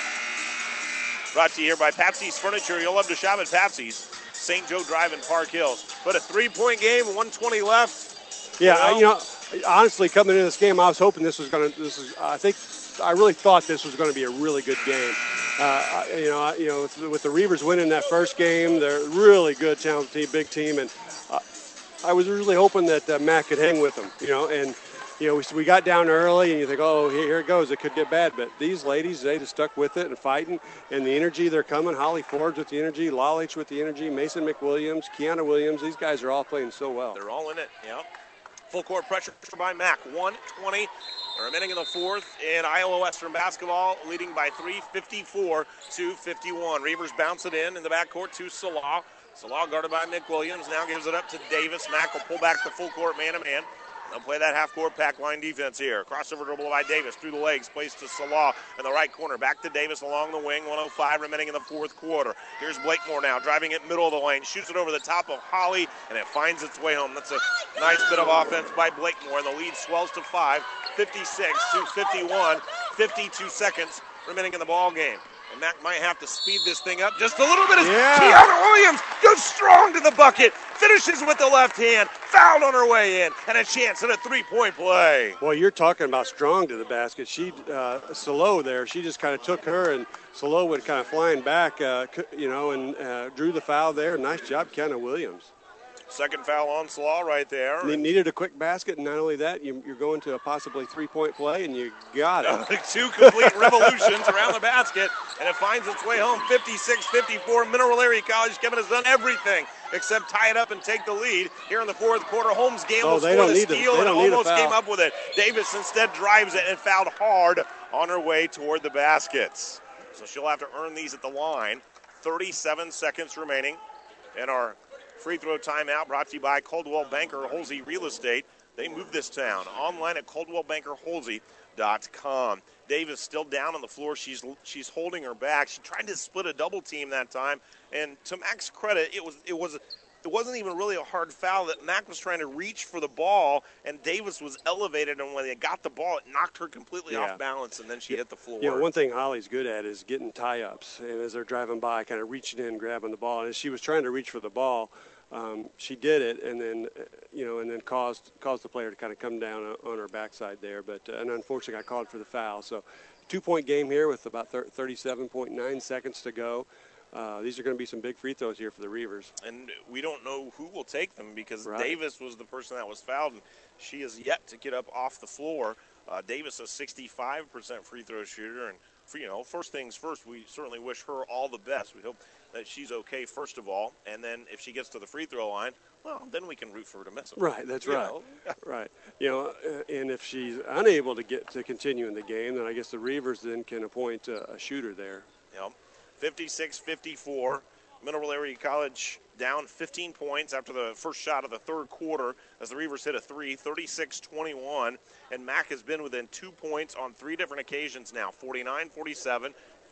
brought to you here by Patsy's Furniture. You'll love to shop at Patsy's, Saint Joe Drive in Park Hills. But a three-point game, one twenty left. Yeah, you know, you know honestly, coming into this game, I was hoping this was going to. This is, I think, I really thought this was going to be a really good game. Uh, you know, you know, with the Reavers winning that first game, they're a really good, talented team, big team, and. Uh, I was really hoping that uh, Matt could hang with them, you know, and, you know, we, we got down early and you think, oh, here, here it goes. It could get bad. But these ladies, they just stuck with it and fighting, and the energy they're coming. Holly Ford's with the energy, Lalich with the energy, Mason McWilliams, Kiana Williams. These guys are all playing so well. They're all in it, yeah. Full court pressure by Mac. one twenty remaining in the fourth, and Iowa Western basketball leading by three, fifty-four to fifty-one. Reavers bounce it in in the backcourt to Salah. Salah guarded by Nick Williams, now gives it up to Davis. Mack will pull back the full court man-to-man. They'll play that half-court pack line defense here. Crossover dribble by Davis through the legs, placed to Salah in the right corner. Back to Davis along the wing, one oh five remaining in the fourth quarter. Here's Blakemore now, driving it middle of the lane, shoots it over the top of Holly, and it finds its way home. That's a nice bit of offense by Blakemore, and the lead swells to five, fifty-six to fifty-one, fifty-two seconds remaining in the ball game. And Mac might have to speed this thing up just a little bit as yeah. Kiana Williams goes strong to the bucket, finishes with the left hand, fouled on her way in, and a chance at a three-point play. Boy, you're talking about strong to the basket. She, uh, Salo there, she just kind of took her, and Salo went kind of flying back, uh, you know, and uh, drew the foul there. Nice job, Kiana Williams. Second foul on Salah right there. They needed a quick basket, and not only that, you, you're going to a possibly three-point play, and you got it. Two complete revolutions around the basket, and it finds its way home, fifty-six fifty-four. Mineral Area College, Kevin, has done everything except tie it up and take the lead here in the fourth quarter. Holmes gambles oh, for the need steal to, and almost came up with it. Davis instead drives it and fouled hard on her way toward the baskets. So she'll have to earn these at the line. thirty-seven seconds remaining in our free throw timeout, brought to you by Coldwell Banker Holsey Real Estate. They moved this town. Online at coldwell banker holsey dot com. Davis still down on the floor. She's she's holding her back. She tried to split a double team that time, and to Mac's credit, it was it was it wasn't even really a hard foul. That Mac was trying to reach for the ball, and Davis was elevated, and when they got the ball, it knocked her completely yeah. off balance, and then she hit the floor. You know, one thing Holly's good at is getting tie-ups, and as they're driving by, kind of reaching in, grabbing the ball. And as she was trying to reach for the ball, Um, she did it, and then, uh, you know, and then caused caused the player to kind of come down on her backside there. But uh, and unfortunately, got called for the foul. So, two-point game here with about thirty-seven point nine seconds to go. Uh, these are going to be some big free throws here for the Reavers. And we don't know who will take them because right. Davis was the person that was fouled, and she is yet to get up off the floor. Uh, Davis, a sixty-five percent free throw shooter, and for, you know, first things first, we certainly wish her all the best. We hope that she's okay, first of all, and then if she gets to the free throw line, well, then we can root for her to miss them. Right, that's you right. Know? Right. You know, uh, and if she's unable to get to continue in the game, then I guess the Reavers then can appoint a, a shooter there. Yep. fifty-six fifty-four. Mineral Area College down fifteen points after the first shot of the third quarter as the Reavers hit a three, thirty-six twenty-one. And Mac has been within two points on three different occasions now, forty-nine forty-seven,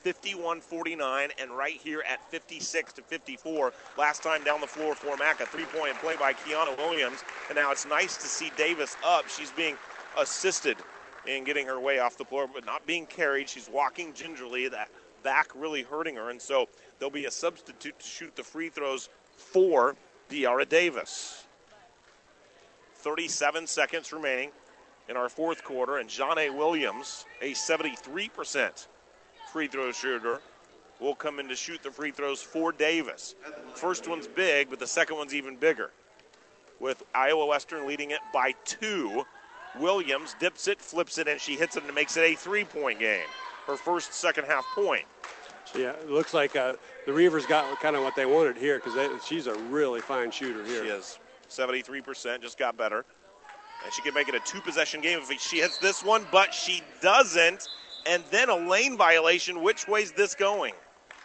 fifty-one forty-nine, and right here at fifty-six to fifty-four. Last time down the floor for Mack, a three-point play by Kiana Williams. And now it's nice to see Davis up. She's being assisted in getting her way off the floor, but not being carried. She's walking gingerly, that back really hurting her. And so there'll be a substitute to shoot the free throws for De'Ara Davis. thirty-seven seconds remaining in our fourth quarter, and Janae Williams, a seventy-three percent free throw shooter, will come in to shoot the free throws for Davis. First one's big, but the second one's even bigger, with Iowa Western leading it by two. Williams dips it, flips it, and she hits it and makes it a three-point game. Her first second half point. Yeah, it looks like uh, the Reavers got kind of what they wanted here because she's a really fine shooter here. She is. seventy-three percent, just got better. And she can make it a two-possession game if she hits this one, but she doesn't. And then a lane violation. Which way's this going?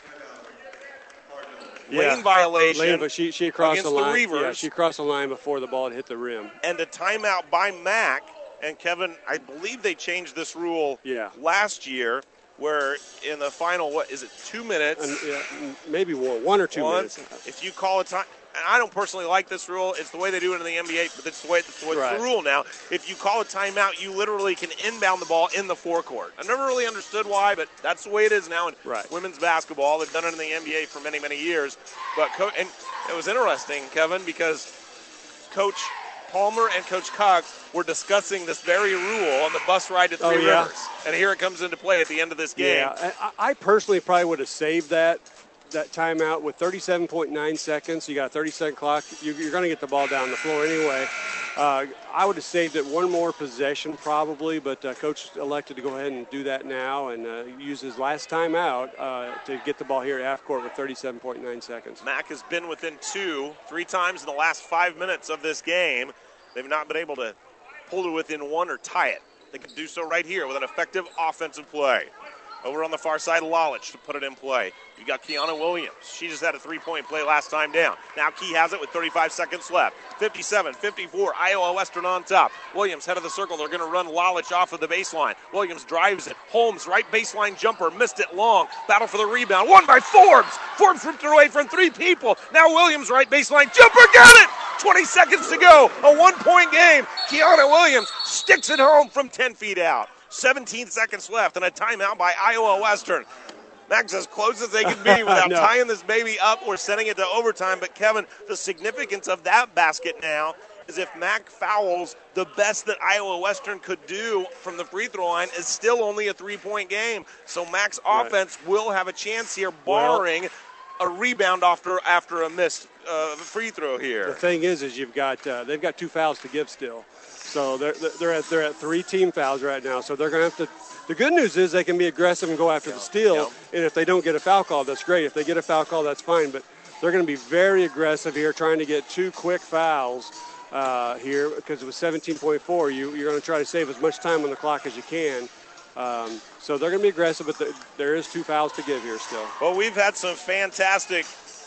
Yeah. Lane violation lane, but she, she crossed against the line. the Reavers. Yeah, she crossed the line before the ball had hit the rim. And a timeout by Mack. And, Kevin, I believe they changed this rule yeah. last year where in the final, what, is it two minutes? And, yeah, maybe one, one or two one, minutes. If you call a time. And I don't personally like this rule. It's the way they do it in the N B A, but it's the way it's the, way, right. it's the rule now. If you call a timeout, you literally can inbound the ball in the forecourt. I've never really understood why, but that's the way it is now in right. women's basketball. They've done it in the N B A for many, many years. But co- and it was interesting, Kevin, because Coach Palmer and Coach Cox were discussing this very rule on the bus ride to Three oh, yeah. Rivers. And here it comes into play at the end of this game. Yeah, I, I personally probably would have saved that that timeout with thirty-seven point nine seconds. You got a thirty-second clock. You, you're going to get the ball down the floor anyway. Uh, I would have saved it one more possession probably, but uh, Coach elected to go ahead and do that now and uh, use his last timeout uh, to get the ball here at half court with thirty-seven point nine seconds. Mack has been within two, three times in the last five minutes of this game. They've not been able to pull to within one or tie it. They can do so right here with an effective offensive play. Over on the far side, Lalich to put it in play. You got Kiana Williams. She just had a three-point play last time down. Now Key has it with thirty-five seconds left. fifty-seven fifty-four, Iowa Western on top. Williams head of the circle. They're going to run Lalich off of the baseline. Williams drives it. Holmes, right baseline jumper, missed it long. Battle for the rebound. Won by Forbes. Forbes ripped it away from three people. Now Williams, right baseline jumper, got it! twenty seconds to go. A one-point game. Kiana Williams sticks it home from ten feet out. seventeen seconds left and a timeout by Iowa Western. Mack's as close as they can be without no. tying this baby up or sending it to overtime. But, Kevin, the significance of that basket now is if Mack fouls, the best that Iowa Western could do from the free throw line is still only a three-point game. So Mack's right. offense will have a chance here, barring well, a rebound after after a missed uh, free throw here. The thing is, is you've got uh, they've got two fouls to give still. So they're they're at they're at three team fouls right now. So they're going to have to. The good news is they can be aggressive and go after yeah, the steal. yeah. And if they don't get a foul call, that's great. If they get a foul call, that's fine. But they're going to be very aggressive here, trying to get two quick fouls uh, here because it was seventeen point four. You you're going to try to save as much time on the clock as you can. Um, so they're going to be aggressive, but the, there is two fouls to give here still. Well, we've had some fantastic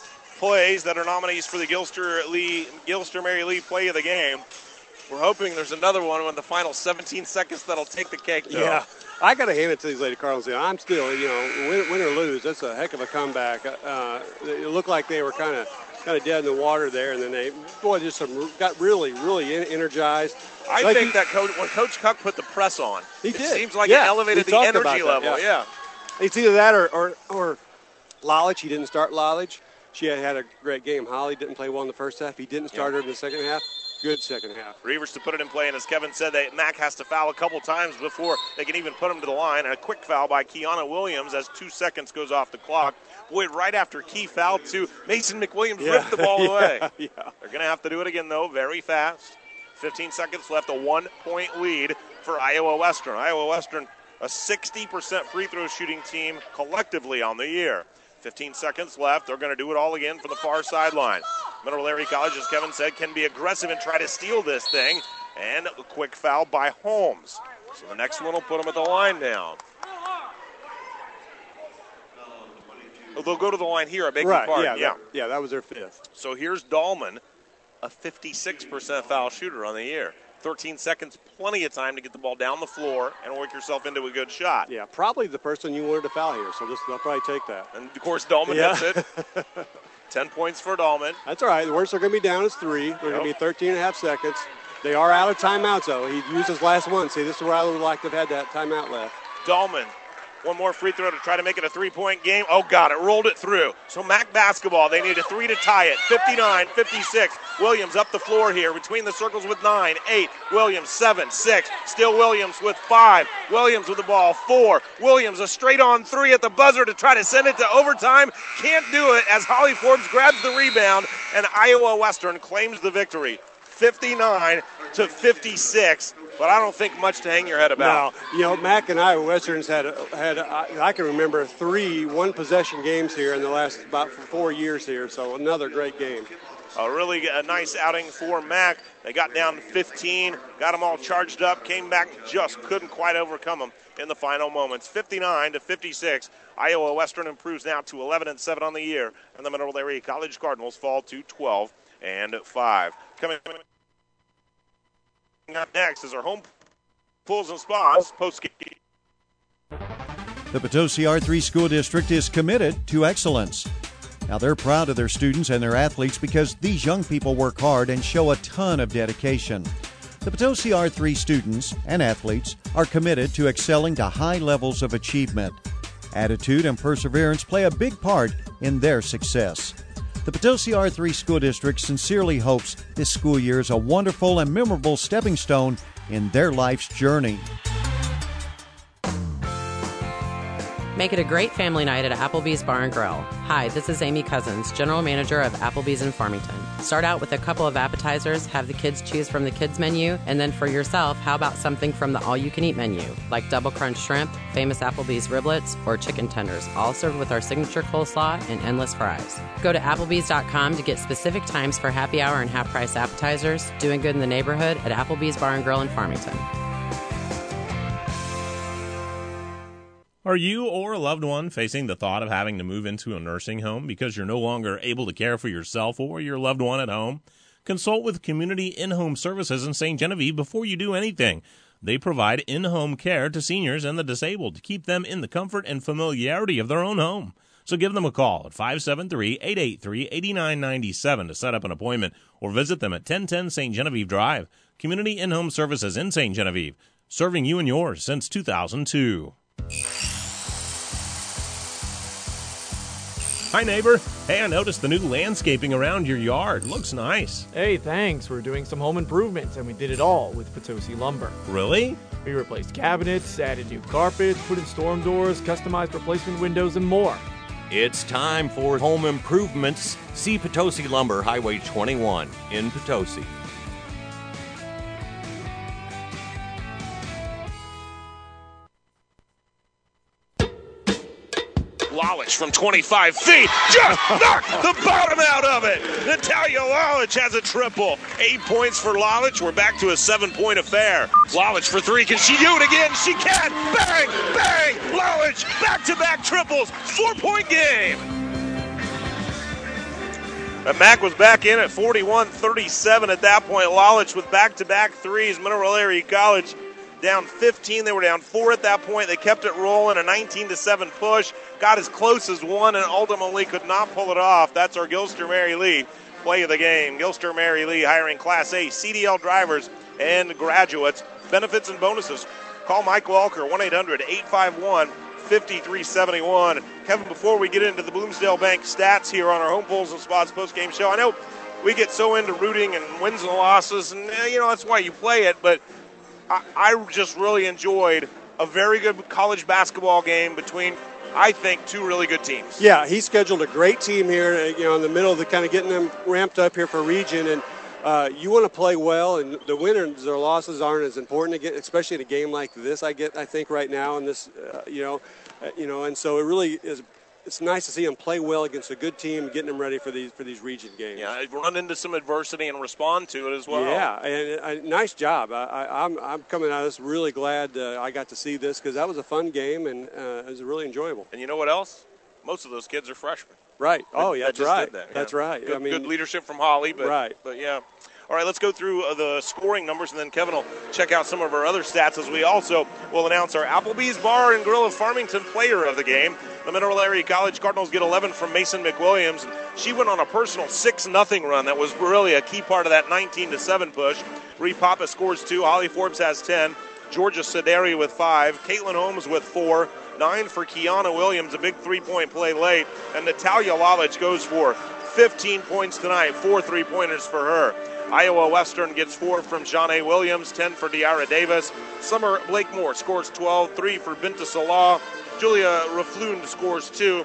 plays that are nominees for the Gilster Lee Gilster Mary Lee Play of the Game. We're hoping there's another one in the final seventeen seconds that'll take the cake, though. Yeah, I got to hand it to these Lady Cardinals. I'm still, you know, win, win or lose, that's a heck of a comeback. Uh, it looked like they were kind of kind of dead in the water there, and then they, boy, just some, got really, really energized. I like think he, that coach, when Coach Cuck put the press on, he it did. seems like yeah, it elevated the energy level. That, yeah. yeah. It's either that or, or, or Lalich. He didn't start Lalich. She had had a great game. Holly didn't play well in the first half. He didn't start yeah. her in the second half. Good second half. Reavers to put it in play, and as Kevin said, they, Mack has to foul a couple times before they can even put him to the line. And a quick foul by Kiana Williams as two seconds goes off the clock. Boy, right after Key fouled too, Mason McWilliams yeah. ripped the ball yeah, away. Yeah. They're going to have to do it again, though, very fast. fifteen seconds left, a one-point lead for Iowa Western. Iowa Western, a sixty percent free throw shooting team collectively on the year. fifteen seconds left. They're going to do it all again from the far sideline. Mineral Area College, as Kevin said, can be aggressive and try to steal this thing. And a quick foul by Holmes. So the next one will put them at the line down. Oh, they'll go to the line here, I beg your right, pardon. Yeah, yeah. That, yeah, that was their fifth. So here's Dahlman, a fifty-six percent foul shooter on the year. thirteen seconds, plenty of time to get the ball down the floor and work yourself into a good shot. Yeah, probably the person you wanted to foul here, so just, they'll probably take that. And, of course, Dahlman yeah. hits it. ten points for Dahlman. That's all right. The worst they're going to be down is three. They're Yep. going to be thirteen and a half seconds. They are out of timeouts, though. He used his last one. See, this is where I would like to have had that timeout left. Dahlman, one more free throw to try to make it a three-point game. Oh, God, it rolled it through. So Mac basketball, they need a three to tie it. fifty-nine fifty-six. Williams up the floor here between the circles with nine, eight. Williams, seven, six. Still Williams with five. Williams with the ball, four. Williams a straight-on three at the buzzer to try to send it to overtime. Can't do it as Holly Forbes grabs the rebound, and Iowa Western claims the victory. fifty-nine to fifty-six. But I don't think much to hang your head about. No, you know, Mac and Iowa Westerns had had I, I can remember three one possession games here in the last about four years here. So another great game. A really a nice outing for Mac. They got down to fifteen, got them all charged up, came back, just couldn't quite overcome them in the final moments. fifty-nine to fifty-six. Iowa Western improves now to eleven and seven on the year, and the Mineral Area College Cardinals fall to twelve and five. Coming up next is our home pools and spas post game. The Potosi R three School District is committed to excellence. Now, they're proud of their students and their athletes because these young people work hard and show a ton of dedication. The Potosi R three students and athletes are committed to excelling to high levels of achievement. Attitude and perseverance play a big part in their success. The Potosi R three School District sincerely hopes this school year is a wonderful and memorable stepping stone in their life's journey. Make it a great family night at Applebee's Bar and Grill. Hi, this is Amy Cousins, General Manager of Applebee's in Farmington. Start out with a couple of appetizers, have the kids choose from the kids menu, and then for yourself, how about something from the all-you-can-eat menu, like double crunch shrimp, famous Applebee's riblets, or chicken tenders, all served with our signature coleslaw and endless fries. Go to applebees dot com to get specific times for happy hour and half-price appetizers. Doing good in the neighborhood at Applebee's Bar and Grill in Farmington. Are you or a loved one facing the thought of having to move into a nursing home because you're no longer able to care for yourself or your loved one at home? Consult with Community In-Home Services in Saint Genevieve before you do anything. They provide in-home care to seniors and the disabled to keep them in the comfort and familiarity of their own home. So give them a call at five seven three, eight eight three, eight nine nine seven to set up an appointment or visit them at ten ten Saint Genevieve Drive. Community In-Home Services in Saint Genevieve, serving you and yours since two thousand two. Hi, neighbor. Hey, I noticed the new landscaping around your yard. Looks nice. Hey, thanks. We're doing some home improvements, and we did it all with Potosi Lumber. Really? We replaced cabinets, added new carpets, put in storm doors, customized replacement windows, and more. It's time for home improvements. See Potosi Lumber, Highway twenty-one in Potosi. Lalich from twenty-five feet just knocked the bottom out of it. Natalia Lalich has a triple. Eight points for Lalich. We're back to a seven-point affair. Lalich for three. Can she do it again? She can. Bang, bang. Lalich back-to-back triples. Four-point game. And Mac was back in at forty-one thirty-seven at that point. Lalich with back-to-back threes. Mineral Area College down fifteen. They were down four at that point. They kept it rolling, a nineteen to seven push. Got as close as one and ultimately could not pull it off. That's our Gilster Mary Lee play of the game. Gilster Mary Lee hiring Class A C D L drivers and graduates. Benefits and bonuses. Call Mike Walker, one eight hundred, eight five one, five three seven one. Kevin, before we get into the Bloomsdale Bank stats here on our Home Pools and Spots postgame show, I know we get so into rooting and wins and losses, and, you know, that's why you play it, but I, I just really enjoyed a very good college basketball game between, I think, two really good teams. Yeah, he scheduled a great team here, you know, in the middle of the kind of getting them ramped up here for region. And uh, you want to play well, and the winners or losses aren't as important to get, especially in a game like this. I get, I think, right now in this, uh, you know, uh, you know, and so it really is. It's nice to see them play well against a good team, getting them ready for these for these region games. Yeah, run into some adversity and respond to it as well. Yeah, and uh, nice job. I, I, I'm I'm coming out of this really glad uh, I got to see this because that was a fun game and uh, it was really enjoyable. And you know what else? Most of those kids are freshmen. Right. Oh, yeah, that that's right. That, that's yeah. right. Good, I mean, good leadership from Holly. But, right. But yeah. All right, let's go through uh, the scoring numbers, and then Kevin will check out some of our other stats as we also will announce our Applebee's Bar and Grill of Farmington player of the game. The Mineral Area College Cardinals get eleven from Mason McWilliams. She went on a personal six nothing run. That was really a key part of that nineteen to seven push. Ree Papa scores two. Holly Forbes has ten. Georgia Sederi with five. Caitlin Holmes with four. Nine for Kiana Williams, a big three-point play late. And Natalia Lalich goes for fifteen points tonight, four three-pointers for her. Iowa Western gets four from Janae Williams, ten for De'Ara Davis. Summer Blakemore scores twelve, three for Binta Salah. Julia Raflund scores two.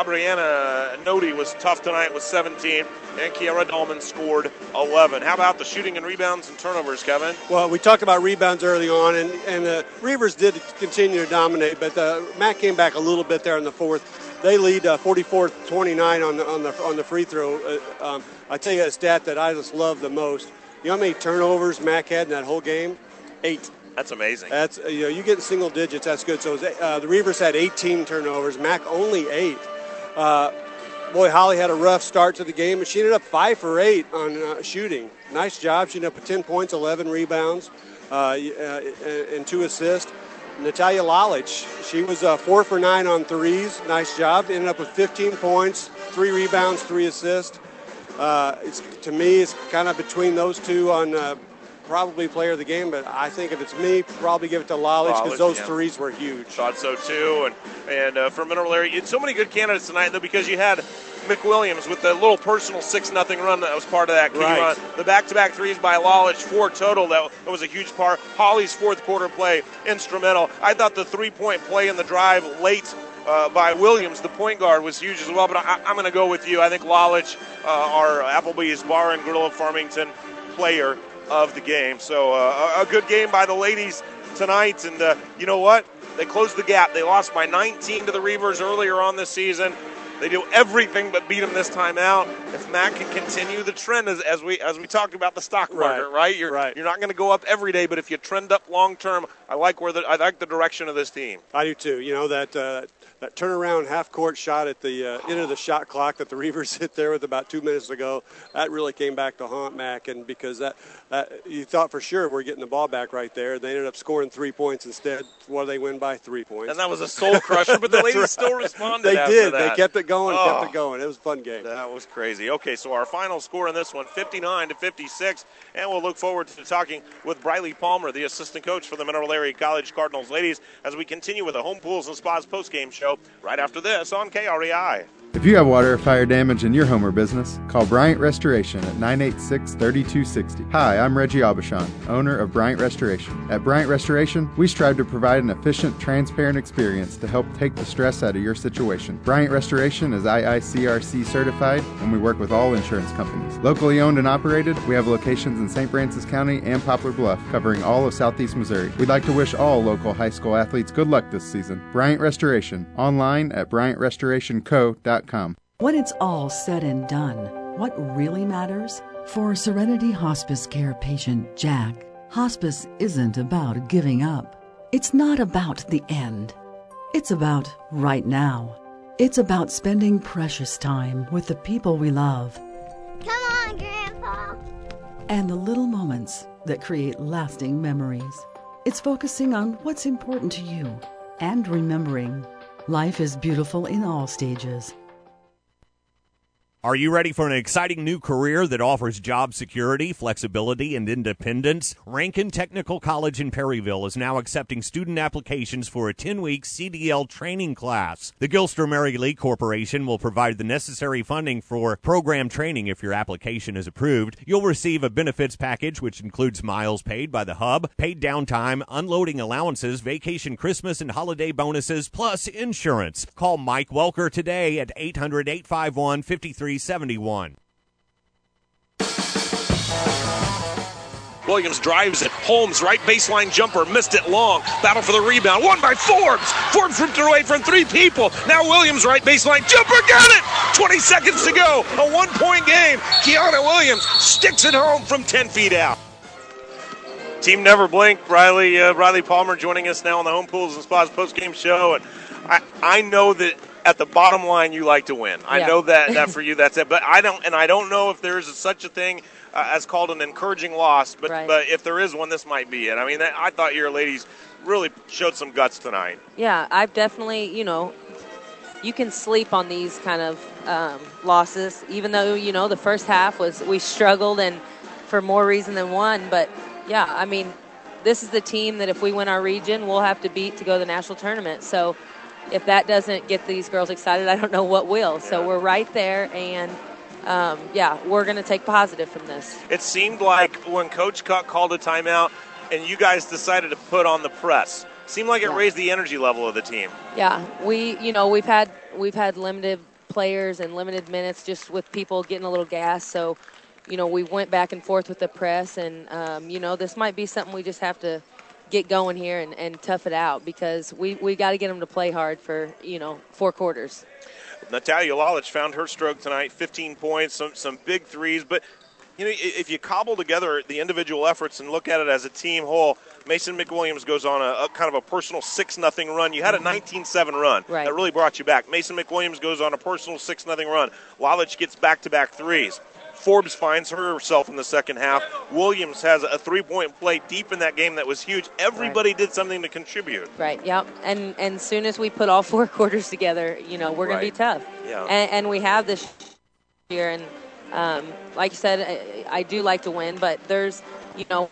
Abriana Nodi was tough tonight with seventeen, and Kiara Dahlman scored eleven. How about the shooting and rebounds and turnovers, Kevin? Well, we talked about rebounds early on, and, and the Reavers did continue to dominate, but uh, Matt came back a little bit there in the fourth. They lead uh, forty-four twenty-nine on the on the on the free throw. Uh, um, I tell you a stat that I just love the most. You know how many turnovers Mac had in that whole game? Eight. That's amazing. That's you know you get single digits. That's good. So uh, the Reavers had eighteen turnovers. Mac only eight. Uh, boy, Holly had a rough start to the game, but she ended up five for eight on uh, shooting. Nice job. She ended up with ten points, eleven rebounds, uh, uh, and two assists. Natalia Lalich, she was uh, four for nine on threes. Nice job. Ended up with fifteen points, three rebounds, three assists. Uh, it's, to me, it's kind of between those two on uh, probably player of the game, but I think if it's me, probably give it to Lalich because those yeah. threes were huge. Thought so too. And and uh, for Mineral Area, you had so many good candidates tonight, though, because you had McWilliams with the little personal six nothing run that was part of that key Right. run. The back-to-back threes by Lalich, four total. That, that was a huge part. Holly's fourth quarter play, instrumental. I thought the three-point play in the drive late uh, by Williams, the point guard, was huge as well. But I, I'm going to go with you. I think Lalich, uh, our Applebee's Bar and Grill of Farmington player of the game. So uh, a good game by the ladies tonight. And uh, you know what? They closed the gap. They lost by nineteen to the Reavers earlier on this season. They do everything but beat them this time out. If Matt can continue the trend, as, as we as we talked about the stock market, right? right? You're right. you're not going to go up every day, but if you trend up long term, I like where the I like the direction of this team. I do too. You know that uh, that turnaround half court shot at the uh, end of the shot clock that the Reavers hit there with about two minutes to go. That really came back to haunt Mac, and because that, that you thought for sure we're getting the ball back right there. They ended up scoring three points instead. Well, they win by three points, and that was a soul crusher. But the ladies right. still responded. They after did. That. They kept it going. Oh. Kept it going. It was a fun game. That was crazy. Okay, so our final score in this one, fifty-nine to fifty-six, and we'll look forward to talking with Briley Palmer, the assistant coach for the Mineral Area College Cardinals ladies, as we continue with the Home Pools and Spas postgame show right after this on K R E I. If you have water or fire damage in your home or business, call Bryant Restoration at nine eight six, three two six zero. Hi, I'm Reggie Aubuchon, owner of Bryant Restoration. At Bryant Restoration, we strive to provide an efficient, transparent experience to help take the stress out of your situation. Bryant Restoration is I I C R C certified, and we work with all insurance companies. Locally owned and operated, we have locations in Saint Francis County and Poplar Bluff, covering all of southeast Missouri. We'd like to wish all local high school athletes good luck this season. Bryant Restoration, online at bryant restoration co dot com. When it's all said and done, what really matters? For Serenity Hospice Care patient Jack, hospice isn't about giving up. It's not about the end. It's about right now. It's about spending precious time with the people we love. Come on, Grandpa! And the little moments that create lasting memories. It's focusing on what's important to you and remembering life is beautiful in all stages. Are you ready for an exciting new career that offers job security, flexibility, and independence? Rankin Technical College in Perryville is now accepting student applications for a ten-week C D L training class. The Gilster Mary Lee Corporation will provide the necessary funding for program training if your application is approved. You'll receive a benefits package which includes miles paid by the hub, paid downtime, unloading allowances, vacation Christmas and holiday bonuses, plus insurance. Call Mike Welker today at eight hundred, eight five one, five three seventy-one. Williams drives it. Holmes, right baseline jumper, missed it long. Battle for the rebound. Won by Forbes. Forbes ripped it away from three people. Now Williams, right baseline jumper, got it! twenty seconds to go. A one-point game. Kiana Williams sticks it home from ten feet out. Team never blinked. Riley, uh, Riley Palmer joining us now on the Home Pools and Spas postgame show. And I, I know that at the bottom line, you like to win. I Yeah. know that, that for you, that's it. But I don't, and I don't know if there's a, such a thing uh, has called an encouraging loss, but Right. but if there is one, this might be it. I mean, that, I thought your ladies really showed some guts tonight. Yeah, I've definitely, you know, you can sleep on these kind of um, losses, even though, you know, the first half was we struggled and for more reason than one. But, yeah, I mean, this is the team that if we win our region, we'll have to beat to go to the national tournament. So if that doesn't get these girls excited, I don't know what will. So we're right there, and, um, yeah, we're going to take positive from this. It seemed like when Coach Cuck called a timeout and you guys decided to put on the press, seemed like it Yeah. raised the energy level of the team. Yeah, we, you know, we've had we've had limited players and limited minutes just with people getting a little gas. So, you know, we went back and forth with the press, and, um, you know, this might be something we just have to get going here and, and tough it out because we, we got to get them to play hard for, you know, four quarters. Natalia Lalich found her stroke tonight, fifteen points, some some big threes. But, you know, if you cobble together the individual efforts and look at it as a team whole, Mason McWilliams goes on a, a kind of a personal six nothing run. You had a nineteen seven run. Right. That really brought you back. Mason McWilliams goes on a personal six nothing run. Lalich gets back-to-back threes. Forbes finds herself in the second half. Williams has a three-point play deep in that game that was huge. Everybody did something to contribute. Right, yep. And and as soon as we put all four quarters together, you know, we're going Right. to be tough. Yeah. And, and we have this year, and um, like you said, I, I do like to win, but there's, you know,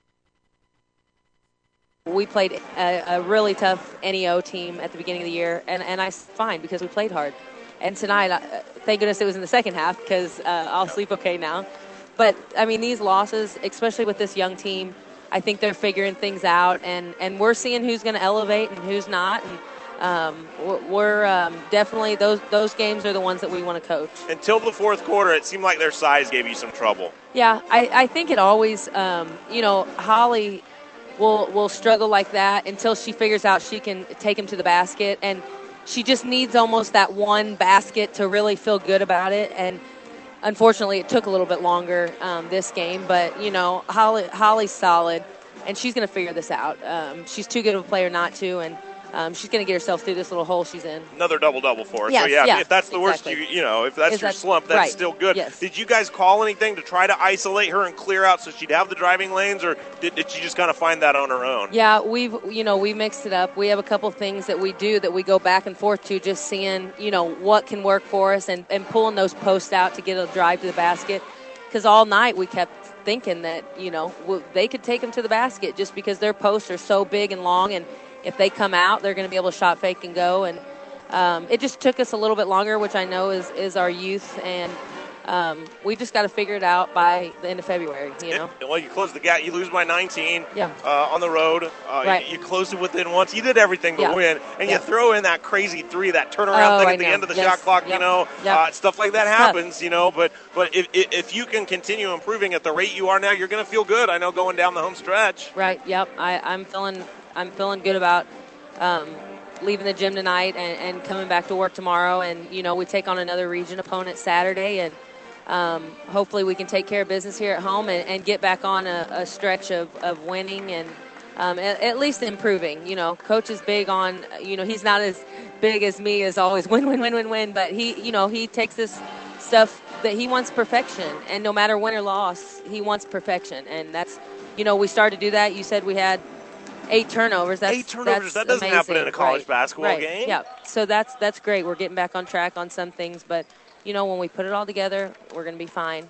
we played a, a really tough N E O team at the beginning of the year, and, and I fine because we played hard. And tonight, uh, thank goodness it was in the second half because uh, I'll sleep okay now. But, I mean, these losses, especially with this young team, I think they're figuring things out, and, and we're seeing who's going to elevate and who's not. And um, we're, we're um, definitely those those games are the ones that we want to coach. Until the fourth quarter, it seemed like their size gave you some trouble. Yeah, I, I think it always, um, you know, Holly will will struggle like that until she figures out she can take him to the basket, and she just needs almost that one basket to really feel good about it. And unfortunately, it took a little bit longer um, this game, but you know, Holly Holly's solid, and she's going to figure this out. Um, she's too good of a player not to, and um, she's going to get herself through this little hole she's in. Another double-double for her. Yes, so, yeah, yeah, if that's the exactly. worst, you, you know, if that's Is your that- slump, that's right, still good. yes. Did you guys call anything to try to isolate her and clear out so she'd have the driving lanes, or did, did she just kind of find that on her own? Yeah, we've, you know, we mixed it up. We have a couple things that we do that we go back and forth to, just seeing, you know, what can work for us and, and pulling those posts out to get a drive to the basket. Because all night we kept thinking that, you know, w- they could take them to the basket just because their posts are so big and long, and if they come out, they're going to be able to shot fake and go. And um, it just took us a little bit longer, which I know is, is our youth, and um, we just got to figure it out by the end of February, you know. And, well, you close the gap. You lose by nineteen Yeah. uh, on the road. Uh, Right. you, you closed it within once. You did everything to Yeah. win. And Yeah. you throw in that crazy three, that turnaround Oh, thing I at the know. end of the Yes. shot clock, Yep. you know. Yep. Uh, stuff like that It's tough. happens, you know. But but if, if if you can continue improving at the rate you are now, you're going to feel good, I know, going down the home stretch. Right. Yep. I, I'm feeling I'm feeling good about um, leaving the gym tonight and, and coming back to work tomorrow. And you know, we take on another region opponent Saturday, and um, hopefully we can take care of business here at home and, and get back on a, a stretch of, of winning and um, at, at least improving. You know, Coach is big on. You know, he's not as big as me as always win, win, win, win, win. But he, you know, he takes this stuff that he wants perfection, and no matter win or loss, he wants perfection, and that's. You know, we started to do that. You said we had eight turnovers. That's, Eight turnovers, that's that doesn't amazing. happen in a college Right. basketball right. game. Yeah, so that's that's great. We're getting back on track on some things, but you know, when we put it all together, we're going to be fine,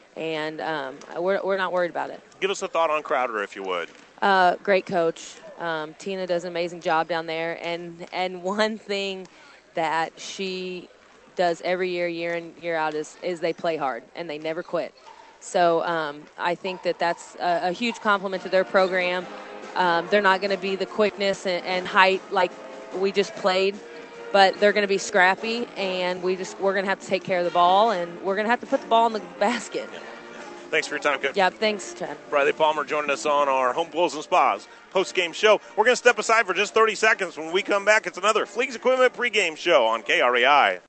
and um, we're we're not worried about it. Give us a thought on Crowder, if you would. Uh, great coach. Um, Tina does an amazing job down there, and and one thing that she does every year, year in year out, is is they play hard and they never quit. So um, I think that that's a, a huge compliment to their program. Um, they're not going to be the quickness and, and height like we just played, but they're going to be scrappy, and we just we're going to have to take care of the ball, and we're going to have to put the ball in the basket. Thanks for your time, Coach. Yeah, thanks, Chad. Bradley Palmer joining us on our Home Pools and Spas post-game show. We're going to step aside for just thirty seconds. When we come back, it's another Fleegs Equipment pregame show on K R E I.